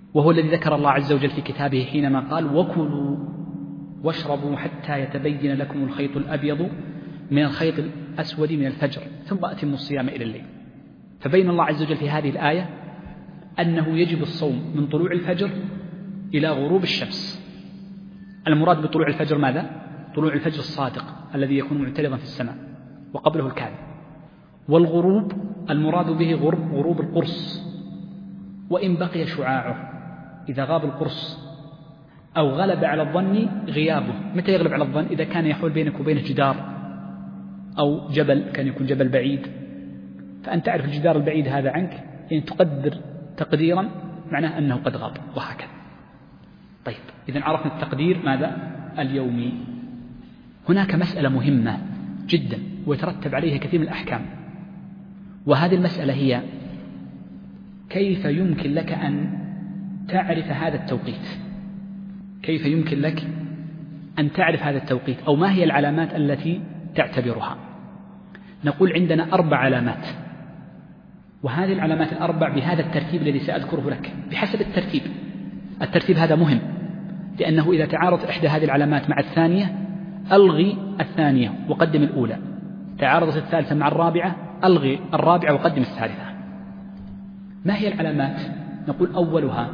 Speaker 2: وهو الذي ذكر الله عز وجل في كتابه حينما قال وكلوا واشربوا حتى يتبين لكم الخيط الأبيض من الخيط الأسود من الفجر ثم أتموا الصيام إلى الليل. فبين الله عز وجل في هذه الآية أنه يجب الصوم من طلوع الفجر إلى غروب الشمس. المراد بطلوع الفجر ماذا؟ طلوع الفجر الصادق الذي يكون معترضا في السماء وقبله الكاذب. والغروب المراد به غروب القرص، وإن بقي شعاعه، إذا غاب القرص أو غلب على الظن غيابه. متى يغلب على الظن؟ إذا كان يحول بينك وبينه جدار أو جبل، كان يكون جبل بعيد، فأنت تعرف الجدار البعيد هذا عنك، يعني تقدر تقديرا معناه أنه قد غاب، وهكذا. طيب، إذن عرفنا التقدير ماذا؟ اليومي. هناك مسألة مهمة جدا ويترتب عليها كثير من الأحكام، وهذه المسألة هي كيف يمكن لك أن تعرف هذا التوقيت؟ كيف يمكن لك أن تعرف هذا التوقيت، أو ما هي العلامات التي تعتبرها؟ نقول عندنا 4 علامات، وهذه العلامات ال4 بهذا الترتيب الذي سأذكره لك بحسب الترتيب. الترتيب هذا مهم، لأنه إذا تعارض إحدى هذه العلامات مع الثانية ألغي الثانية وقدم الأولى، تعارضت الثالثة مع الرابعة ألغي الرابعة وقدم الثالثة. ما هي العلامات؟ نقول أولها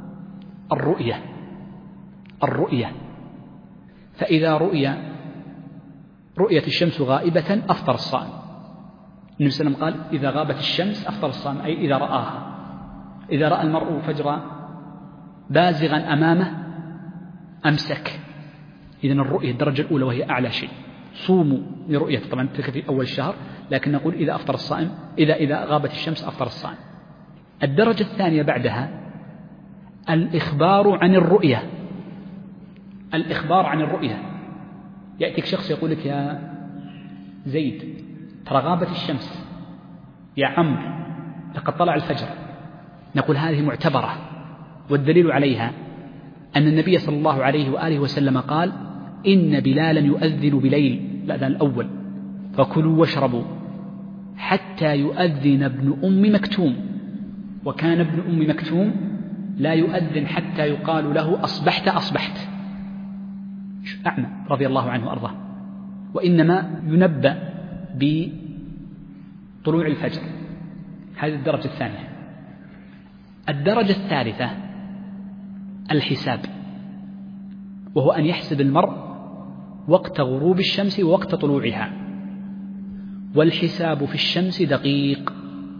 Speaker 2: الرؤية. فإذا رؤية الشمس غائبة أفطر الصائم. النبي صلى الله عليه وسلم قال إذا غابت الشمس أفطر الصائم، أي إذا رآها. إذا رأى المرء فجر بازغا أمامه أمسك. إذن الرؤية الدرجة الأولى وهي أعلى شيء. صوموا لرؤية، طبعا تلك في أول الشهر، لكن نقول إذا أفطر الصائم، إذا غابت الشمس أفطر الصائم. الدرجة الثانية بعدها الإخبار عن الرؤية. يأتيك شخص يقول لك يا زيد ترى غابت الشمس، يا عمرو لقد طلع الفجر. نقول هذه معتبرة، والدليل عليها أن النبي صلى الله عليه وآله وسلم قال إن بلالا يؤذن بليل، الأذان الأول، فكلوا واشربوا حتى يؤذن ابن أم مكتوم. وكان ابن أم مكتوم لا يؤذن حتى يقال له أصبحت، أعمى رضي الله عنه وأرضاه، وإنما ينبأ بطلوع الفجر. هذه الدرجة الثانية. الدرجة الثالثة الحساب، وهو أن يحسب المرء وقت غروب الشمس ووقت طلوعها. والحساب في الشمس دقيق.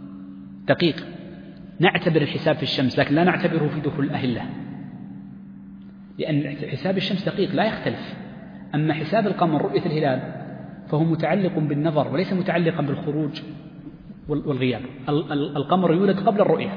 Speaker 2: نعتبر الحساب في الشمس، لكن لا نعتبره في دخول الأهلة، لأن حساب الشمس دقيق لا يختلف. أما حساب القمر رؤية الهلال فهو متعلق بالنظر وليس متعلقا بالخروج والغياب. القمر يولد قبل الرؤية،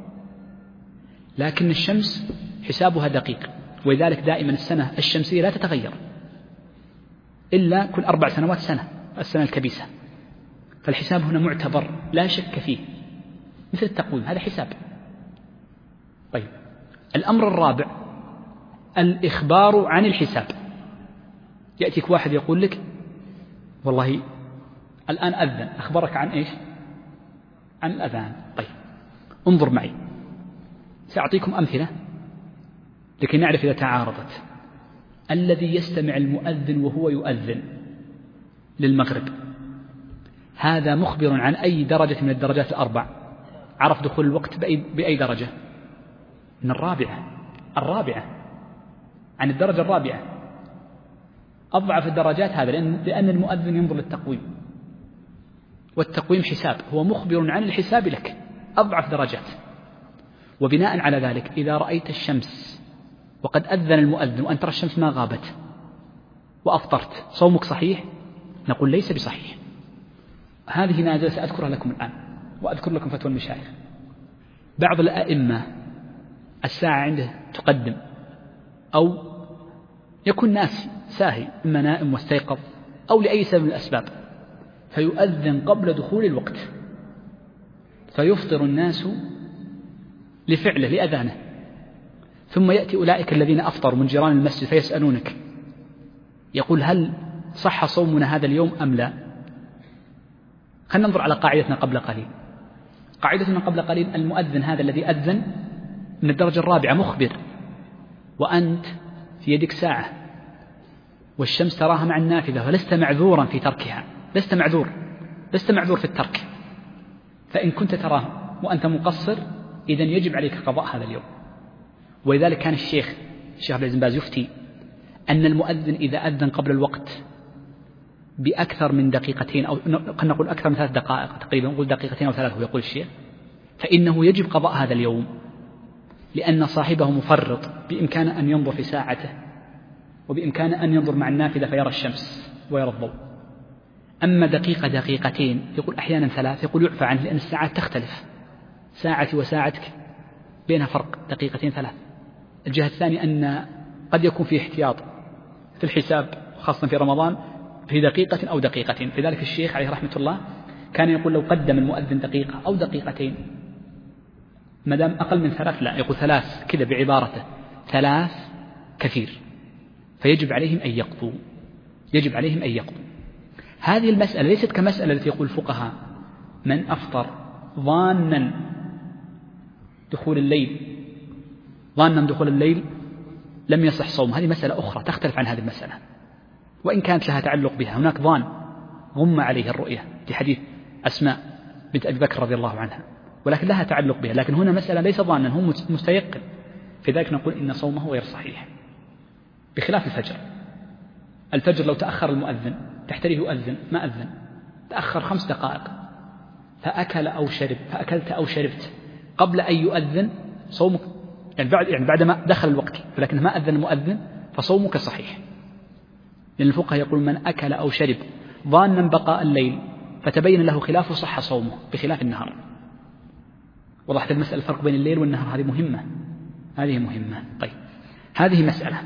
Speaker 2: لكن الشمس حسابها دقيق، ولذلك دائما السنة الشمسية لا تتغير إلا كل 4 سنوات السنة الكبيسة. فالحساب هنا معتبر لا شك فيه، مثل التقويم، هذا حساب. طيب، الأمر الرابع الإخبار عن الحساب. يأتيك واحد يقول لك والله الآن أذن، أخبرك عن إيش؟ عن الأذان. طيب، انظر معي، سأعطيكم أمثلة لكي نعرف إذا تعارضت. الذي يستمع المؤذن وهو يؤذن للمغرب، هذا مخبر عن أي درجة من الدرجات ال4؟ عرف دخول الوقت بأي درجة؟ من الرابعة، عن الدرجة الرابعة. أضعف الدرجات هذا لأن المؤذن ينظر للتقويم، والتقويم حساب، هو مخبر عن الحساب لك، أضعف درجات. وبناء على ذلك إذا رأيت الشمس وقد أذن المؤذن وأنت ترى الشمس ما غابت وأفطرت، صومك صحيح؟ نقول ليس بصحيح. هذه نازلة سأذكرها لكم الآن، وأذكر لكم فتوى المشايخ. بعض الأئمة الساعة عنده تقدم، أو يكون ناس ساهي، إما نائم واستيقظ أو لأي سبب من الأسباب، فيؤذن قبل دخول الوقت، فيفطر الناس لفعله لأذانه. ثم يأتي أولئك الذين أفطروا من جيران المسجد فيسألونك، يقول هل صح صومنا هذا اليوم أم لا؟ خلينا ننظر على قاعدتنا قبل قليل. قاعدتنا قبل قليل المؤذن هذا الذي أذن من الدرجة الرابعة مخبر، وأنت في يدك ساعة والشمس تراها مع النافذة ولست معذورا في تركها، لست معذور في الترك، فإن كنت تراه وأنت مقصر إذن يجب عليك قضاء هذا اليوم. ولذلك كان الشيخ عبد العزيز بن باز يفتي أن المؤذن إذا أذن قبل الوقت بأكثر من دقيقتين، أو قد نقول أكثر من 3 دقائق تقريبا، نقول 2 أو 3 يقول الشيخ، فإنه يجب قضاء هذا اليوم، لأن صاحبه مفرط، بإمكانه أن ينظر في ساعته وبإمكانه أن ينظر مع النافذة فيرى الشمس ويرى الضوء. أما 2 دقيقتين يقول أحيانا 3 يقول يعفى عنه، لأن الساعات تختلف، ساعتي وساعتك بينها فرق 2 3. الجهة الثانية أن قد يكون في احتياط في الحساب خاصة في رمضان في 1 دقيقة أو 2 دقيقتين. لذلك الشيخ عليه رحمة الله كان يقول لو قدم المؤذن 1 دقيقة أو 2 دقيقتين، ما دام أقل من 3 لا، يقول 3 كذا بعبارته، 3 كثير، فيجب عليهم أن يقضوا. هذه المسألة ليست كمسألة التي يقول الفقهاء من أفطر ظانا دخول الليل لم يصح صوم. هذه مسألة أخرى تختلف عن هذه المسألة، وإن كانت لها تعلق بها. هناك ظان غم عليه الرؤية في حديث أسماء بنت أبي بكر رضي الله عنها، ولكن لها تعلق بها. لكن هنا مسألة ليس ظانا، هو مستيقن، في ذلك نقول إن صومه غير صحيح، بخلاف الفجر لو تأخر المؤذن تحتريه يؤذن ما أذن، تأخر 5 دقائق فأكلت أو شربت قبل أن يؤذن، صومك يعني بعد ما دخل الوقت ولكن ما أذن المؤذن فصومك صحيح، لأن الفقهاء يقول من أكل أو شرب ظانا بقاء الليل فتبين له خلافه صح صومه، بخلاف النهار. وضحت المسألة الفرق بين الليل والنهار، هذه مهمة. طيب هذه مسألة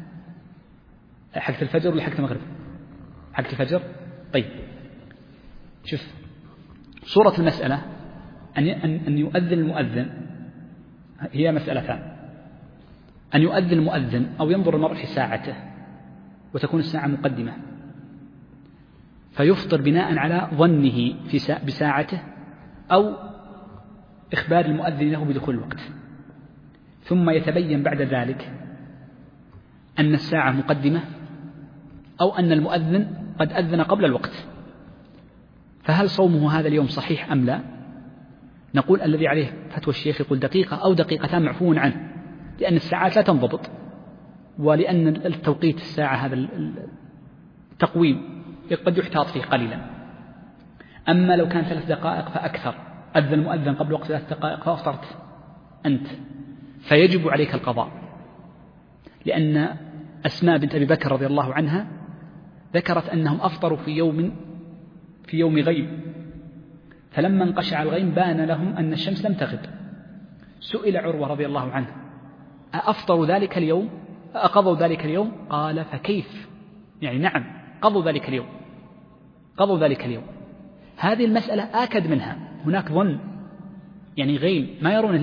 Speaker 2: حقة الفجر ولا حقة المغرب؟ حقة الفجر. طيب شوف صورة المسألة أن يؤذن المؤذن، هي مسألتان: أن يؤذن المؤذن أو ينظر المرء في ساعته وتكون الساعة مقدمة فيفطر بناء على ظنه بساعته، أو إخبار المؤذن له بدخول الوقت، ثم يتبين بعد ذلك أن الساعة مقدمة أو أن المؤذن قد أذن قبل الوقت، فهل صومه هذا اليوم صحيح أم لا؟ نقول الذي عليه فتوى الشيخ يقول 1 دقيقة أو 2 دقيقتان معفو عنه، لأن الساعات لا تنضبط، ولأن التوقيت الساعة هذا التقويم قد يحتاط فيه قليلا. أما لو كان 3 دقائق فأكثر، أذن المؤذن قبل وقت 3 دقائق فأفطرت أنت، فيجب عليك القضاء، لأن أسماء بنت أبي بكر رضي الله عنها ذكرت أنهم أفطروا في يوم غيب، فلما انقشع الغيم بان لهم أن الشمس لم تغب. سئل عروة رضي الله عنه أفطروا ذلك اليوم أقضوا ذلك اليوم؟ قال فكيف، يعني نعم قضوا ذلك اليوم. هذه المسألة آكد منها، هناك ظن يعني غيم، ما يرون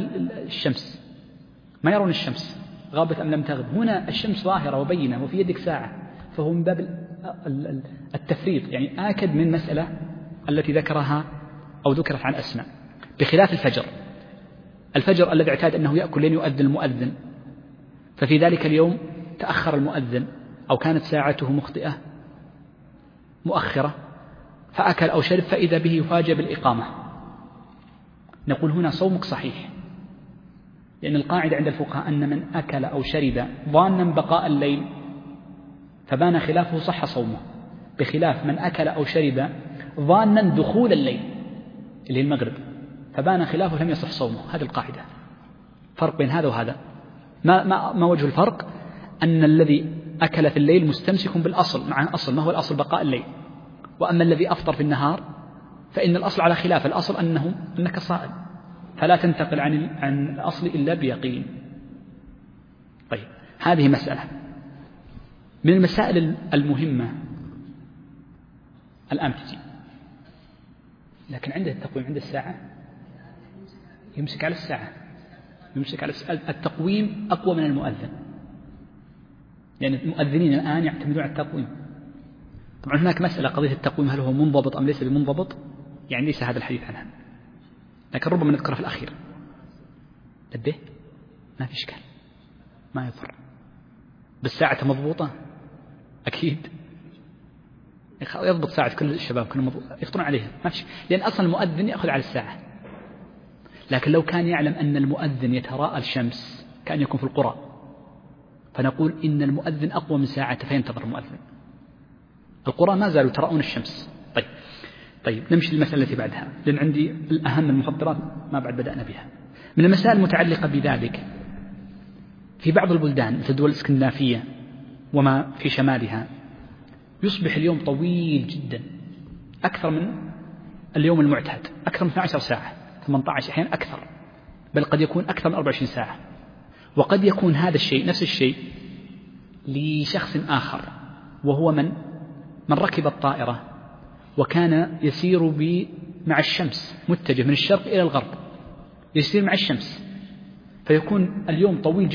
Speaker 2: الشمس غابت أم لم تغب، هنا الشمس ظاهرة وبينة وفي يدك ساعة، فهو من باب التفريط، يعني آكد من مسألة التي ذكرها أو ذكرت عن أسماء، بخلاف الفجر الذي اعتاد أنه يأكل لين يؤذن المؤذن، ففي ذلك اليوم تأخر المؤذن أو كانت ساعته مؤخرة فأكل أو شرب فإذا به يفاجأ بالإقامة، نقول هنا صومك صحيح، لأن القاعدة عند الفقهاء أن من أكل أو شرب ظانا بقاء الليل فبان خلافه صح صومه، بخلاف من أكل أو شرب ظانا دخول الليل اللي هي المغرب فبان خلافه لم يصح صومه. هذه القاعدة، فرق بين هذا وهذا. ما وجه الفرق؟ أن الذي أكل في الليل مستمسك بالأصل، مع أصل ما هو الأصل بقاء الليل، وأما الذي أفطر في النهار فإن الأصل على خلاف، الأصل أنك صائم، فلا تنتقل عن الأصل إلا بيقين. طيب هذه مسألة من المسائل المهمة الآن تجي، لكن عنده التقويم، عند الساعة يمسك على الساعة، التقويم أقوى من المؤذن، لأن يعني المؤذنين الآن يعتمدون على التقويم. طبعا هناك مسألة قضية التقويم هل هو منضبط أم ليس بمنضبط، يعني ليس هذا الحديث عنها، لكن ربما نذكره في الأخير. ما في إشكال، ما يضر. بالساعة مضبوطة أكيد يضبط ساعة كل الشباب كل مضبوط يفطرون عليها، ما في، لأن أصلا المؤذن يأخذ على الساعة. لكن لو كان يعلم أن المؤذن يتراءى الشمس كأن يكون في القرى، فنقول إن المؤذن أقوى من ساعة فينتظر المؤذن. القرى ما زالوا يتراءون الشمس. طيب نمشي للمسألة التي بعدها، لأن عندي الأهم المفضلات ما بعد بدأنا بها. من المسائل المتعلقة بذلك، في بعض البلدان مثل الدول الإسكندنافية وما في شمالها يصبح اليوم طويل جدا، أكثر من اليوم المعتاد، أكثر من 12 ساعة، 18 أحيانا أكثر، بل قد يكون أكثر من 24 ساعة. وقد يكون هذا الشيء نفس الشيء لشخص آخر، وهو من ركب الطائرة وكان يسير مع الشمس، متجه من الشرق إلى الغرب، يسير مع الشمس، فيكون اليوم طويل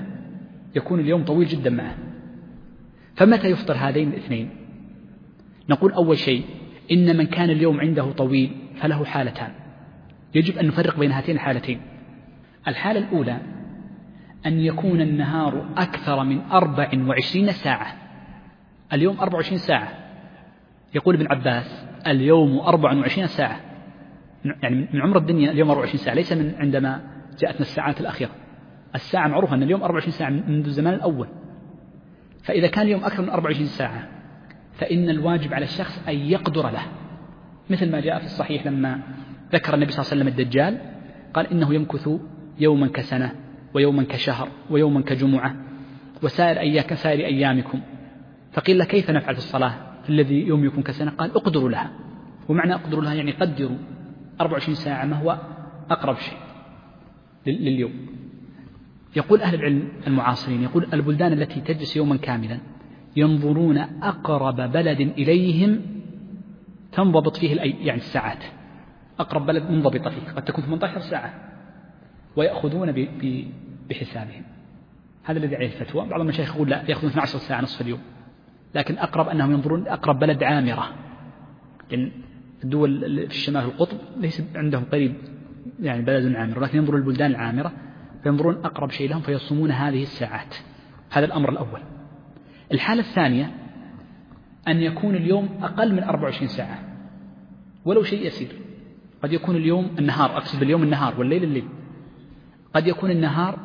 Speaker 2: جدا معه، فمتى يفطر هذين الاثنين؟ نقول أول شيء إن من كان اليوم عنده طويل فله حالتان، يجب أن نفرق بين هاتين الحالتين. الحالة الأولى أن يكون النهار أكثر من 24 ساعة، اليوم 24 ساعة، يقول ابن عباس اليوم 24 ساعة، يعني من عمر الدنيا اليوم 24 ساعة، ليس من عندما جاءتنا الساعات الأخيرة. الساعة معروفة أن اليوم 24 ساعة منذ الزمان الأول، فإذا كان اليوم أكثر من 24 ساعة فإن الواجب على الشخص أن يقدر له، مثل ما جاء في الصحيح لما ذكر النبي صلى الله عليه وسلم الدجال، قال إنه يمكث يوما كسنة ويوما كشهر ويوما كجمعة وسائر أيامكم. فقيل له كيف نفعل في الصلاة في الذي يوم يكون كسنة؟ قال اقدروا لها. ومعنى اقدروا لها يعني قدروا 24 ساعة ما هو أقرب شيء لليوم. يقول أهل العلم المعاصرين، يقول البلدان التي تجلس يوما كاملا ينظرون أقرب بلد إليهم تنضبط فيه يعني الساعات، أقرب بلد منضبطة فيه قد تكون 18 ساعة، ويأخذون بحسابهم. هذا الذي عليه الفتوى. بعض المشايخ يقول لا، يأخذون 12 ساعة نصف اليوم، لكن أقرب أنهم ينظرون أقرب بلد عامرة، لأن الدول في الشمال القطب ليس عندهم قريب يعني بلد عامر، ولكن ينظرون البلدان العامرة فينظرون أقرب شيء لهم فيصومون هذه الساعات. هذا الأمر الأول. الحالة الثانية أن يكون اليوم أقل من 24 ساعة ولو شيء يسير. قد يكون اليوم النهار، أقصد باليوم النهار والليل الليل، قد يكون النهار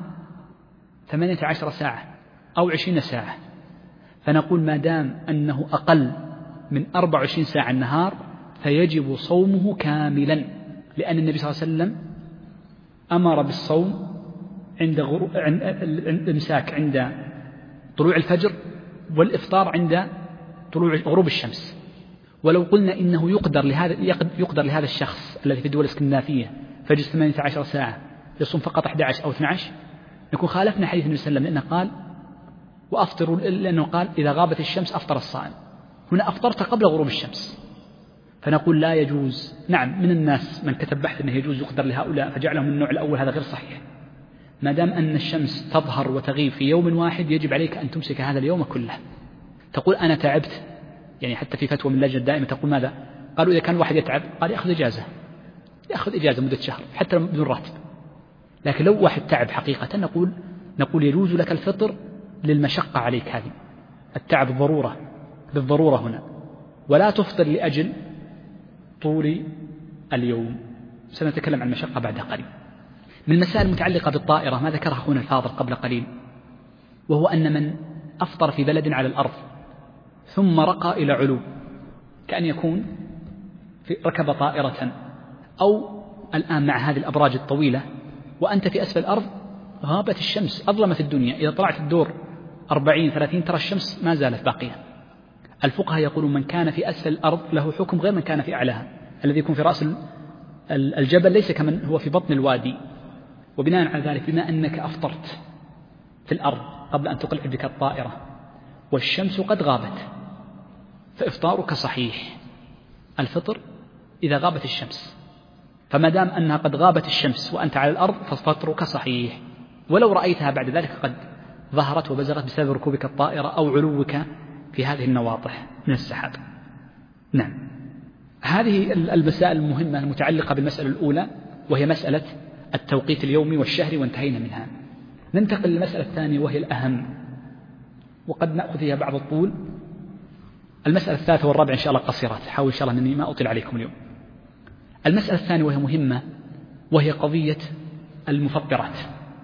Speaker 2: 18 ساعة أو 20 ساعة، فنقول ما دام أنه أقل من 24 ساعة النهار فيجب صومه كاملا، لأن النبي صلى الله عليه وسلم أمر بالصوم عند الإمساك عند طلوع الفجر، والإفطار عند طلوع غروب الشمس. ولو قلنا إنه يقدر لهذا الشخص الذي في الدول الإسكندنافية فجلس 18 ساعة يصوم فقط 11 أو 12، نكون خالفنا حديث النبي صلى الله عليه وسلم، لأنه قال وأفطروا، لأنه قال إذا غابت الشمس أفطر الصائم. هنا أفطرت قبل غروب الشمس، فنقول لا يجوز. نعم من الناس من كتب بحث أنه يجوز يقدر لهؤلاء فجعلهم من النوع الأول، هذا غير صحيح. ما دام أن الشمس تظهر وتغيب في يوم واحد يجب عليك أن تمسك هذا اليوم كله. تقول أنا تعبت، يعني حتى في فتوى من اللجنة الدائمة تقول ماذا؟ قالوا إذا كان واحد يتعب قال يأخذ إجازة مدة شهر حتى بدون راتب. لكن لو واحد تعب حقيقة نقول يجوز لك الفطر للمشقة عليك، هذه التعب بالضرورة هنا، ولا تفطر لأجل طول اليوم. سنتكلم عن المشقة بعد قليل. من المسائل المتعلقة بالطائرة ما ذكرها أخونا الفاضل قبل قليل، وهو أن من أفطر في بلد على الأرض ثم رقى إلى علو، كأن يكون ركب طائرة، أو الآن مع هذه الأبراج الطويلة وأنت في أسفل الأرض غابت الشمس، أظلمت الدنيا، إذا طلعت الدور 40-30 ترى الشمس ما زالت باقية. الفقهاء يقولون من كان في أسفل الأرض له حكم غير من كان في أعلاها. الذي يكون في رأس الجبل ليس كمن هو في بطن الوادي. وبناء على ذلك بما أنك أفطرت في الأرض قبل أن تقلع بك الطائرة والشمس قد غابت فإفطارك صحيح. الفطر إذا غابت الشمس، فما دام أنها قد غابت الشمس وأنت على الأرض ففطرك صحيح، ولو رأيتها بعد ذلك قد ظهرت وبزغت بسبب ركوبك الطائرة أو علوك في هذه النواطح من السحاب. نعم، هذه المسائل المهمة المتعلقة بالمسألة الأولى، وهي مسألة التوقيت اليومي والشهري، وانتهينا منها. ننتقل للمسألة الثانية وهي الأهم، وقد نأخذ فيها بعض الطول. المسألة الثالثة والرابعة إن شاء الله قصيرات، حاول إن شاء الله أنني ما أطيل عليكم اليوم. المسألة الثانية وهي مهمة، وهي قضية المفطرات،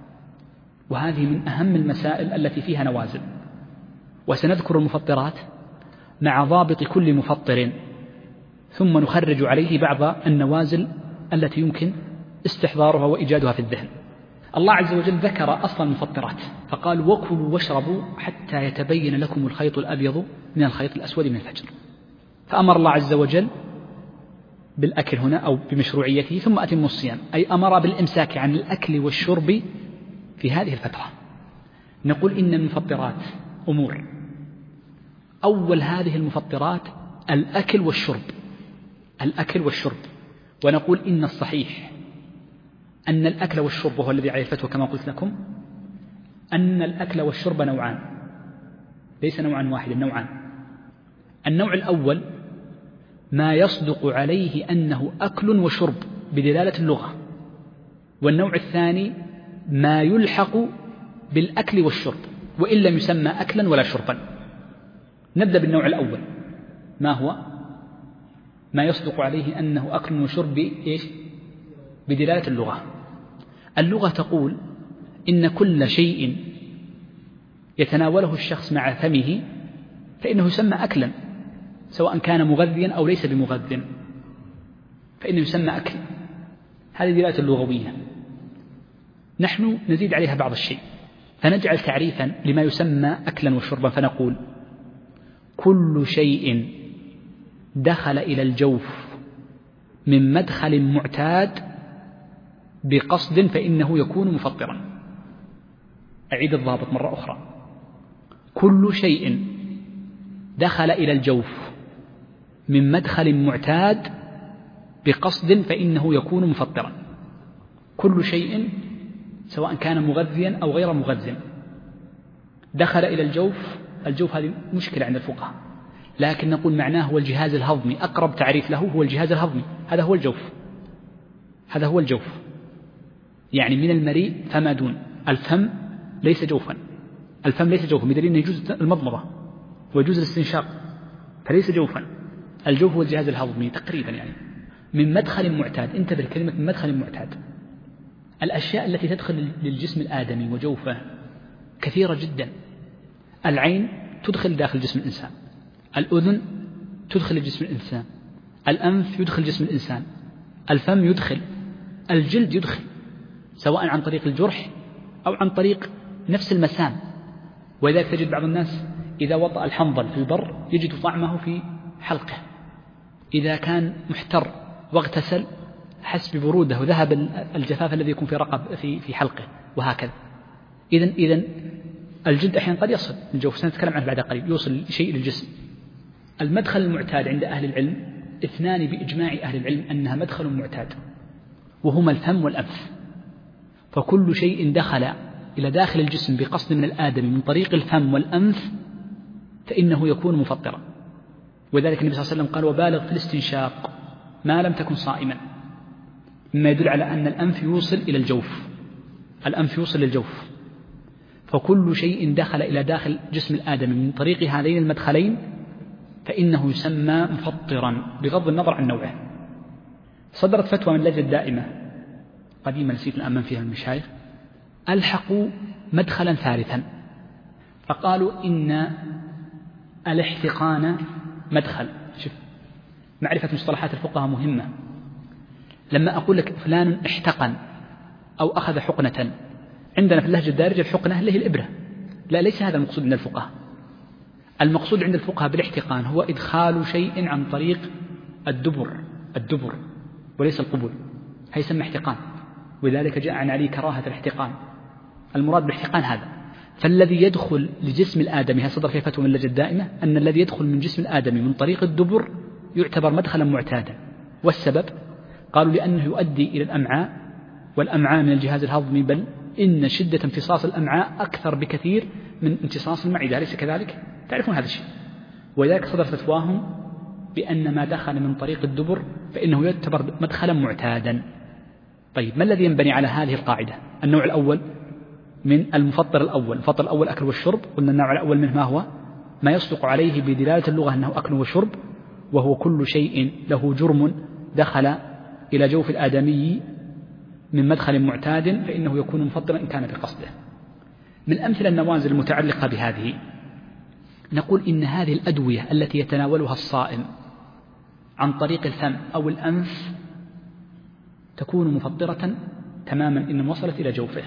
Speaker 2: وهذه من أهم المسائل التي فيها نوازل، وسنذكر المفطرات مع ضابط كل مفطر، ثم نخرج عليه بعض النوازل التي يمكن استحضارها وإيجادها في الذهن. الله عز وجل ذكر أصل المفطرات فقال: وكلوا واشربوا حتى يتبين لكم الخيط الأبيض من الخيط الأسود من الفجر. فأمر الله عز وجل بالأكل هنا أو بمشروعيته، ثم أتموا الصيام، أي أمر بالإمساك عن الأكل والشرب في هذه الفترة. نقول إن المفطرات أمور. أول هذه المفطرات الأكل والشرب، الأكل والشرب. ونقول إن الصحيح أن الأكل والشرب، وهو الذي عليه الفتوى كما قلت لكم، أن الأكل والشرب نوعان، ليس نوعا واحدا، نوعان. النوع الأول ما يصدق عليه أنه أكل وشرب بدلالة اللغة، والنوع الثاني ما يلحق بالأكل والشرب وإن لم يسمى أكلا ولا شربا. نبدأ بالنوع الأول، ما هو ما يصدق عليه أنه أكل وشرب إيش؟ بدلالة اللغة. اللغة تقول إن كل شيء يتناوله الشخص مع فمه فإنه يسمى أكلا، سواء كان مغذيا أو ليس بمغذ، فإنه يسمى أكل. هذه دلالة اللغوية. نحن نزيد عليها بعض الشيء، فنجعل تعريفا لما يسمى أكلا وشربا، فنقول: كل شيء دخل إلى الجوف من مدخل معتاد بقصد فإنه يكون مفطرا. أعيد الضابط مرة أخرى: كل شيء دخل إلى الجوف من مدخل معتاد بقصد فإنه يكون مفطرا. كل شيء سواء كان مغذيا أو غير مغذٍ دخل إلى الجوف. الجوف هذه مشكلة عند الفقهاء، لكن نقول معناه هو الجهاز الهضمي، أقرب تعريف له هو الجهاز الهضمي، هذا هو الجوف، هذا هو الجوف، يعني من المريء فما دون. الفم ليس جوفا، الفم ليس جوفا بدليل أنه يجوز المضمضة ويجوز الاستنشاق، فليس جوفا. الجوف هو الجهاز الهضمي تقريبا، يعني من مدخل معتاد. انتبه كلمة من مدخل معتاد. الأشياء التي تدخل للجسم الآدمي وجوفه كثيرة جدا. العين تدخل داخل جسم الإنسان، الأذن تدخل جسم الإنسان، الأنف يدخل جسم الإنسان، الفم يدخل، الجلد يدخل، سواء عن طريق الجرح أو عن طريق نفس المسام. ولذلك تجد بعض الناس إذا وطأ الحنظل في البر يجد طعمه في حلقه، إذا كان محتر واغتسل حس ببروده وذهب الجفاف الذي يكون في رقب في حلقه، وهكذا. إذن الجلد أحيانا قد يصل الجوف، سنتكلم عنه بعد قليل، يوصل شيء للجسم. المدخل المعتاد عند أهل العلم اثنان بإجماع أهل العلم أنها مدخل معتاد، وهما الفم والأنف. فكل شيء دخل إلى داخل الجسم بقصد من الآدم من طريق الفم والأنف فإنه يكون مفطرا. وذلك النبي صلى الله عليه وسلم قال: وبالغ في الاستنشاق ما لم تكن صائما، مما يدل على أن الأنف يوصل إلى الجوف، الأنف يوصل للجوف. فكل شيء دخل إلى داخل جسم الآدم من طريق هذين المدخلين فإنه يسمى مفطرا بغض النظر عن نوعه. صدرت فتوى من اللجنة الدائمة قديما، نسيت الآن من فيها المشايخ، ألحقوا مدخلا ثالثا، فقالوا إن الاحتقان مدخل. شوف، معرفة مصطلحات الفقهاء مهمة. لما أقول لك فلان احتقن أو أخذ حقنة، عندنا في اللهجة الدارجة الحقنة اللي هي الإبرة، لا، ليس هذا المقصود عند الفقهاء. المقصود عند الفقهاء بالاحتقان هو إدخال شيء عن طريق الدبر وليس القبول، هيسمى احتقان. ولذلك جاء عن علي كراهة الاحتقان. المراد بالاحتقان هذا. فالذي يدخل لجسم الآدمي، صدر فيه فتوى من اللجنة الدائمة أن الذي يدخل من جسم الآدمي من طريق الدبر يعتبر مدخلا معتادا. والسبب قالوا لأنه يؤدي إلى الأمعاء، والأمعاء من الجهاز الهضمي، بل إن شدة امتصاص الأمعاء أكثر بكثير من امتصاص المعدة، أليس كذلك؟ تعرفون هذا الشيء. ولذلك صدر فتواهم بأن ما دخل من طريق الدبر فإنه يعتبر مدخلا معتادا. طيب، ما الذي ينبني على هذه القاعدة؟ النوع الأول من المفطر الأول. المفطر الأول أكل والشرب، قلنا النوع الأول منه ما هو؟ ما يصدق عليه بدلالة اللغة أنه أكل وشرب، وهو كل شيء له جرم دخل إلى جوف الآدمي من مدخل معتاد فإنه يكون مفطرا إن كان بقصده. من أمثلة النوازل المتعلقة بهذه نقول إن هذه الأدوية التي يتناولها الصائم عن طريق الفم أو الأنف تكون مفطرة تماما إن وصلت إلى جوفه.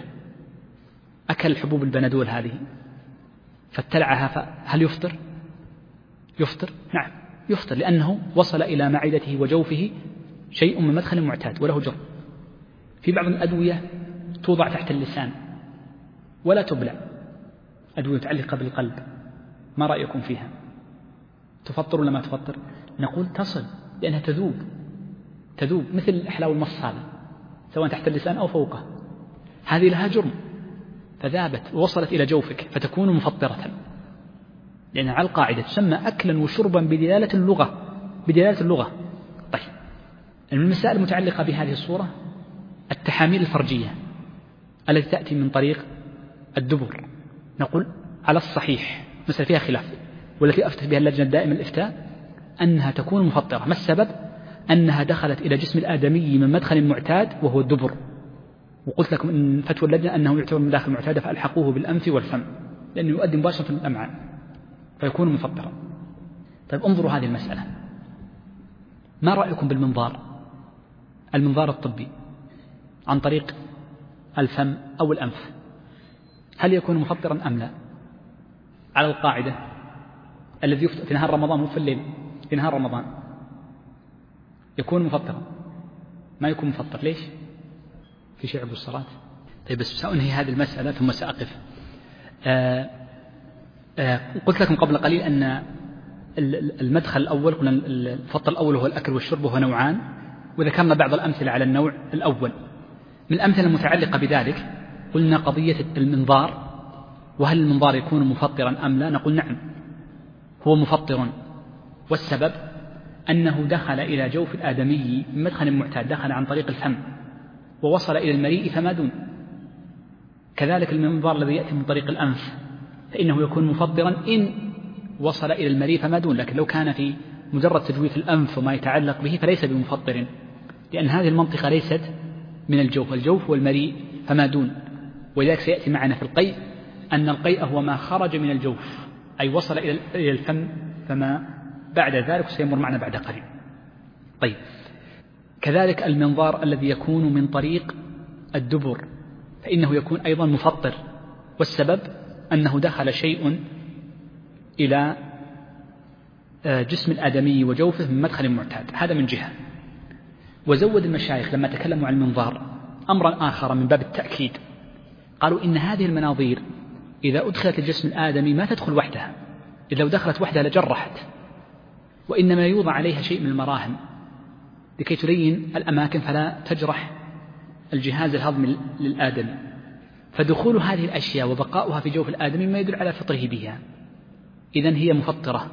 Speaker 2: أكل حبوب البنادول هذه فابتلعها، فهل يفطر؟ يفطر؟ نعم يفطر، لأنه وصل إلى معدته وجوفه شيء من مدخل معتاد وله جرم. في بعض الأدوية توضع تحت اللسان ولا تبلع، أدوية متعلقة بالقلب، ما رأيكم فيها؟ تفطر ولا ما تفطر؟ نقول تصل، لأنها تذوب مثل حلاوة المص هذا، سواء تحت اللسان أو فوقه، هذه لها جرم فذابت ووصلت إلى جوفك فتكون مفطرة، لأن على القاعدة تسمى أكلا وشربا بدلالة اللغة. طيب، المسائل المتعلقة بهذه الصورة التحاميل الفرجية التي تأتي من طريق الدبر، نقول على الصحيح مسألة فيها خلاف، والتي أفتت بها اللجنة الدائمة الإفتاء أنها تكون مفطرة. ما السبب؟ أنها دخلت إلى جسم الآدمي من مدخل معتاد وهو الدبر، وقلت لكم إن فتوى اللجنة أنه يعتبر من داخل معتادة فألحقوه بالأنف والفم، لأنه يؤدي مباشرة الأمعاء فيكون مفطرا. طيب انظروا هذه المسألة، ما رأيكم المنظار الطبي عن طريق الفم أو الأنف، هل يكون مفطرا أم لا؟ على القاعدة الذي يفطر في نهار رمضان مو في الليل، في نهار رمضان يكون مفطرا، ما يكون مفطر. ليش؟ في شيء عقب الصلاة. طيب بس سأنهي هذه المسألة ثم سأقف. قلت لكم قبل قليل أن المدخل الأول، قلنا الفطر الأول هو الأكل والشرب وهو نوعان، وذكرنا بعض الأمثلة على النوع الأول. من الأمثلة المتعلقة بذلك قلنا قضية المنظار، وهل المنظار يكون مفطرا أم لا؟ نقول نعم هو مفطر، والسبب أنه دخل إلى جوف الآدمي من مدخل معتاد، دخل عن طريق الفم ووصل إلى المريء فما دون. كذلك المنظار الذي يأتي من طريق الأنف فإنه يكون مفطرا إن وصل إلى المريء فما دون، لكن لو كان في مجرد تجويف الأنف وما يتعلق به فليس بمفطر، لأن هذه المنطقة ليست من الجوف والمريء فما دون. ولذلك سيأتي معنا في القيء أن القيء هو ما خرج من الجوف، أي وصل إلى الفم، فما بعد ذلك سيمر معنا بعد قليل. طيب، كذلك المنظار الذي يكون من طريق الدبر فإنه يكون أيضا مفطر، والسبب أنه دخل شيء إلى جسم الآدمي وجوفه من مدخل معتاد، هذا من جهة. وزود المشايخ لما تكلموا عن المنظار أمرا آخر من باب التأكيد، قالوا إن هذه المناظير إذا أدخلت الجسم الآدمي ما تدخل وحدها، إذا لو دخلت وحدها لجرحت، وإنما يوضع عليها شيء من المراهم لكي تلين الأماكن فلا تجرح الجهاز الهضمي للآدمي. فدخول هذه الأشياء وبقاؤها في جوف الآدمي ما يدل على فطره بها، إذن هي مفطرة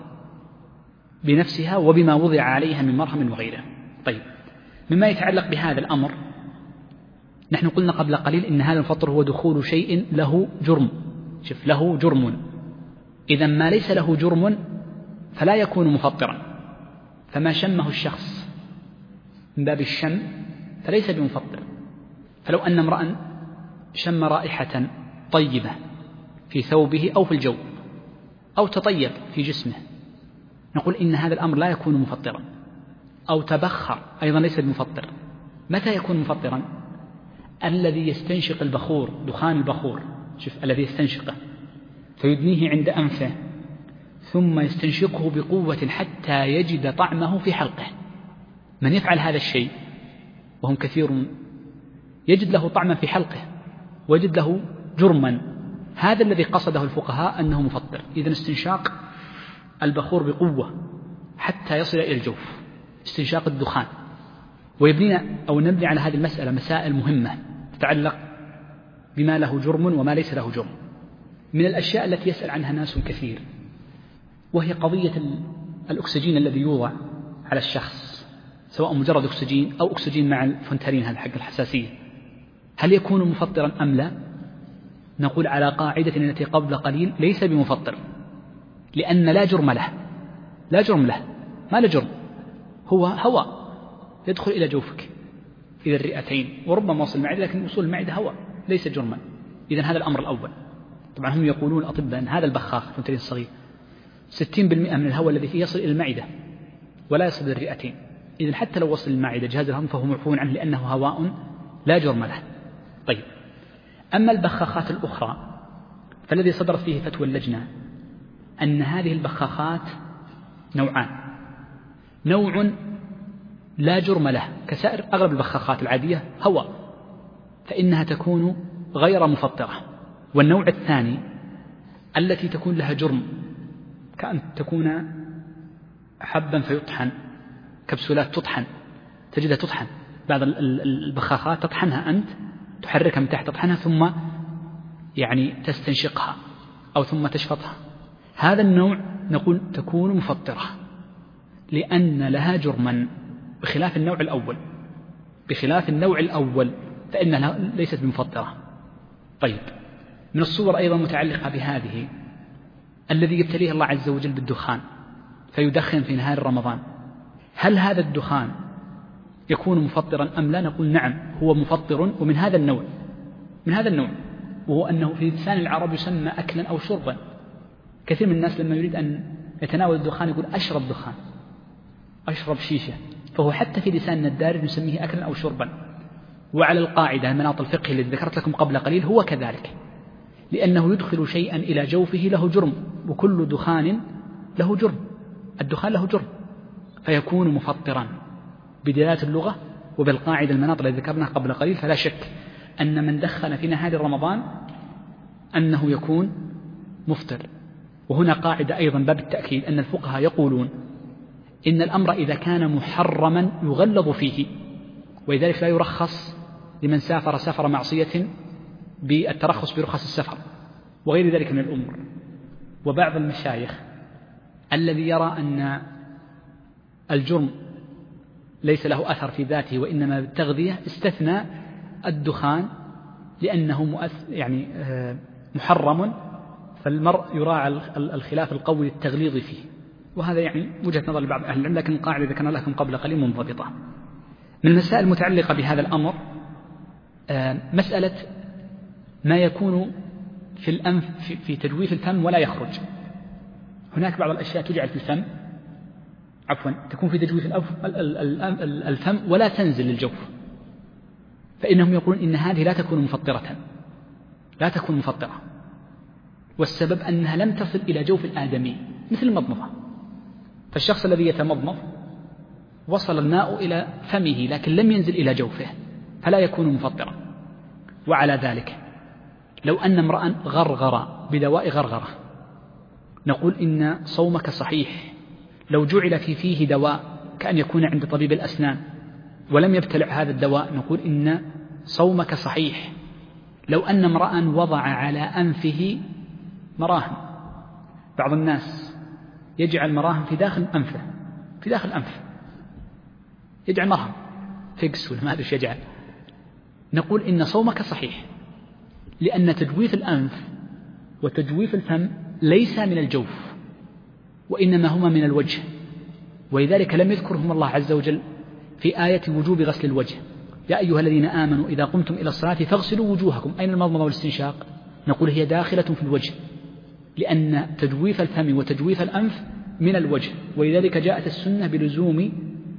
Speaker 2: بنفسها وبما وضع عليها من مرهم وغيره. طيب، مما يتعلق بهذا الأمر نحن قلنا قبل قليل إن هذا المفطر هو دخول شيء له جرم، شوف له جرم، إذن ما ليس له جرم فلا يكون مفطرا، فما شمه الشخص من باب الشم فليس بمفطر. فلو أن امرأ شم رائحة طيبة في ثوبه أو في الجو أو تطيب في جسمه نقول إن هذا الأمر لا يكون مفطرا، أو تبخر أيضا ليس بمفطر. متى يكون مفطرا؟ الذي يستنشق البخور، دخان البخور، شوف الذي يستنشقه فيدنيه عند أنفه ثم يستنشقه بقوة حتى يجد طعمه في حلقه. من يفعل هذا الشيء وهم كثير يجد له طعما في حلقه ويجد له جرما، هذا الذي قصده الفقهاء أنه مفطر. إذن استنشاق البخور بقوة حتى يصل إلى الجوف، استنشاق الدخان. ويبنينا أو نبني على هذه المسألة مسائل مهمة تتعلق بما له جرم وما ليس له جرم. من الأشياء التي يسأل عنها ناس كثير وهي قضية الأكسجين الذي يوضع على الشخص، سواء مجرد أكسجين أو أكسجين مع الفنترين هذا حق الحساسية، هل يكون مفطرا أم لا؟ نقول على قاعدة التي قبل قليل ليس بمفطر، لأن لا جرم له، لا جرم له، ما له جرم، هو هواء يدخل إلى جوفك إلى الرئتين وربما وصل المعدة، لكن وصول المعدة هواء ليس جرما. إذن هذا الأمر الأول. طبعا هم يقولون الأطباء أن هذا البخاخ الفنترين الصغير 60% من الهواء الذي فيه يصل إلى المعدة ولا يصل إلى الرئتين. إذن حتى لو وصل المعدة جهاز الهضم فهو معفو عنه لأنه هواء لا جرم له. طيب، أما البخاخات الأخرى فالذي صدرت فيه فتوى اللجنة أن هذه البخاخات نوعان: نوع لا جرم له كسائر أغلب البخاخات العادية هواء فإنها تكون غير مفطرة، والنوع الثاني التي تكون لها جرم كأن تكون حبا فيطحن، كبسولات تطحن، تجدها تطحن، بعض البخاخات تطحنها أنت، تحركها من تحت تطحنها ثم يعني تستنشقها أو ثم تشفطها. هذا النوع نقول تكون مفطرة لأن لها جرما بخلاف النوع الأول، بخلاف النوع الأول فإنها ليست بمفطرة. طيب، من الصور أيضا متعلقة بهذه الذي يبتليه الله عز وجل بالدخان فيدخن في نهار رمضان، هل هذا الدخان يكون مفطرا أم لا؟ نقول نعم هو مفطر، ومن هذا النوع، من هذا النوع، وهو أنه في لسان العرب يسمى أكلا أو شربا. كثير من الناس لما يريد أن يتناول الدخان يقول أشرب دخان، أشرب شيشة، فهو حتى في لساننا الدارج نسميه أكلا أو شربا. وعلى القاعدة المناط الفقهي الذي ذكرت لكم قبل قليل هو كذلك، لأنه يدخل شيئا إلى جوفه له جرم، وكل دخان له جرم، الدخان له جرم، فيكون مفطرا بدلالة اللغة وبالقاعدة المناط الذي ذكرناه قبل قليل. فلا شك أن من دخن في نهار رمضان أنه يكون مفطر. وهنا قاعدة أيضا باب التأكيد أن الفقهاء يقولون إن الأمر إذا كان محرما يغلظ فيه، ولذلك لا يرخص لمن سافر سفر معصية بالترخص برخص السفر وغير ذلك من الأمور. وبعض المشايخ الذي يرى أن الجرم ليس له أثر في ذاته وإنما بالتغذية استثنى الدخان لأنه يعني محرم، فالمرء يراعى الخلاف القوي للتغليظ فيه. وهذا يعني وجهة نظر لبعض أهل العلم، لكن القاعدة ذكرنا لكم قبل قليل منضبطة. من المسائل المتعلقة بهذا الأمر مسألة ما يكون في الأنف في تجويف الفم ولا يخرج. هناك بعض الأشياء تجعل في الفم، تكون في تجويف الفم ولا تنزل للجوف، فإنهم يقولون إن هذه لا تكون مفطرة، لا تكون مفطرة، والسبب أنها لم تصل إلى جوف الآدمي مثل المضمضة. فالشخص الذي يتمضمض وصل الماء إلى فمه لكن لم ينزل إلى جوفه فلا يكون مفطرا. وعلى ذلك لو أن امرأ غرغر بدواء غرغرة نقول إن صومك صحيح. لو جعل في فيه دواء كأن يكون عند طبيب الأسنان ولم يبتلع هذا الدواء نقول إن صومك صحيح. لو أن امرأ وضع على أنفه مراهم، بعض الناس يجعل مراهم في داخل أنفه، في داخل أنفه يجعل مرهم فيكس ولا ما أدري يجعل، نقول إن صومك صحيح، لأن تجويف الأنف وتجويف الفم ليس من الجوف وإنما هما من الوجه، ولذلك لم يذكرهم الله عز وجل في آية وجوب غسل الوجه: يا أيها الذين آمنوا إذا قمتم إلى الصلاة فاغسلوا وجوهكم. أين المضمضة والاستنشاق؟ نقول هي داخلة في الوجه، لأن تجويف الفم وتجويف الأنف من الوجه، ولذلك جاءت السنة بلزوم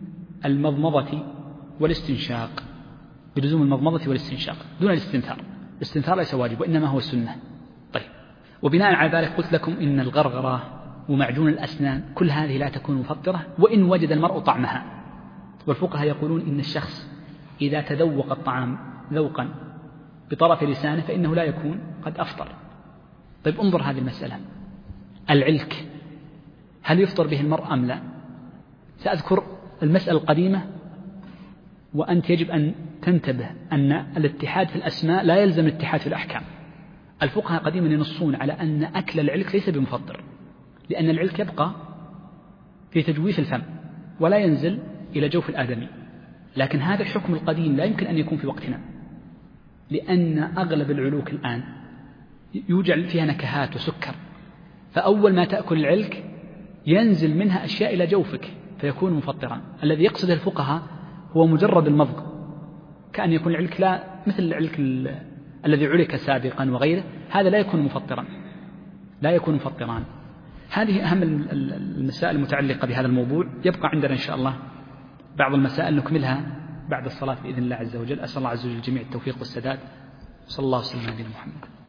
Speaker 2: المضمضة والاستنشاق، بلزوم المضمضة والاستنشاق دون الاستنثار. الاستنثار ليس واجب وإنما هو السنة. طيب، وبناء على ذلك قلت لكم إن الغرغرة ومعجون الأسنان كل هذه لا تكون مفطرة وإن وجد المرء طعمها. والفقهاء يقولون إن الشخص إذا تذوق الطعام ذوقا بطرف لسانه فإنه لا يكون قد أفطر. طيب، انظر هذه المسألة، العلك هل يفطر به المرء أم لا؟ سأذكر المسألة القديمة، وأنت يجب أن تنتبه أن الاتحاد في الأسماء لا يلزم الاتحاد في الأحكام. الفقهاء قديما ينصون على أن أكل العلك ليس بمفطر، لأن العلك يبقى في تجويف الفم ولا ينزل إلى جوف الآدمي، لكن هذا الحكم القديم لا يمكن أن يكون في وقتنا، لأن أغلب العلوك الآن يوجد فيها نكهات وسكر، فأول ما تأكل العلك ينزل منها أشياء إلى جوفك فيكون مفطرا. الذي يقصده الفقهاء هو مجرد المضغ، كأن يكون العلك لا مثل العلك الذي علك سابقا وغيره، هذا لا يكون مفطرا، لا يكون مفطران. هذه أهم المسائل المتعلقة بهذا الموضوع. يبقى عندنا إن شاء الله بعض المسائل نكملها بعد الصلاة بإذن الله عز وجل. أسأل الله عز وجل الجميع التوفيق والسداد. صلى الله وسلم على نبينا محمد.